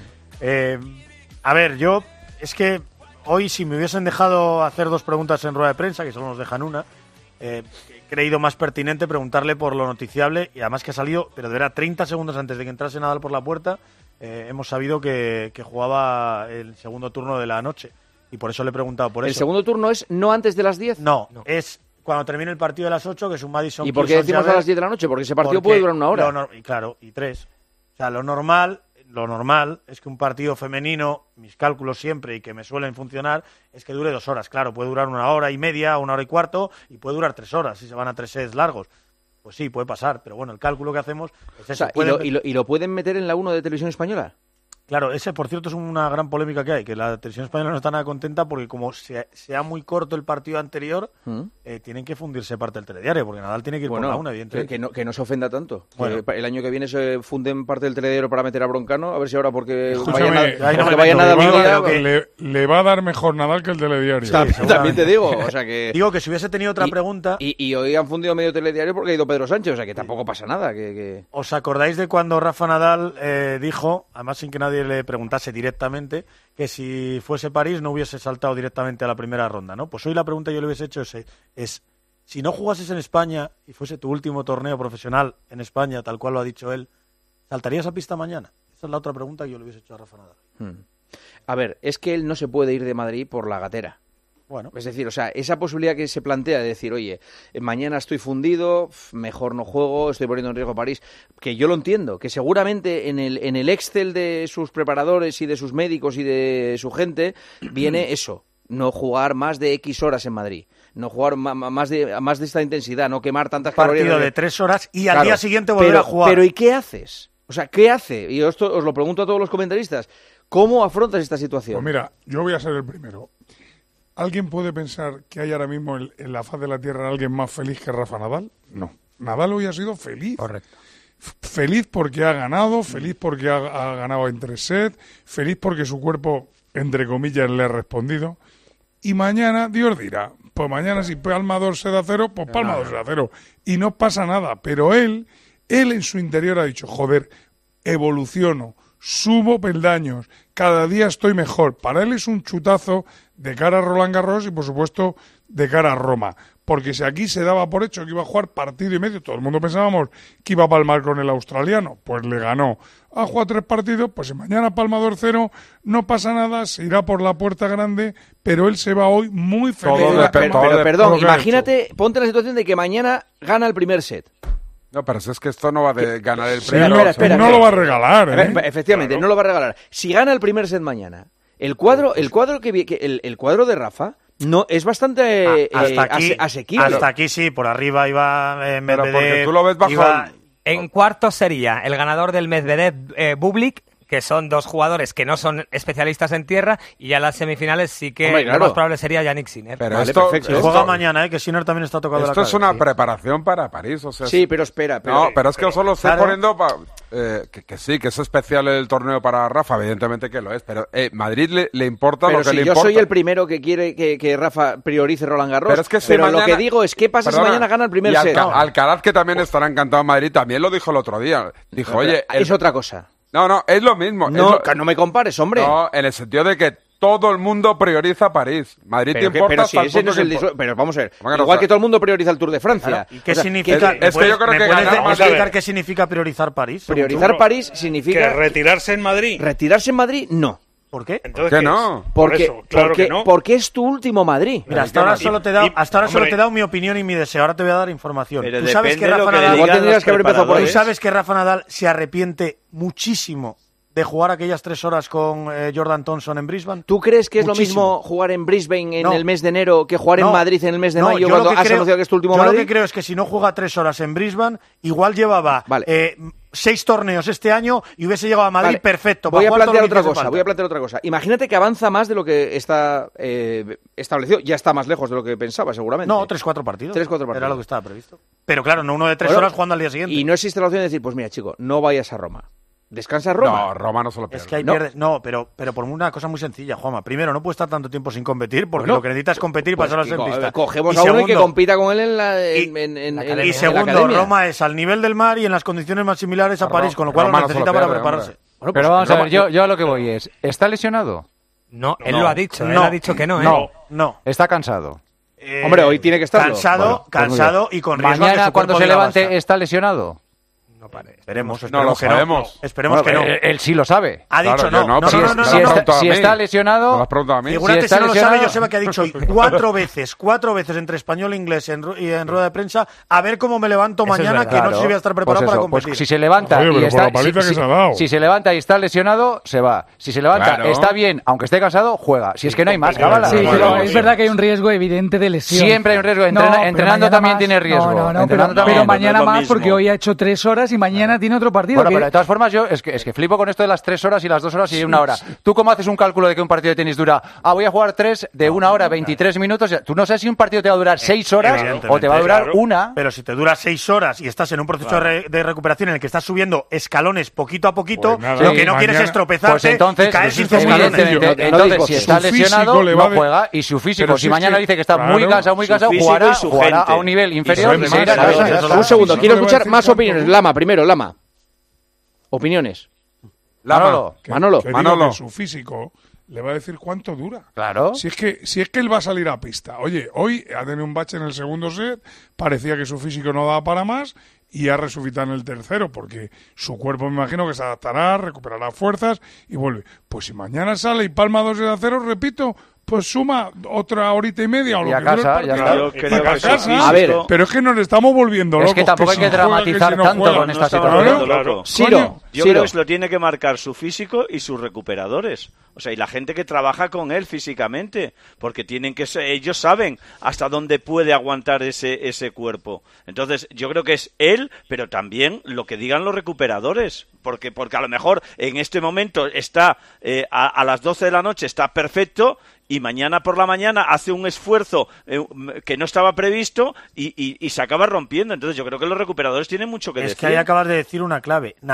A ver, yo, es que hoy si me hubiesen dejado hacer 2 preguntas en rueda de prensa, que solo nos dejan una, he creído más pertinente preguntarle por lo noticiable, y además que ha salido, pero de verdad, 30 segundos antes de que entrase Nadal por la puerta, hemos sabido que jugaba el segundo turno de la noche. Y por eso le he preguntado por eso. ¿El segundo turno es no antes de las 10? No, es cuando termine el partido de las 8, que es un Madison. ¿Y por qué decimos a las 10 de la noche? Porque ese partido puede durar 1 hora. Claro, y 3. O sea, lo normal es que un partido femenino, mis cálculos siempre, y que me suelen funcionar, es que dure 2 horas. Claro, puede durar 1 hora y media, 1 hora y cuarto, y puede durar 3 horas, si se van a 3 sets largos. Pues sí, puede pasar, pero bueno, el cálculo que hacemos es eso. O sea, ¿y lo pueden meter en la 1 de Televisión Española? Claro, ese por cierto es una gran polémica que hay, que la televisión española no está nada contenta porque como sea muy corto el partido anterior, tienen que fundirse parte del telediario, porque Nadal tiene que ir por la 1, evidentemente. Que no se ofenda tanto. Bueno. El año que viene se funden parte del telediario para meter a Broncano, a ver si ahora porque Escúchame, vaya Nadal le va a dar mejor Nadal que el telediario. También te digo, o sea que... Digo que si hubiese tenido otra pregunta... Y hoy han fundido medio telediario porque ha ido Pedro Sánchez, o sea que tampoco pasa nada. ¿Os acordáis de cuando Rafa Nadal dijo, además sin que nadie le preguntase directamente, que si fuese París no hubiese saltado directamente a la primera ronda, ¿no? Pues hoy la pregunta que yo le hubiese hecho es si no jugases en España y fuese tu último torneo profesional en España, tal cual lo ha dicho él, ¿saltarías a pista mañana? Esa es la otra pregunta que yo le hubiese hecho a Rafa Nadal. A ver, es que él no se puede ir de Madrid por la gatera. Bueno. Es decir, o sea, esa posibilidad que se plantea de decir, oye, mañana estoy fundido, mejor no juego, estoy poniendo en riesgo París, que yo lo entiendo, que seguramente en el Excel de sus preparadores y de sus médicos y de su gente viene eso, no jugar más de X horas en Madrid, no jugar más de esta intensidad, no quemar tantas calorías. Partido de 3 horas y al día siguiente volver a jugar. Pero ¿y qué haces? O sea, ¿qué hace? Y esto os lo pregunto a todos los comentaristas. ¿Cómo afrontas esta situación? Pues mira, yo voy a ser el primero. ¿Alguien puede pensar que hay ahora mismo en la faz de la Tierra alguien más feliz que Rafa Nadal? No. Nadal hoy ha sido feliz. Correcto. Feliz porque ha ganado, feliz porque ha ganado en 3 sets, feliz porque su cuerpo entre comillas, le he respondido. Y mañana, Dios dirá, pues mañana si Palma 2 se da 0, pues Palma 2 se da 0. Y no pasa nada. Pero él en su interior ha dicho, joder, evoluciono, subo peldaños, cada día estoy mejor. Para él es un chutazo de cara a Roland Garros y, por supuesto, de cara a Roma. Porque si aquí se daba por hecho que iba a jugar partido y medio, todo el mundo pensábamos que iba a palmar con el australiano, pues le ganó. Ha jugado 3 partidos, pues si mañana palma 2-0, no pasa nada, se irá por la puerta grande, pero él se va hoy muy feliz. Pero perdón, imagínate, ponte en la situación de que mañana gana el primer set. No, pero es que esto no va de ganar el primero. Espera, no lo va a regalar, ¿eh? Efectivamente, no lo va a regalar. Si gana el primer set mañana, el cuadro de Rafa no es bastante asequible. Hasta aquí sí, por arriba iba Medvedev. Pero porque tú lo ves bajo. En cuartos sería el ganador del Medvedev, Bublik, que son 2 jugadores que no son especialistas en tierra, y ya las semifinales sí que lo más probable sería Yannick Sinner. Pero esto juega mañana, que Sinner también está tocado esto es una preparación para París, o sea, sí, pero espera. No, pero es que solo estoy poniendo que sí, que es especial el torneo para Rafa, evidentemente que lo es, pero Madrid le importa pero lo que si le yo importa. soy el primero que quiere que Rafa priorice Roland Garros, pero es que mañana, lo que digo es, ¿qué pasa si mañana gana el primer set? Alcaraz, que también estará encantado en Madrid, también lo dijo el otro día. Dijo, oye... Es otra cosa. No, es lo mismo. No me compares, hombre. No, en el sentido de que todo el mundo prioriza París. Madrid te importa pero si ese no es pero vamos a ver, igual que todo el mundo prioriza el Tour de Francia. Claro. ¿Y qué significa? Es que yo creo que explicar qué significa priorizar París? Priorizar París significa... ¿Que retirarse en Madrid? Retirarse en Madrid, no. ¿Por qué? Entonces, ¿qué no? Porque es tu último Madrid. Mira, hasta ahora solo te he dado mi opinión y mi deseo. Ahora te voy a dar información. Pero tú sabes que Rafa Nadal, igual tendrías que haber empezado por ahí. Tú sabes que Rafa Nadal se arrepiente muchísimo de jugar aquellas 3 horas con Jordan Thompson en Brisbane. ¿Tú crees que es lo mismo jugar en Brisbane en el mes de enero que jugar en Madrid en el mes de mayo cuando has anunciado que es tu último Madrid? Yo lo que creo es que si no juega 3 horas en Brisbane, igual llevaba 6 torneos este año y hubiese llegado a Madrid perfecto. Voy a plantear otra cosa. Imagínate que avanza más de lo que está establecido. Ya está más lejos de lo que pensaba, seguramente. No, 3-4 partidos. 3-4 partidos. Era lo que estaba previsto. Pero claro, no uno de 3 horas jugando al día siguiente. Y no existe la opción de decir, pues mira, chico, no vayas a Roma. ¿Descansa Roma? No, Roma no se lo pierde. Es que ahí pierdes. No, pero por una cosa muy sencilla, Juanma. Primero, no puede estar tanto tiempo sin competir, porque lo que necesita es competir y pasarlo en pista. Cogemos a uno y que compita con él en la Y segundo, Roma es al nivel del mar y en las condiciones más similares a París, con lo cual lo necesita para prepararse. Bueno, pero vamos a ver, yo a lo que voy es, ¿está lesionado? No, él lo ha dicho. Él ha dicho que no. No. ¿Está cansado? Hombre, hoy tiene que estar cansado y con riesgo. Mañana, cuando se levante, ¿está lesionado? Esperemos que no. Esperemos que no. Él sí lo sabe. Ha dicho no. Si está lesionado... Figúrate si no lo sabe, Joseba, que ha dicho hoy 4 veces entre español e inglés y en rueda de prensa, a ver cómo me levanto mañana, que no sé si voy a estar preparado para competir. Pues si se levanta si se levanta y está lesionado, se va. Si se levanta, está bien, aunque esté cansado, juega. Si es que no hay más, cábala. Sí, pero es verdad que hay un riesgo evidente de lesión. Siempre hay un riesgo. Entrenando también tiene riesgo. Pero mañana más, porque hoy ha hecho 3 horas y mañana tiene otro partido. Bueno, pero de todas formas yo es que flipo con esto de las 3 horas y las 2 horas y 1 hora. ¿Tú cómo haces un cálculo de que un partido de tenis dura? Voy a jugar 3 de 1 hora, 23 minutos. Tú no sabes si un partido te va a durar 6 horas o te va a durar 1. Pero si te dura 6 horas y estás en un proceso de recuperación en el que estás subiendo escalones poquito a poquito, lo que no quieres es tropezarte y caer sin escalones. Entonces, si está lesionado, no juega. Y su físico, si mañana dice que está muy cansado, jugará a un nivel inferior. Un segundo, quiero escuchar más opiniones. Lama. Opiniones. Manolo. Que su físico le va a decir cuánto dura. Claro. Si es que él va a salir a pista. Oye, hoy ha tenido un bache en el segundo set, parecía que su físico no daba para más y ha resucitado en el tercero, porque su cuerpo me imagino que se adaptará, recuperará fuerzas y vuelve. Pues si mañana sale y palma 2-0, repito, pues suma otra horita y media o lo que casa, ya está. A ver, pero es que nos estamos volviendo locos. Es que tampoco hay que dramatizar tanto con esta situación. Claro. Yo creo que lo tiene que marcar su físico y sus recuperadores. O sea, y la gente que trabaja con él físicamente, porque ellos saben hasta dónde puede aguantar ese cuerpo. Entonces, yo creo que es él, pero también lo que digan los recuperadores, porque a lo mejor en este momento está a las 12 de la noche está perfecto y mañana por la mañana hace un esfuerzo que no estaba previsto y se acaba rompiendo. Entonces yo creo que los recuperadores tienen mucho que decir. Es que ahí acabas de decir una clave. Nadal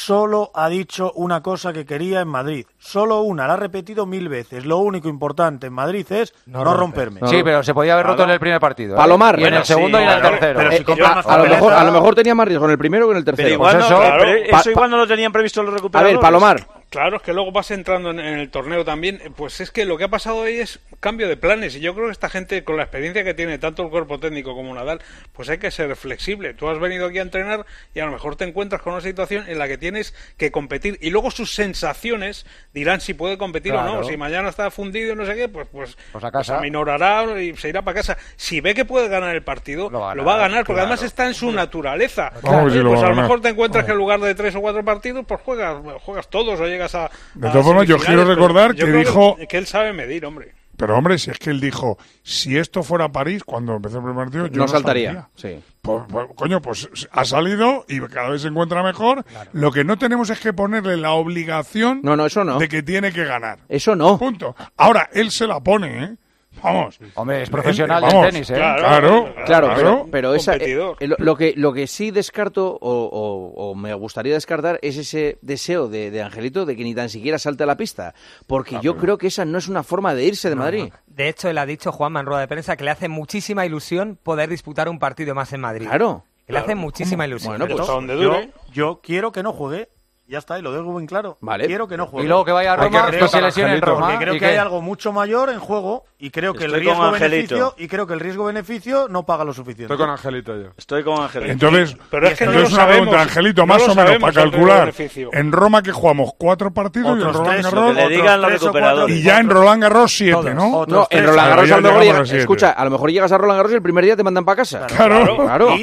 solo ha dicho una cosa que quería en Madrid. Solo una, la ha repetido 1000 veces. Lo único importante en Madrid es no romperme. Sí, pero se podía haber roto en el primer partido. Palomar. Y en el segundo y en el tercero. Pero a lo mejor tenía más riesgo en el primero que en el tercero. Pero igual, eso igual no lo tenían previsto los recuperadores. A ver, Palomar. Claro, es que luego vas entrando en el torneo también. Pues es que lo que ha pasado ahí es cambio de planes. Y yo creo que esta gente, con la experiencia que tiene tanto el cuerpo técnico como Nadal, pues hay que ser flexible. Tú has venido aquí a entrenar y a lo mejor te encuentras con una situación en la que tienes que competir. Y luego sus sensaciones dirán si puede competir o no. Si mañana está fundido y no sé qué, pues a casa. aminorará y se irá para casa. Si ve que puede ganar el partido, lo va a ganar, porque además está en su naturaleza. Pues a lo mejor te encuentras que en lugar de 3 o 4 partidos, pues juegas todos o llegas a de todas formas, yo quiero recordar que dijo... Que él sabe medir, hombre. Pero, hombre, si es que él dijo, si esto fuera París, cuando empezó el primer partido, yo no saltaría. Sí. Pues ha salido y cada vez se encuentra mejor. Claro. Lo que no tenemos es que ponerle la obligación eso no. de que tiene que ganar. Eso no. Punto. Ahora, él se la pone, ¿eh? Vamos. Hombre, es profesional del tenis, ¿eh? Claro. Pero esa, lo que sí descarto o me gustaría descartar es ese deseo de Angelito de que ni tan siquiera salte a la pista, porque yo creo que esa no es una forma de irse de Madrid. No. De hecho, él ha dicho, Juanma, en rueda de prensa, que le hace muchísima ilusión poder disputar un partido más en Madrid. Claro. Le hace muchísima ilusión. Bueno, pues donde dure. Yo quiero que no juegue. Ya está, y lo dejo bien claro. Vale. Quiero que no juegue. Y luego que vaya a Roma, que se lesione en Roma. Porque creo que hay algo mucho mayor en juego y creo que el riesgo-beneficio no paga lo suficiente. Estoy con Angelito yo. Estoy con Angelito. Entonces, pero es que no una pregunta, Angelito, más o menos para calcular. En Roma que jugamos 4 partidos y en Roland Garros. Que le digan los recuperadores. Y ya en Roland Garros 7, ¿no? No, en Roland Garros a lo mejor llegas. Escucha, a lo mejor llegas a Roland Garros y el primer día te mandan para casa. Claro.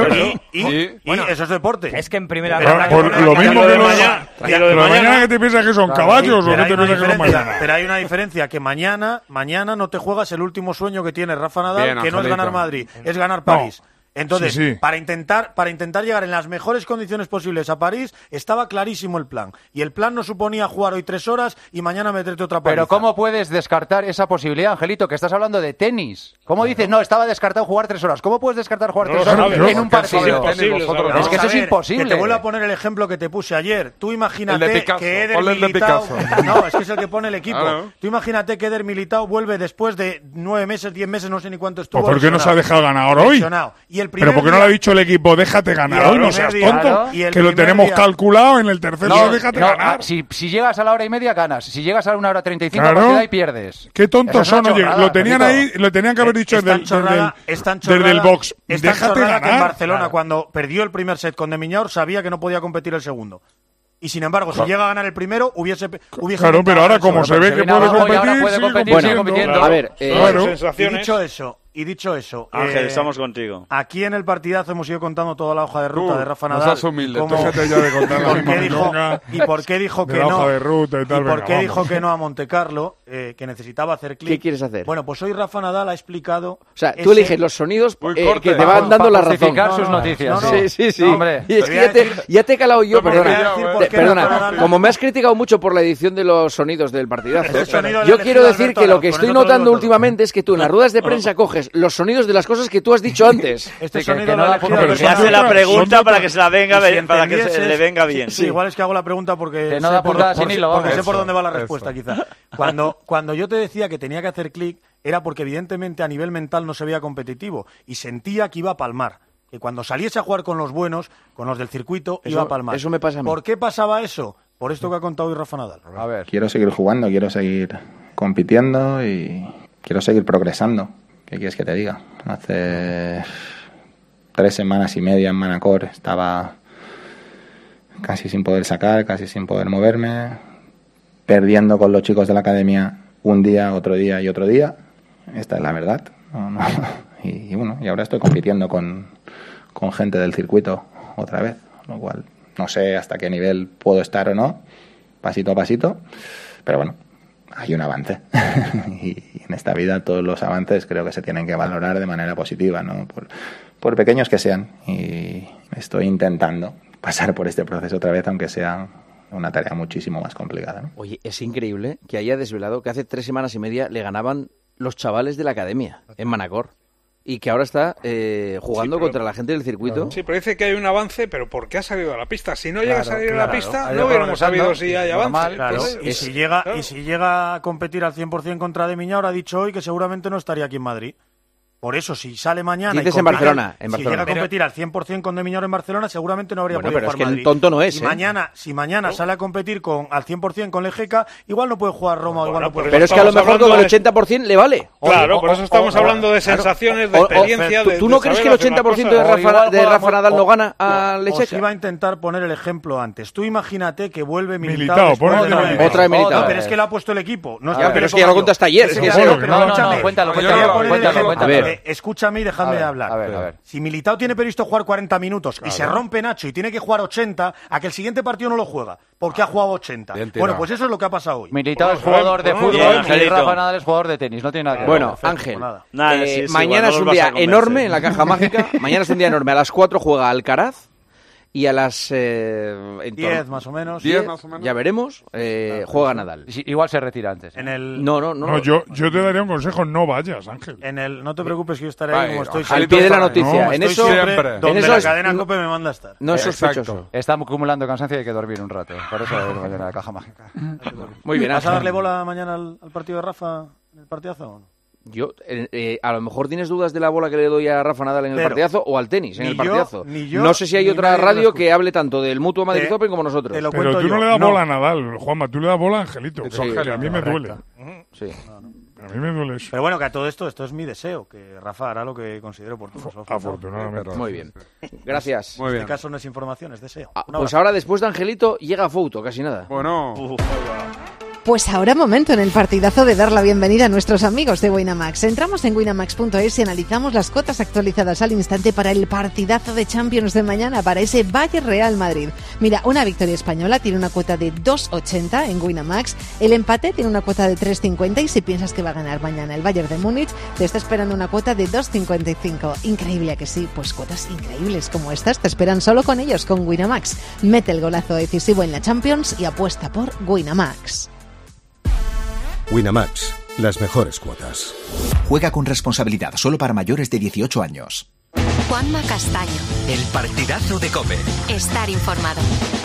Y eso es deporte. Es que en primera lo mismo que lo de mañana que te piensas que son caballos o que te piensas que son mañana. Pero hay una diferencia, que mañana no te juegas el último sueño que tiene Rafa Nadal, que no es ganar Madrid, es ganar París. Entonces, para intentar llegar en las mejores condiciones posibles a París, estaba clarísimo el plan. Y el plan no suponía jugar hoy 3 horas y mañana meterte otra paliza. Pero ¿cómo puedes descartar esa posibilidad, Angelito? Que estás hablando de tenis. ¿Cómo dices? No, estaba descartado jugar 3 horas. ¿Cómo puedes descartar jugar 3 horas en un partido? Es que eso es imposible. Que te vuelvo a poner el ejemplo que te puse ayer. Tú imagínate que Eder Militao... No, es que es el que pone el equipo. Tú imagínate que Eder Militao vuelve después de 9 meses, 10 meses, no sé ni cuánto estuvo. ¿Por qué no se ha dejado ganar hoy? Pero ¿por qué no le ha dicho el equipo, déjate ganar hoy? No seas tonto, que lo tenemos calculado en el tercero, déjate ganar. Si llegas a la hora y media, ganas. Si llegas a la 1:35 partida y pierdes. Qué tontos son, oye, lo tenían ahí, lo tenían que haber dicho desde el box. Déjate ganar. Que en Barcelona, cuando perdió el primer set con Demiñor, sabía que no podía competir el segundo. Y sin embargo, si llega a ganar el primero, hubiese claro, pero ahora como se ve que puede competir, sigue compitiendo. A ver, y dicho eso, Ángel, estamos contigo. Aquí en el partidazo hemos ido contando toda la hoja de ruta de Rafa Nadal. No seas humilde, déjate ya de contar y por qué dijo que no. Hoja de ruta y tal, y por qué dijo que no a Montecarlo, que necesitaba hacer clic. ¿Qué quieres hacer? Bueno, pues hoy Rafa Nadal ha explicado. O sea, tú eliges los sonidos que te van dando la razón. Sus noticias. Sí. Hombre. Y es que ya te he calado yo, perdona. Como me has criticado mucho por la edición de los sonidos del partidazo, yo quiero decir que lo que estoy notando últimamente es que tú en las ruedas de prensa coges los sonidos de las cosas que tú has dicho antes. Se hace la pregunta para que se la venga para que se le venga bien. Sí, igual es que hago la pregunta porque sé por dónde va la respuesta, quizá. Cuando yo te decía que tenía que hacer clic, era porque evidentemente a nivel mental no se veía competitivo y sentía que iba a palmar. Que cuando saliese a jugar con los buenos, con los del circuito, iba a palmar. Eso me pasa a mí. ¿Por qué pasaba eso? Por esto que ha contado hoy Rafa Nadal. A ver. Quiero seguir jugando, quiero seguir compitiendo y quiero seguir progresando. ¿Qué quieres que te diga? Hace 3 semanas y media en Manacor estaba casi sin poder sacar, casi sin poder moverme, perdiendo con los chicos de la academia un día, otro día y otro día. Esta es la verdad. Y bueno, y ahora estoy compitiendo con gente del circuito otra vez, lo cual no sé hasta qué nivel puedo estar o no, pasito a pasito, pero bueno, hay un avance. Y en esta vida todos los avances creo que se tienen que valorar de manera positiva, ¿no? Por pequeños que sean. Y estoy intentando pasar por este proceso otra vez, aunque sea una tarea muchísimo más complicada, ¿no? Oye, es increíble que haya desvelado que hace 3 semanas y media le ganaban los chavales de la academia en Manacor. y que ahora está jugando contra la gente del circuito. Claro. Sí, pero dice que hay un avance, pero ¿por qué ha salido a la pista? Si no llega a salir a la pista, no hubiéramos sabido si hay avance. Claro. Y si llega a competir al 100% contra De Miña, ahora ha dicho hoy que seguramente no estaría aquí en Madrid. Por eso, si sale mañana... Dices en Barcelona. Si llega a competir al 100% con De Miñor en Barcelona, seguramente no habría podido jugar pero es que Madrid. el tonto no es, Si mañana sale a competir al 100% con Lejeca, igual no puede jugar Roma, igual no puede. Pero es que a lo mejor con el 80% le vale. Claro, por eso estamos hablando de sensaciones, de experiencia... ¿Tú no crees que el 80% de Rafa Nadal no gana a Lejeca? Os iba a intentar poner el ejemplo antes. Tú imagínate que vuelve Militao. Otra de Militao. No, pero es que lo ha puesto el equipo. Pero es que ya lo contaste ayer. No, cuéntalo. A ver. Escúchame y déjame de hablar. A ver. Si Militao tiene previsto jugar 40 minutos y se rompe Nacho y tiene que jugar 80, a que el siguiente partido no lo juega, porque ha jugado 80. Bueno, pues eso es lo que ha pasado hoy. Militao es jugador de fútbol y Rafa Nadal es jugador de tenis, no tiene nada que ver. Bueno, Ángel, mañana es un día enorme en la caja mágica. Mañana es un día enorme. A las 4 juega Alcaraz. Y a las 10 más o menos. 10 ya veremos. Juega Nadal. Igual se retira antes. No. Yo te daría un consejo, no vayas, Ángel. No te preocupes, que yo estaré ahí como estoy. Al pie de la noticia. En eso siempre, donde la cadena COPE me manda a estar. No es sospechoso. Está acumulando cansancio y hay que dormir un rato. Por eso mañana a la caja mágica. Muy bien. ¿Vas a darle bola mañana al partido de Rafa en el partidazo o no? Yo, a lo mejor tienes dudas de la bola que le doy a Rafa Nadal en el partidazo o al tenis en el partidazo. No sé si hay otra radio que hable tanto del Mutua Madrid Open como nosotros. Pero tú no le das bola a Nadal, Juanma, tú le das bola a Angelito. Que a mí me duele. Sí. A mí me duele eso. Pero bueno, que a todo esto es mi deseo, que Rafa hará lo que considero oportuno. Afortunadamente. Muy bien. Gracias. En este caso no es información, es deseo. Pues ahora, después de Angelito, llega Fouto, casi nada. Bueno. Pues ahora momento en el partidazo de dar la bienvenida a nuestros amigos de Winamax. Entramos en winamax.es y analizamos las cuotas actualizadas al instante para el partidazo de Champions de mañana, para ese Bayern Real Madrid. Mira, una victoria española tiene una cuota de 2,80 en Winamax, el empate tiene una cuota de 3,50 y si piensas que va a ganar mañana el Bayern de Múnich, te está esperando una cuota de 2,55. Increíble que sí, pues cuotas increíbles como estas te esperan solo con ellos, con Winamax. Mete el golazo decisivo en la Champions y apuesta por Winamax. Winamax, las mejores cuotas. Juega con responsabilidad, solo para mayores de 18 años. Juanma Castaño. El partidazo de COPE. Estar informado.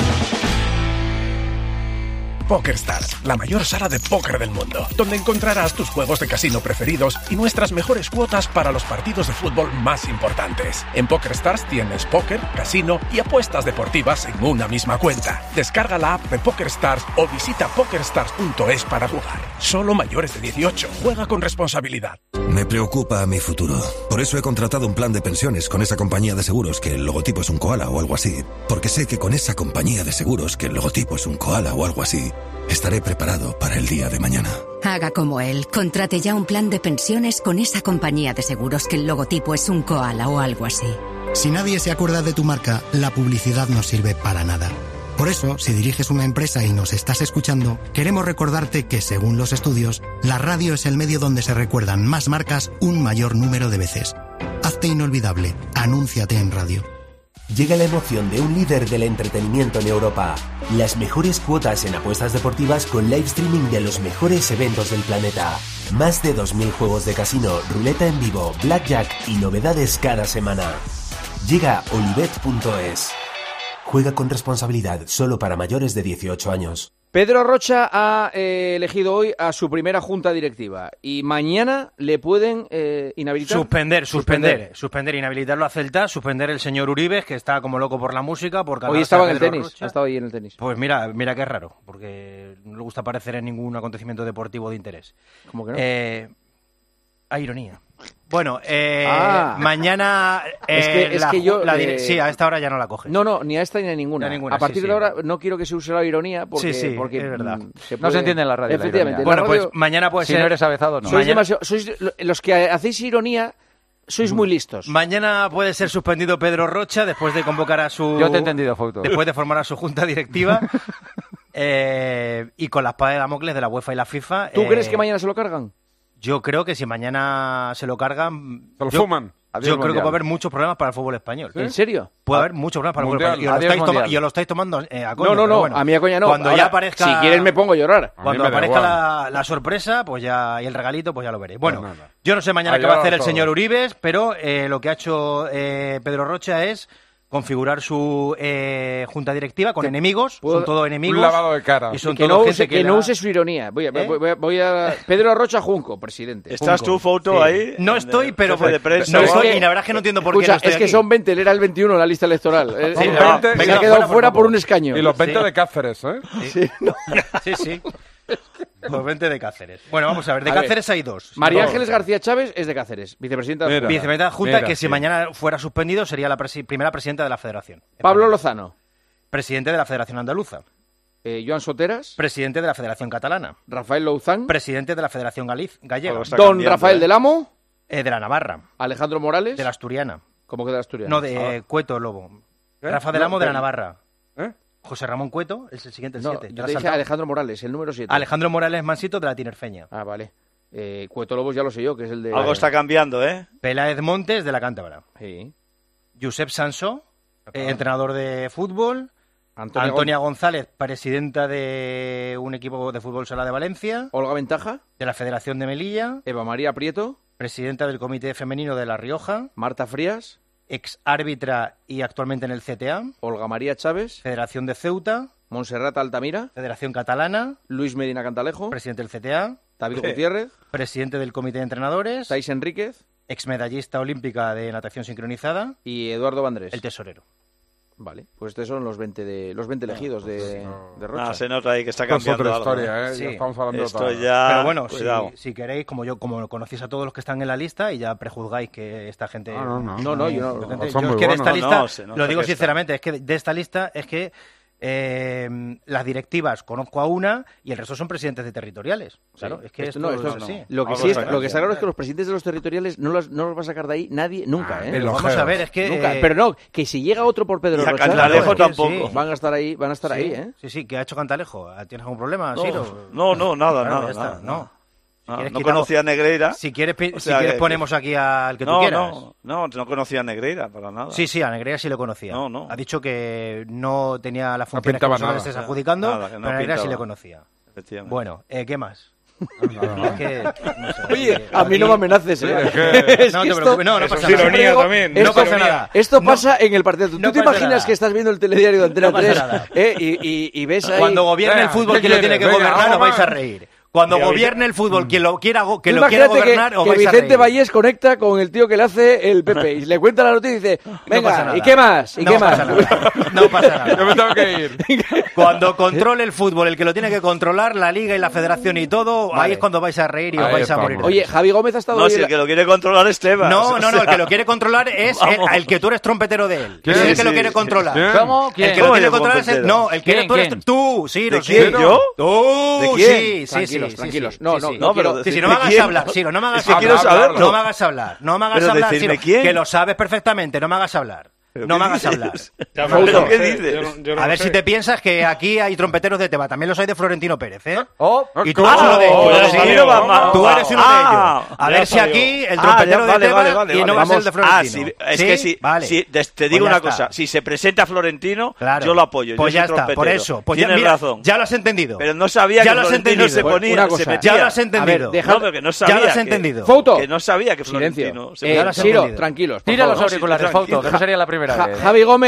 PokerStars, la mayor sala de póker del mundo, donde encontrarás tus juegos de casino preferidos y nuestras mejores cuotas para los partidos de fútbol más importantes. En PokerStars tienes póker, casino y apuestas deportivas en una misma cuenta. Descarga la app de PokerStars o visita pokerstars.es para jugar. Solo mayores de 18. Juega con responsabilidad. Me preocupa mi futuro. Por eso he contratado un plan de pensiones con esa compañía de seguros que el logotipo es un koala o algo así. Porque sé que con esa compañía de seguros que el logotipo es un koala o algo así, estaré preparado para el día de mañana. Haga como él. Contrate ya un plan de pensiones con esa compañía de seguros que el logotipo es un koala o algo así. Si nadie se acuerda de tu marca, la publicidad no sirve para nada. Por eso, si diriges una empresa y nos estás escuchando, queremos recordarte que, según los estudios, la radio es el medio donde se recuerdan más marcas un mayor número de veces. Hazte inolvidable. Anúnciate en radio. Llega la emoción de un líder del entretenimiento en Europa. Las mejores cuotas en apuestas deportivas con live streaming de los mejores eventos del planeta. Más de 2.000 juegos de casino, ruleta en vivo, blackjack y novedades cada semana. Llega Olivet.es. Juega con responsabilidad, solo para mayores de 18 años. Pedro Rocha ha elegido hoy a su primera junta directiva y mañana le pueden inhabilitar. Suspender, inhabilitarlo a Celta, suspender el señor Uribe, que está como loco por la música. Hoy estaba en el tenis, ha estado ahí en el tenis. Pues mira qué raro, porque no le gusta aparecer en ningún acontecimiento deportivo de interés. ¿Cómo que no? Hay ironía. Bueno, mañana sí, a esta hora ya no la coge. No, ni a esta ni a ninguna. A partir de ahora no quiero que se use la ironía porque es verdad. No se entiende en la radio. Efectivamente. Bueno, pues mañana puede ser. Si no eres avezado, no. Sois los que hacéis ironía. Sois muy listos. Mañana puede ser suspendido Pedro Rocha después de convocar a su... Yo te he entendido, Fouto. Después de formar a su junta directiva y con la espada de Damocles de la UEFA y la FIFA. ¿Tú crees que mañana se lo cargan? Yo creo que si mañana se lo cargan... ¿Se lo fuman? Yo creo que va a haber muchos problemas para el fútbol español. ¿En serio? Puede haber muchos problemas para el fútbol español. Y os lo estáis tomando a coña. No, a mí a coña no. Cuando ya aparezca... Si quieres me pongo a llorar. Cuando aparezca la sorpresa pues ya y el regalito, pues ya lo veréis. Bueno, yo no sé mañana qué va a hacer el señor Uribes, pero lo que ha hecho Pedro Rocha es configurar su junta directiva con enemigos, son todos enemigos. Un lavado de cara. Y son que no use su ironía. Voy a Pedro Rocha Junco, presidente. ¿Estás tu foto ahí? No estoy, pero de prensa, no estoy, y la verdad es que no entiendo por qué no estoy es que aquí. son 20, él era el 21 en la lista electoral. Me ha quedado fuera por un escaño. Y los 20 de Cáceres, ¿eh? Sí. Los 20 de Cáceres. Bueno, vamos a ver, de Cáceres hay dos. María Ángeles García Chávez es de Cáceres, vicepresidenta de la Junta, que si mañana fuera suspendido sería la primera presidenta de la Federación. Pablo Lozano. Presidente de la Federación Andaluza. Joan Soteras. Presidente de la Federación Catalana. Rafael Louzán. Presidente de la Federación Gallega. Don Rafael del Amo. De la Navarra. Alejandro Morales. De la Asturiana. ¿Cómo que de la Asturiana? No, de Cueto Lobo. Rafa del Amo de la Navarra. José Ramón Cueto, es el siguiente, el 7. Yo te dije Alejandro Morales, el número 7. Alejandro Morales Mansito de la Tinerfeña. Ah, vale. Cueto Lobos ya lo sé yo, que es el de... Algo está cambiando, ¿eh? Peláez Montes de la Cántabra. Sí. Josep Sansó, entrenador de fútbol. Antonia González, presidenta de un equipo de fútbol sala de Valencia. Olga Ventaja. De la Federación de Melilla. Eva María Prieto. Presidenta del Comité Femenino de La Rioja. Marta Frías. Ex árbitra y actualmente en el CTA. Olga María Chávez. Federación de Ceuta. Montserrat Altamira. Federación Catalana. Luis Medina Cantalejo. Presidente del CTA. David Gutiérrez. Presidente del Comité de Entrenadores. Tais Enríquez. Ex medallista olímpica de natación sincronizada. Y Eduardo Vandrés. El tesorero. Vale, pues estos son los 20 elegidos de Rocha. Se nota ahí que está cambiando otra algo. Historia, ¿eh? Sí. Ya estamos hablando Esto de ya... Pero bueno, si queréis, como conocéis a todos los que están en la lista y ya prejuzgáis que esta gente... No, yo no. Yo es que de esta lista, lo digo sinceramente, es que de esta lista es que las directivas conozco a una y el resto son presidentes de territoriales. Claro, es que esto es así. Lo que está claro es que los presidentes de los territoriales no los va a sacar de ahí nadie nunca, ¿eh? Vamos a ver, es que nunca. Pero no, que si llega otro por Pedro Rocha, Cantalejo tampoco. Van a estar ahí, ¿eh? Sí, ¿qué ha hecho Cantalejo? ¿Tienes algún problema, Siro? No, nada. No conocía a Negreira. Si quieres ponemos aquí al que tú quieras. No conocía a Negreira para nada. Sí, a Negreira sí lo conocía. No. Ha dicho que no tenía las funciones que vosotros estés adjudicando, pero a Negreira sí le conocía. Bueno, ¿qué más? Oye, a mí no me amenaces, No te preocupes, no pasa nada. Ironía también. No pasa nada. Esto pasa en el partido. ¿Tú te imaginas que estás viendo el telediario de Antena 3 y ves ahí... Cuando gobierne el fútbol quien lo tiene que gobernar, os vais a reír. Cuando gobierne el fútbol, quien lo quiera gobernar, os vais a reír. Vicente Vallés conecta con el tío que le hace el Pepe y le cuenta la noticia y dice, venga, ¿y qué más? No pasa nada. Yo me tengo que ir. Cuando controle el fútbol, el que lo tiene que controlar, la Liga y la Federación y todo, ahí es cuando vais a reír y os vais a morir. Oye, Javi Gómez ha estado... No, si el que lo quiere controlar es Tebas. No, el que lo quiere controlar es el que tú eres trompetero de él. Es el que lo quiere controlar. ¿Cómo? El que lo quiere controlar es el... No, el que tú eres tú, sí, ¿De quién? ¿Yo? Tú, sí. Tranquilos. No, pero si no me hagas hablar, Ciro, no me hagas hablar. Quiero saberlo. No me hagas hablar, Ciro, quién. que lo sabes perfectamente, no me hagas hablar. No me hagas hablar. ¿Pero qué dices? A ver si te piensas que aquí hay trompeteros de Teba. También los hay de Florentino Pérez, ¿eh? Y tú eres uno de ellos. Tú eres uno de ellos. A ver si salió. aquí el trompetero de Teba y no va a ser el de Florentino. Es que si te digo una cosa, si se presenta Florentino, yo lo apoyo. Pues ya está, por eso. Tienes razón. Ya lo has entendido. Pero no sabía que Florentino se ponía. Ya lo has entendido. No, pero que no sabía. Ya lo has entendido. Que no sabía que Florentino se ponía. Ciro, tranquilos. Tira los auriculares, Fauto, que no sería la primera vez.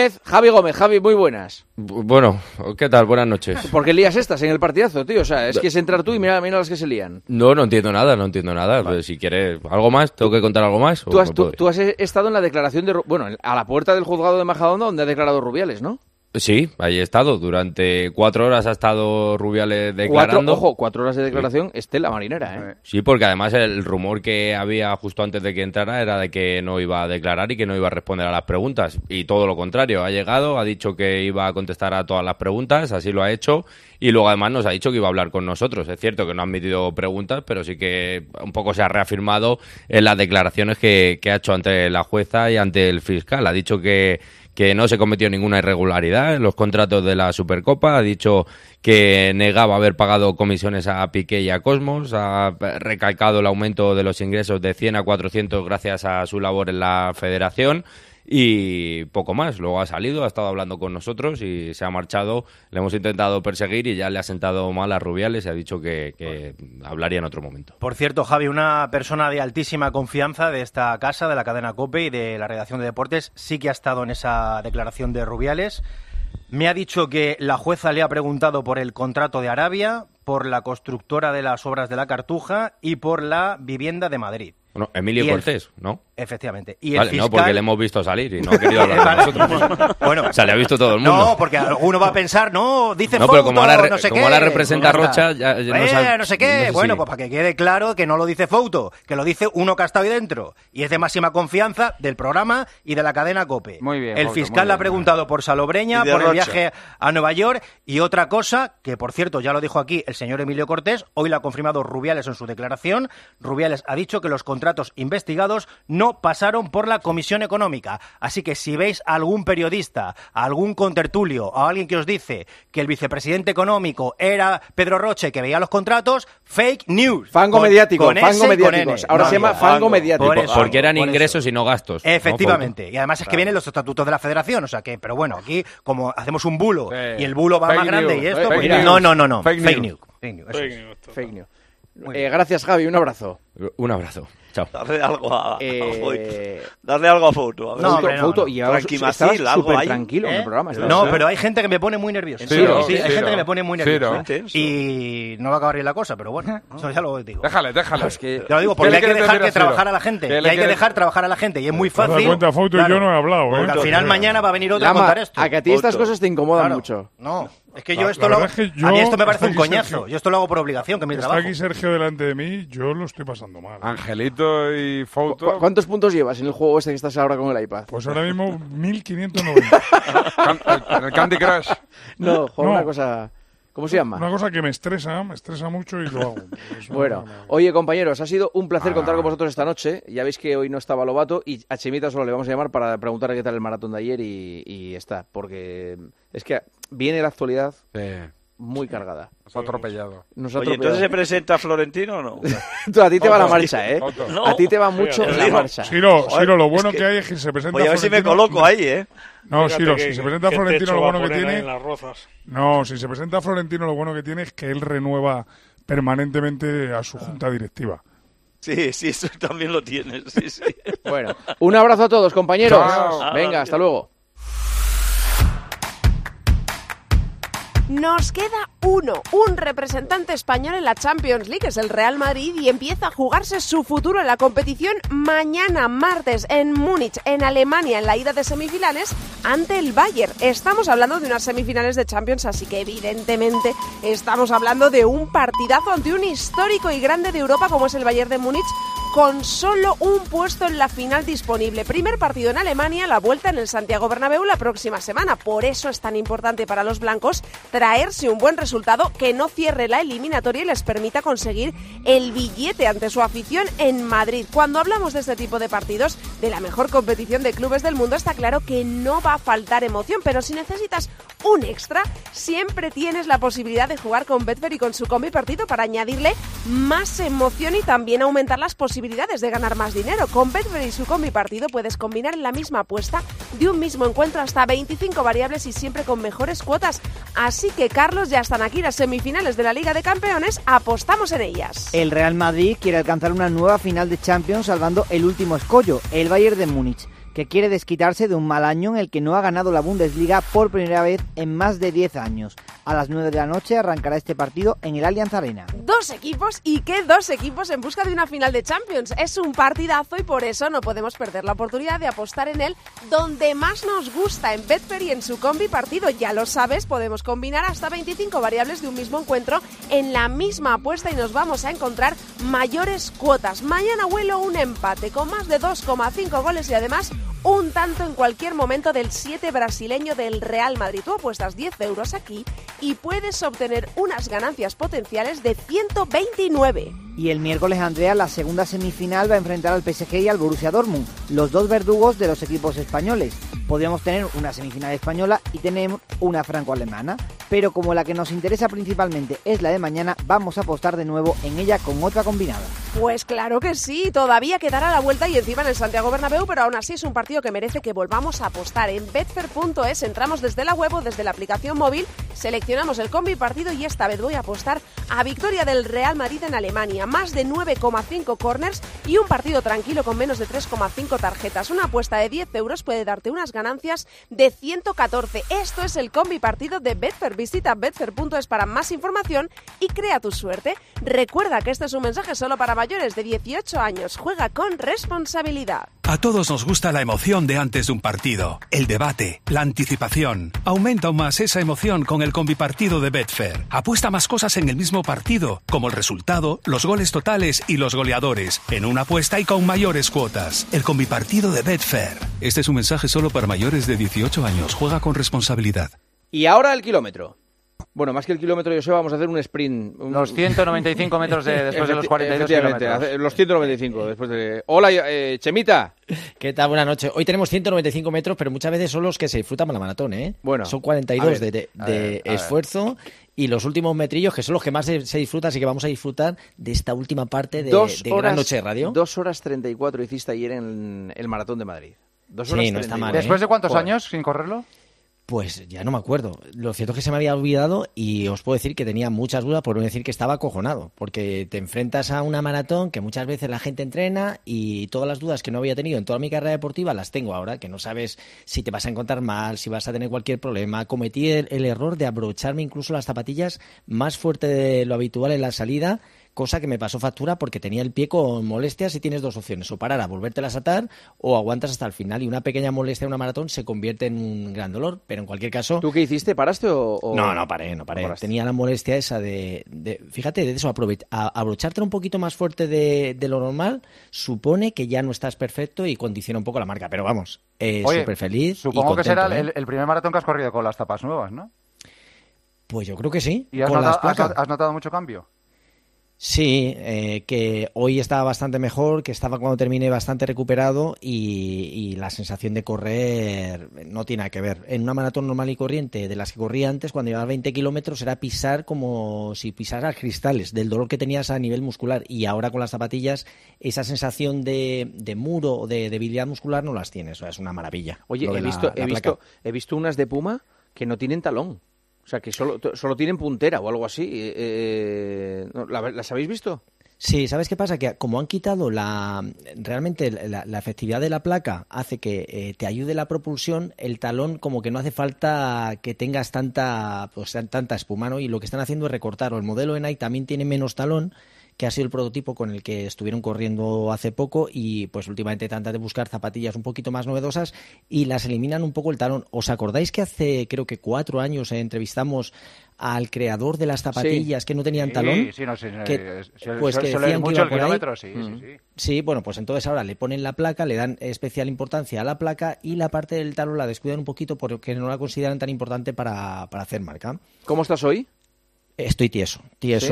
Javi, muy buenas. Bueno, ¿qué tal? Buenas noches. ¿Por qué lías estas en el partidazo, tío? O sea, es que es entrar tú y mira las que se lían. No entiendo nada. Vale. Pues si quieres algo más, ¿tengo que contar algo más? Tú has estado en la declaración de... Bueno, a la puerta del juzgado de Majadahonda donde ha declarado Rubiales, ¿no? Sí, ahí he estado. Durante 4 horas ha estado Rubiales declarando. 4 horas de declaración, estela marinera, ¿eh? Sí, porque además el rumor que había justo antes de que entrara era de que no iba a declarar y que no iba a responder a las preguntas. Y todo lo contrario, ha llegado, ha dicho que iba a contestar a todas las preguntas, así lo ha hecho. Y luego además nos ha dicho que iba a hablar con nosotros. Es cierto que no ha admitido preguntas, pero sí que un poco se ha reafirmado en las declaraciones que ha hecho ante la jueza y ante el fiscal. Ha dicho que que no se cometió ninguna irregularidad en los contratos de la Supercopa, ha dicho que negaba haber pagado comisiones a Piqué y a Cosmos, ha recalcado el aumento de los ingresos de 100 a 400 gracias a su labor en la federación y poco más. Luego ha salido, ha estado hablando con nosotros y se ha marchado. Le hemos intentado perseguir y ya le ha sentado mal a Rubiales y ha dicho que hablaría en otro momento. Por cierto, Javi, una persona de altísima confianza de esta casa, de la cadena COPE y de la redacción de deportes, sí que ha estado en esa declaración de Rubiales. Me ha dicho que la jueza le ha preguntado por el contrato de Arabia, por la constructora de las obras de la Cartuja y por la vivienda de Madrid. Bueno, Emilio Cortés, ¿no? Efectivamente. Y vale, el fiscal... no, porque le hemos visto salir y no ha querido hablar con nosotros. Bueno, o sea, le ha visto todo el mundo. No, porque alguno va a pensar, no, dice no, foto, pero como ahora, no sé como qué. Ahora representa Rocha, ya no sabe, no sé qué. No sé bueno, si... pues para que quede claro que no lo dice Fouto, que lo dice uno que ha estado ahí dentro. Y es de máxima confianza del programa y de la cadena COPE. Muy bien. El fiscal le ha preguntado por Salobreña, por el viaje a Nueva York y otra cosa, que por cierto ya lo dijo aquí el señor Emilio Cortés, hoy lo ha confirmado Rubiales en su declaración. Rubiales ha dicho que los contratos investigados no pasaron por la Comisión Económica. Así que si veis a algún periodista, a algún contertulio, o a alguien que os dice que el vicepresidente económico era Pedro Roche que veía los contratos, fake news. Fango mediático, fango mediáticos. Ahora se llama fango mediático. Porque eran ingresos y no gastos. Efectivamente. ¿No? Y además es que vienen los estatutos de la Federación. O sea que, pero bueno, aquí como hacemos un bulo y el bulo va fake más grande y esto, pues no. Fake news. Fake news. Gracias, Javi. Un abrazo. Un abrazo. Chao. Darle algo a darle algo a Fouto. Fouto y ahora estabas súper tranquilo en el programa. No, pero hay gente que me pone muy nervioso. Sí, hay gente que me pone muy nervioso. Y no va a acabar bien la cosa, pero bueno, eso ya lo digo. Déjale. Es que, ya lo digo, porque hay que dejar que trabajar a la gente. Y hay que dejar trabajar a la gente. Y es muy fácil. Te das cuenta, Fouto y yo no he hablado. Porque al final mañana va a venir otro a contar esto. A que a ti estas cosas te incomodan mucho. No. Es que yo esto lo hago. A mí esto me parece un coñazo. Yo esto lo hago por obligación, que es mi trabajo. Está aquí Sergio delante de mí, yo lo estoy pasando mal. Angelito y Fouto. ¿Cuántos puntos llevas en el juego este que estás ahora con el iPad? Pues ahora mismo 1590. ¿En el Candy Crush? No, juego una cosa... ¿Cómo se llama? Una cosa que me estresa mucho y lo hago. Bueno, oye compañeros, ha sido un placer contar con vosotros esta noche. Ya veis que hoy no estaba Lobato y a Chemita solo le vamos a llamar para preguntarle qué tal el maratón de ayer y está. Porque es que viene la actualidad muy cargada. Nos ha atropellado. Oye, ¿entonces se presenta Florentino o no? A ti te va la marcha, ¿eh? No. A ti te va mucho la marcha. Ciro, lo bueno que hay es que se presenta Florentino. Voy a ver si me coloco ahí, ¿eh? No, Ciro, si se presenta Florentino, lo bueno que tiene... No, si se presenta Florentino, lo bueno que tiene es que él renueva permanentemente a su junta directiva. Sí, eso también lo tienes. Sí. Bueno, un abrazo a todos, compañeros. Chao. Venga, hasta luego. Nos queda un representante español en la Champions League, es el Real Madrid, y empieza a jugarse su futuro en la competición mañana martes en Múnich, en Alemania, en la ida de semifinales ante el Bayern. Estamos hablando de unas semifinales de Champions, así que evidentemente estamos hablando de un partidazo ante un histórico y grande de Europa como es el Bayern de Múnich, con solo un puesto en la final disponible. Primer partido en Alemania, la vuelta en el Santiago Bernabéu la próxima semana. Por eso es tan importante para los blancos traerse un buen resultado que no cierre la eliminatoria y les permita conseguir el billete ante su afición en Madrid. Cuando hablamos de este tipo de partidos, de la mejor competición de clubes del mundo, está claro que no va a faltar emoción, pero si necesitas un extra, siempre tienes la posibilidad de jugar con Betfair y con su combi partido para añadirle más emoción y también aumentar las posibilidades de ganar más dinero. Con Betfair y su combi partido puedes combinar en la misma apuesta de un mismo encuentro hasta 25 variables y siempre con mejores cuotas. Así que, Carlos, ya están aquí las semifinales de la Liga de Campeones, apostamos en ellas. El Real Madrid quiere alcanzar una nueva final de Champions salvando el último escollo, el Bayern de Múnich, que quiere desquitarse de un mal año en el que no ha ganado la Bundesliga por primera vez en más de 10 años. A las 9 de la noche arrancará este partido en el Allianz Arena. Dos equipos, ¿y qué dos equipos en busca de una final de Champions? Es un partidazo y por eso no podemos perder la oportunidad de apostar en él donde más nos gusta, en Betfair y en su combi partido. Ya lo sabes, podemos combinar hasta 25 variables de un mismo encuentro en la misma apuesta y nos vamos a encontrar mayores cuotas. Mañana vuelo un empate con más de 2,5 goles y además un tanto en cualquier momento del 7 brasileño del Real Madrid. Tú apuestas 10 euros aquí y puedes obtener unas ganancias potenciales de 129. Y el miércoles, Andrea, la segunda semifinal va a enfrentar al PSG y al Borussia Dortmund, los dos verdugos de los equipos españoles. Podríamos tener una semifinal española y tener una franco-alemana, pero como la que nos interesa principalmente es la de mañana, vamos a apostar de nuevo en ella con otra combinada. Pues claro que sí, todavía quedará la vuelta y encima en el Santiago Bernabéu, pero aún así es un partido que merece que volvamos a apostar. En betfair.es entramos desde la web o desde la aplicación móvil, seleccionamos el combi partido y esta vez voy a apostar a victoria del Real Madrid en Alemania, más de 9,5 corners y un partido tranquilo con menos de 3,5 tarjetas. Una apuesta de 10 euros puede darte unas ganancias de 114. Esto es el combi partido de Betfair. Visita betfair.es para más información y crea tu suerte. Recuerda que este es un mensaje solo para mayores de 18 años. Juega con responsabilidad. A todos nos gusta la emoción de antes de un partido, el debate, la anticipación. Aumenta aún más esa emoción con el combipartido de Betfair. Apuesta más cosas en el mismo partido, como el resultado, los goles totales y los goleadores, en una apuesta y con mayores cuotas. El combipartido de Betfair. Este es un mensaje solo para mayores de 18 años. Juega con responsabilidad. Y ahora el kilómetro. Bueno, más que el kilómetro, José, vamos a hacer un sprint. Los 195 metros después de los 42 kilómetros. Los 195 después de... Hola, Chemita. ¿Qué tal? Buenas noches. Hoy tenemos 195 metros, pero muchas veces son los que se disfrutan la maratón, ¿eh? Bueno. Son 42 de esfuerzo y los últimos metrillos, que son los que más se disfrutan, así que vamos a disfrutar de esta última parte de Gran Noche de Radio. 2 horas 34 hiciste ayer en el Maratón de Madrid. 2 horas 34. No está mal, ¿Después de cuántos años sin correrlo? Pues ya no me acuerdo. Lo cierto es que se me había olvidado y os puedo decir que tenía muchas dudas, por no decir que estaba acojonado, porque te enfrentas a una maratón que muchas veces la gente entrena y todas las dudas que no había tenido en toda mi carrera deportiva las tengo ahora, que no sabes si te vas a encontrar mal, si vas a tener cualquier problema. Cometí el error de abrocharme incluso las zapatillas más fuerte de lo habitual en la salida, cosa que me pasó factura porque tenía el pie con molestias y tienes dos opciones, o parar a volvértelas a atar o aguantas hasta el final y una pequeña molestia en una maratón se convierte en un gran dolor, pero en cualquier caso... ¿Tú qué hiciste? ¿Paraste o...? No paré. Tenía la molestia esa fíjate, de eso, abrocharte un poquito más fuerte de lo normal supone que ya no estás perfecto y condiciona un poco la marca, pero vamos, súper feliz. Supongo y contento, que será el primer maratón que has corrido con las tapas nuevas, ¿no? Pues yo creo que sí. ¿Y has notado mucho cambio? Sí, que hoy estaba bastante mejor, que estaba cuando terminé bastante recuperado y la sensación de correr no tiene nada que ver. En una maratón normal y corriente, de las que corría antes, cuando llevaba 20 kilómetros, era pisar como si pisaras cristales, del dolor que tenías a nivel muscular. Y ahora con las zapatillas, esa sensación de muro o de debilidad muscular no las tienes. O sea, es una maravilla. Oye, he visto unas de Puma que no tienen talón. O sea, que solo tienen puntera o algo así. ¿Las habéis visto? Sí, ¿sabes qué pasa? Que como han quitado realmente la efectividad de la placa hace que te ayude la propulsión, el talón como que no hace falta que tengas tanta espuma, ¿no? Y lo que están haciendo es recortar. El modelo de Nike también tiene menos talón, que ha sido el prototipo con el que estuvieron corriendo hace poco y pues últimamente tratan de buscar zapatillas un poquito más novedosas y las eliminan un poco el talón. ¿Os acordáis que hace creo que 4 años entrevistamos al creador de las zapatillas que no tenían talón? Sí, no sé. Que decían mucho que iba el por kilómetro, ahí. Sí. Sí, bueno, pues entonces ahora le ponen la placa, le dan especial importancia a la placa y la parte del talón la descuidan un poquito porque no la consideran tan importante para hacer marca. ¿Cómo estás hoy? Estoy tieso.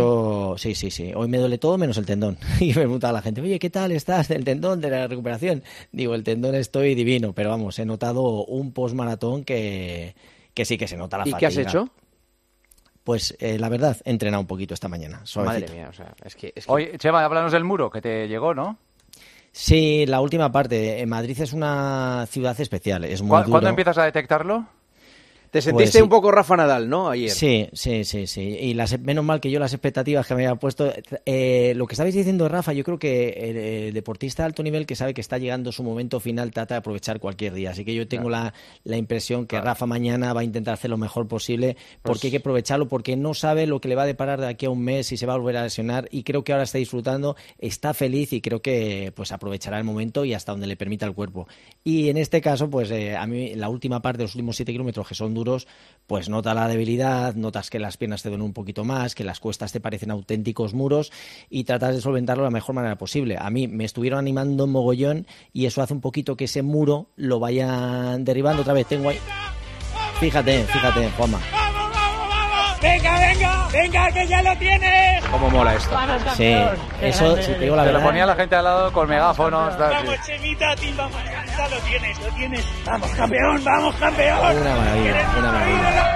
Sí. Hoy me duele todo menos el tendón. Y me pregunta a la gente, oye, ¿qué tal estás del tendón, de la recuperación? Digo, el tendón estoy divino, pero vamos, he notado un postmaratón que sí que se nota la fatiga. ¿Y qué has hecho? Pues la verdad, he entrenado un poquito esta mañana. Suavecito. Madre mía, o sea, es que... Oye, Chema, háblanos del muro que te llegó, ¿no? Sí, la última parte. Madrid es una ciudad especial, es muy duro. ¿Cuándo empiezas a detectarlo? Te sentiste un poco Rafa Nadal, ¿no? Ayer. Sí. Y menos mal que yo las expectativas que me había puesto... lo que estabais diciendo, Rafa, yo creo que el deportista de alto nivel que sabe que está llegando su momento final trata de aprovechar cualquier día. Así que yo tengo la impresión que Rafa mañana va a intentar hacer lo mejor posible porque hay que aprovecharlo, porque no sabe lo que le va a deparar de aquí a un mes, si se va a volver a lesionar, y creo que ahora está disfrutando, está feliz y creo que pues aprovechará el momento y hasta donde le permita el cuerpo. Y en este caso, pues a mí la última parte de los últimos 7 kilómetros, que son duros, pues nota la debilidad, notas que las piernas te duelen un poquito más, que las cuestas te parecen auténticos muros y tratas de solventarlo de la mejor manera posible. A mí me estuvieron animando un mogollón y eso hace un poquito que ese muro lo vayan derribando otra vez. Tengo ahí... Fíjate, Juanma. Venga, que ya lo tienes. ¿Cómo mola esto? Sí, eso, si te digo la verdad. Lo ponía la gente al lado con megáfonos. Vamos, Chemita, ya lo tienes. Vamos, campeón. Una maravilla.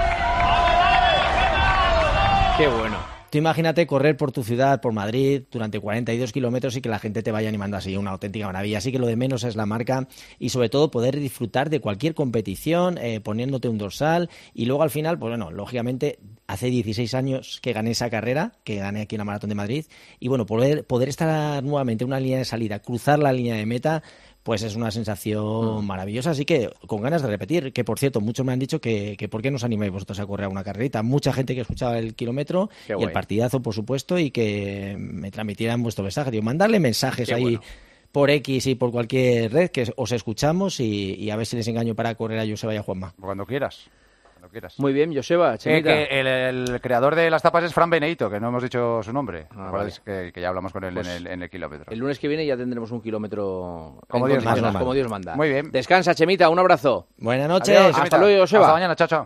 Qué bueno. Tú imagínate correr por tu ciudad, por Madrid, durante 42 kilómetros y que la gente te vaya animando así, una auténtica maravilla. Así que lo de menos es la marca y sobre todo poder disfrutar de cualquier competición, poniéndote un dorsal y luego al final, pues bueno, lógicamente hace 16 años que gané esa carrera, que gané aquí en la Maratón de Madrid y bueno, poder estar nuevamente en una línea de salida, cruzar la línea de meta, pues es una sensación maravillosa, así que con ganas de repetir, que por cierto, muchos me han dicho que ¿por qué no os animáis vosotros a correr a una carrerita? Mucha gente que escuchaba el kilómetro y el partidazo, por supuesto, y que me transmitieran vuestro mensaje. Digo, mandarle mensajes ahí por X y por cualquier red, que os escuchamos y a ver si les engaño para correr a Joseba y a Juanma. Cuando quieras. Muy bien, Joseba, Chemita. Que el creador de las tapas es Fran Benedito, que no hemos dicho su nombre. Vale. Que ya hablamos con él pues en el kilómetro. El lunes que viene ya tendremos un kilómetro como Dios manda. Muy bien. Descansa, Chemita, un abrazo. Buenas noches. Adiós, hasta luego, Joseba. Hasta mañana, chao.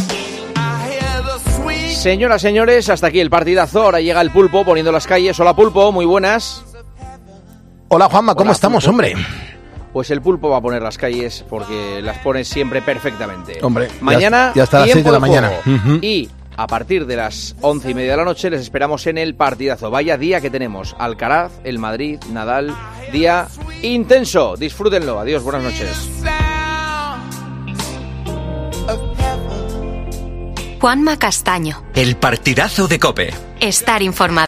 Señoras, señores, hasta aquí el partidazo. Ahora llega el Pulpo poniendo las calles. Hola, Pulpo, muy buenas. Hola, Juanma, ¿cómo estamos, Pulpo? hombre? Pues el Pulpo va a poner las calles porque las pone siempre perfectamente. Hombre, mañana ya está a las 6 de la mañana. Y a partir de las 11:30 de la noche les esperamos en el partidazo. Vaya día que tenemos. Alcaraz, el Madrid, Nadal. Día intenso. Disfrútenlo. Adiós, buenas noches. Juanma Castaño. El partidazo de COPE. Estar informado.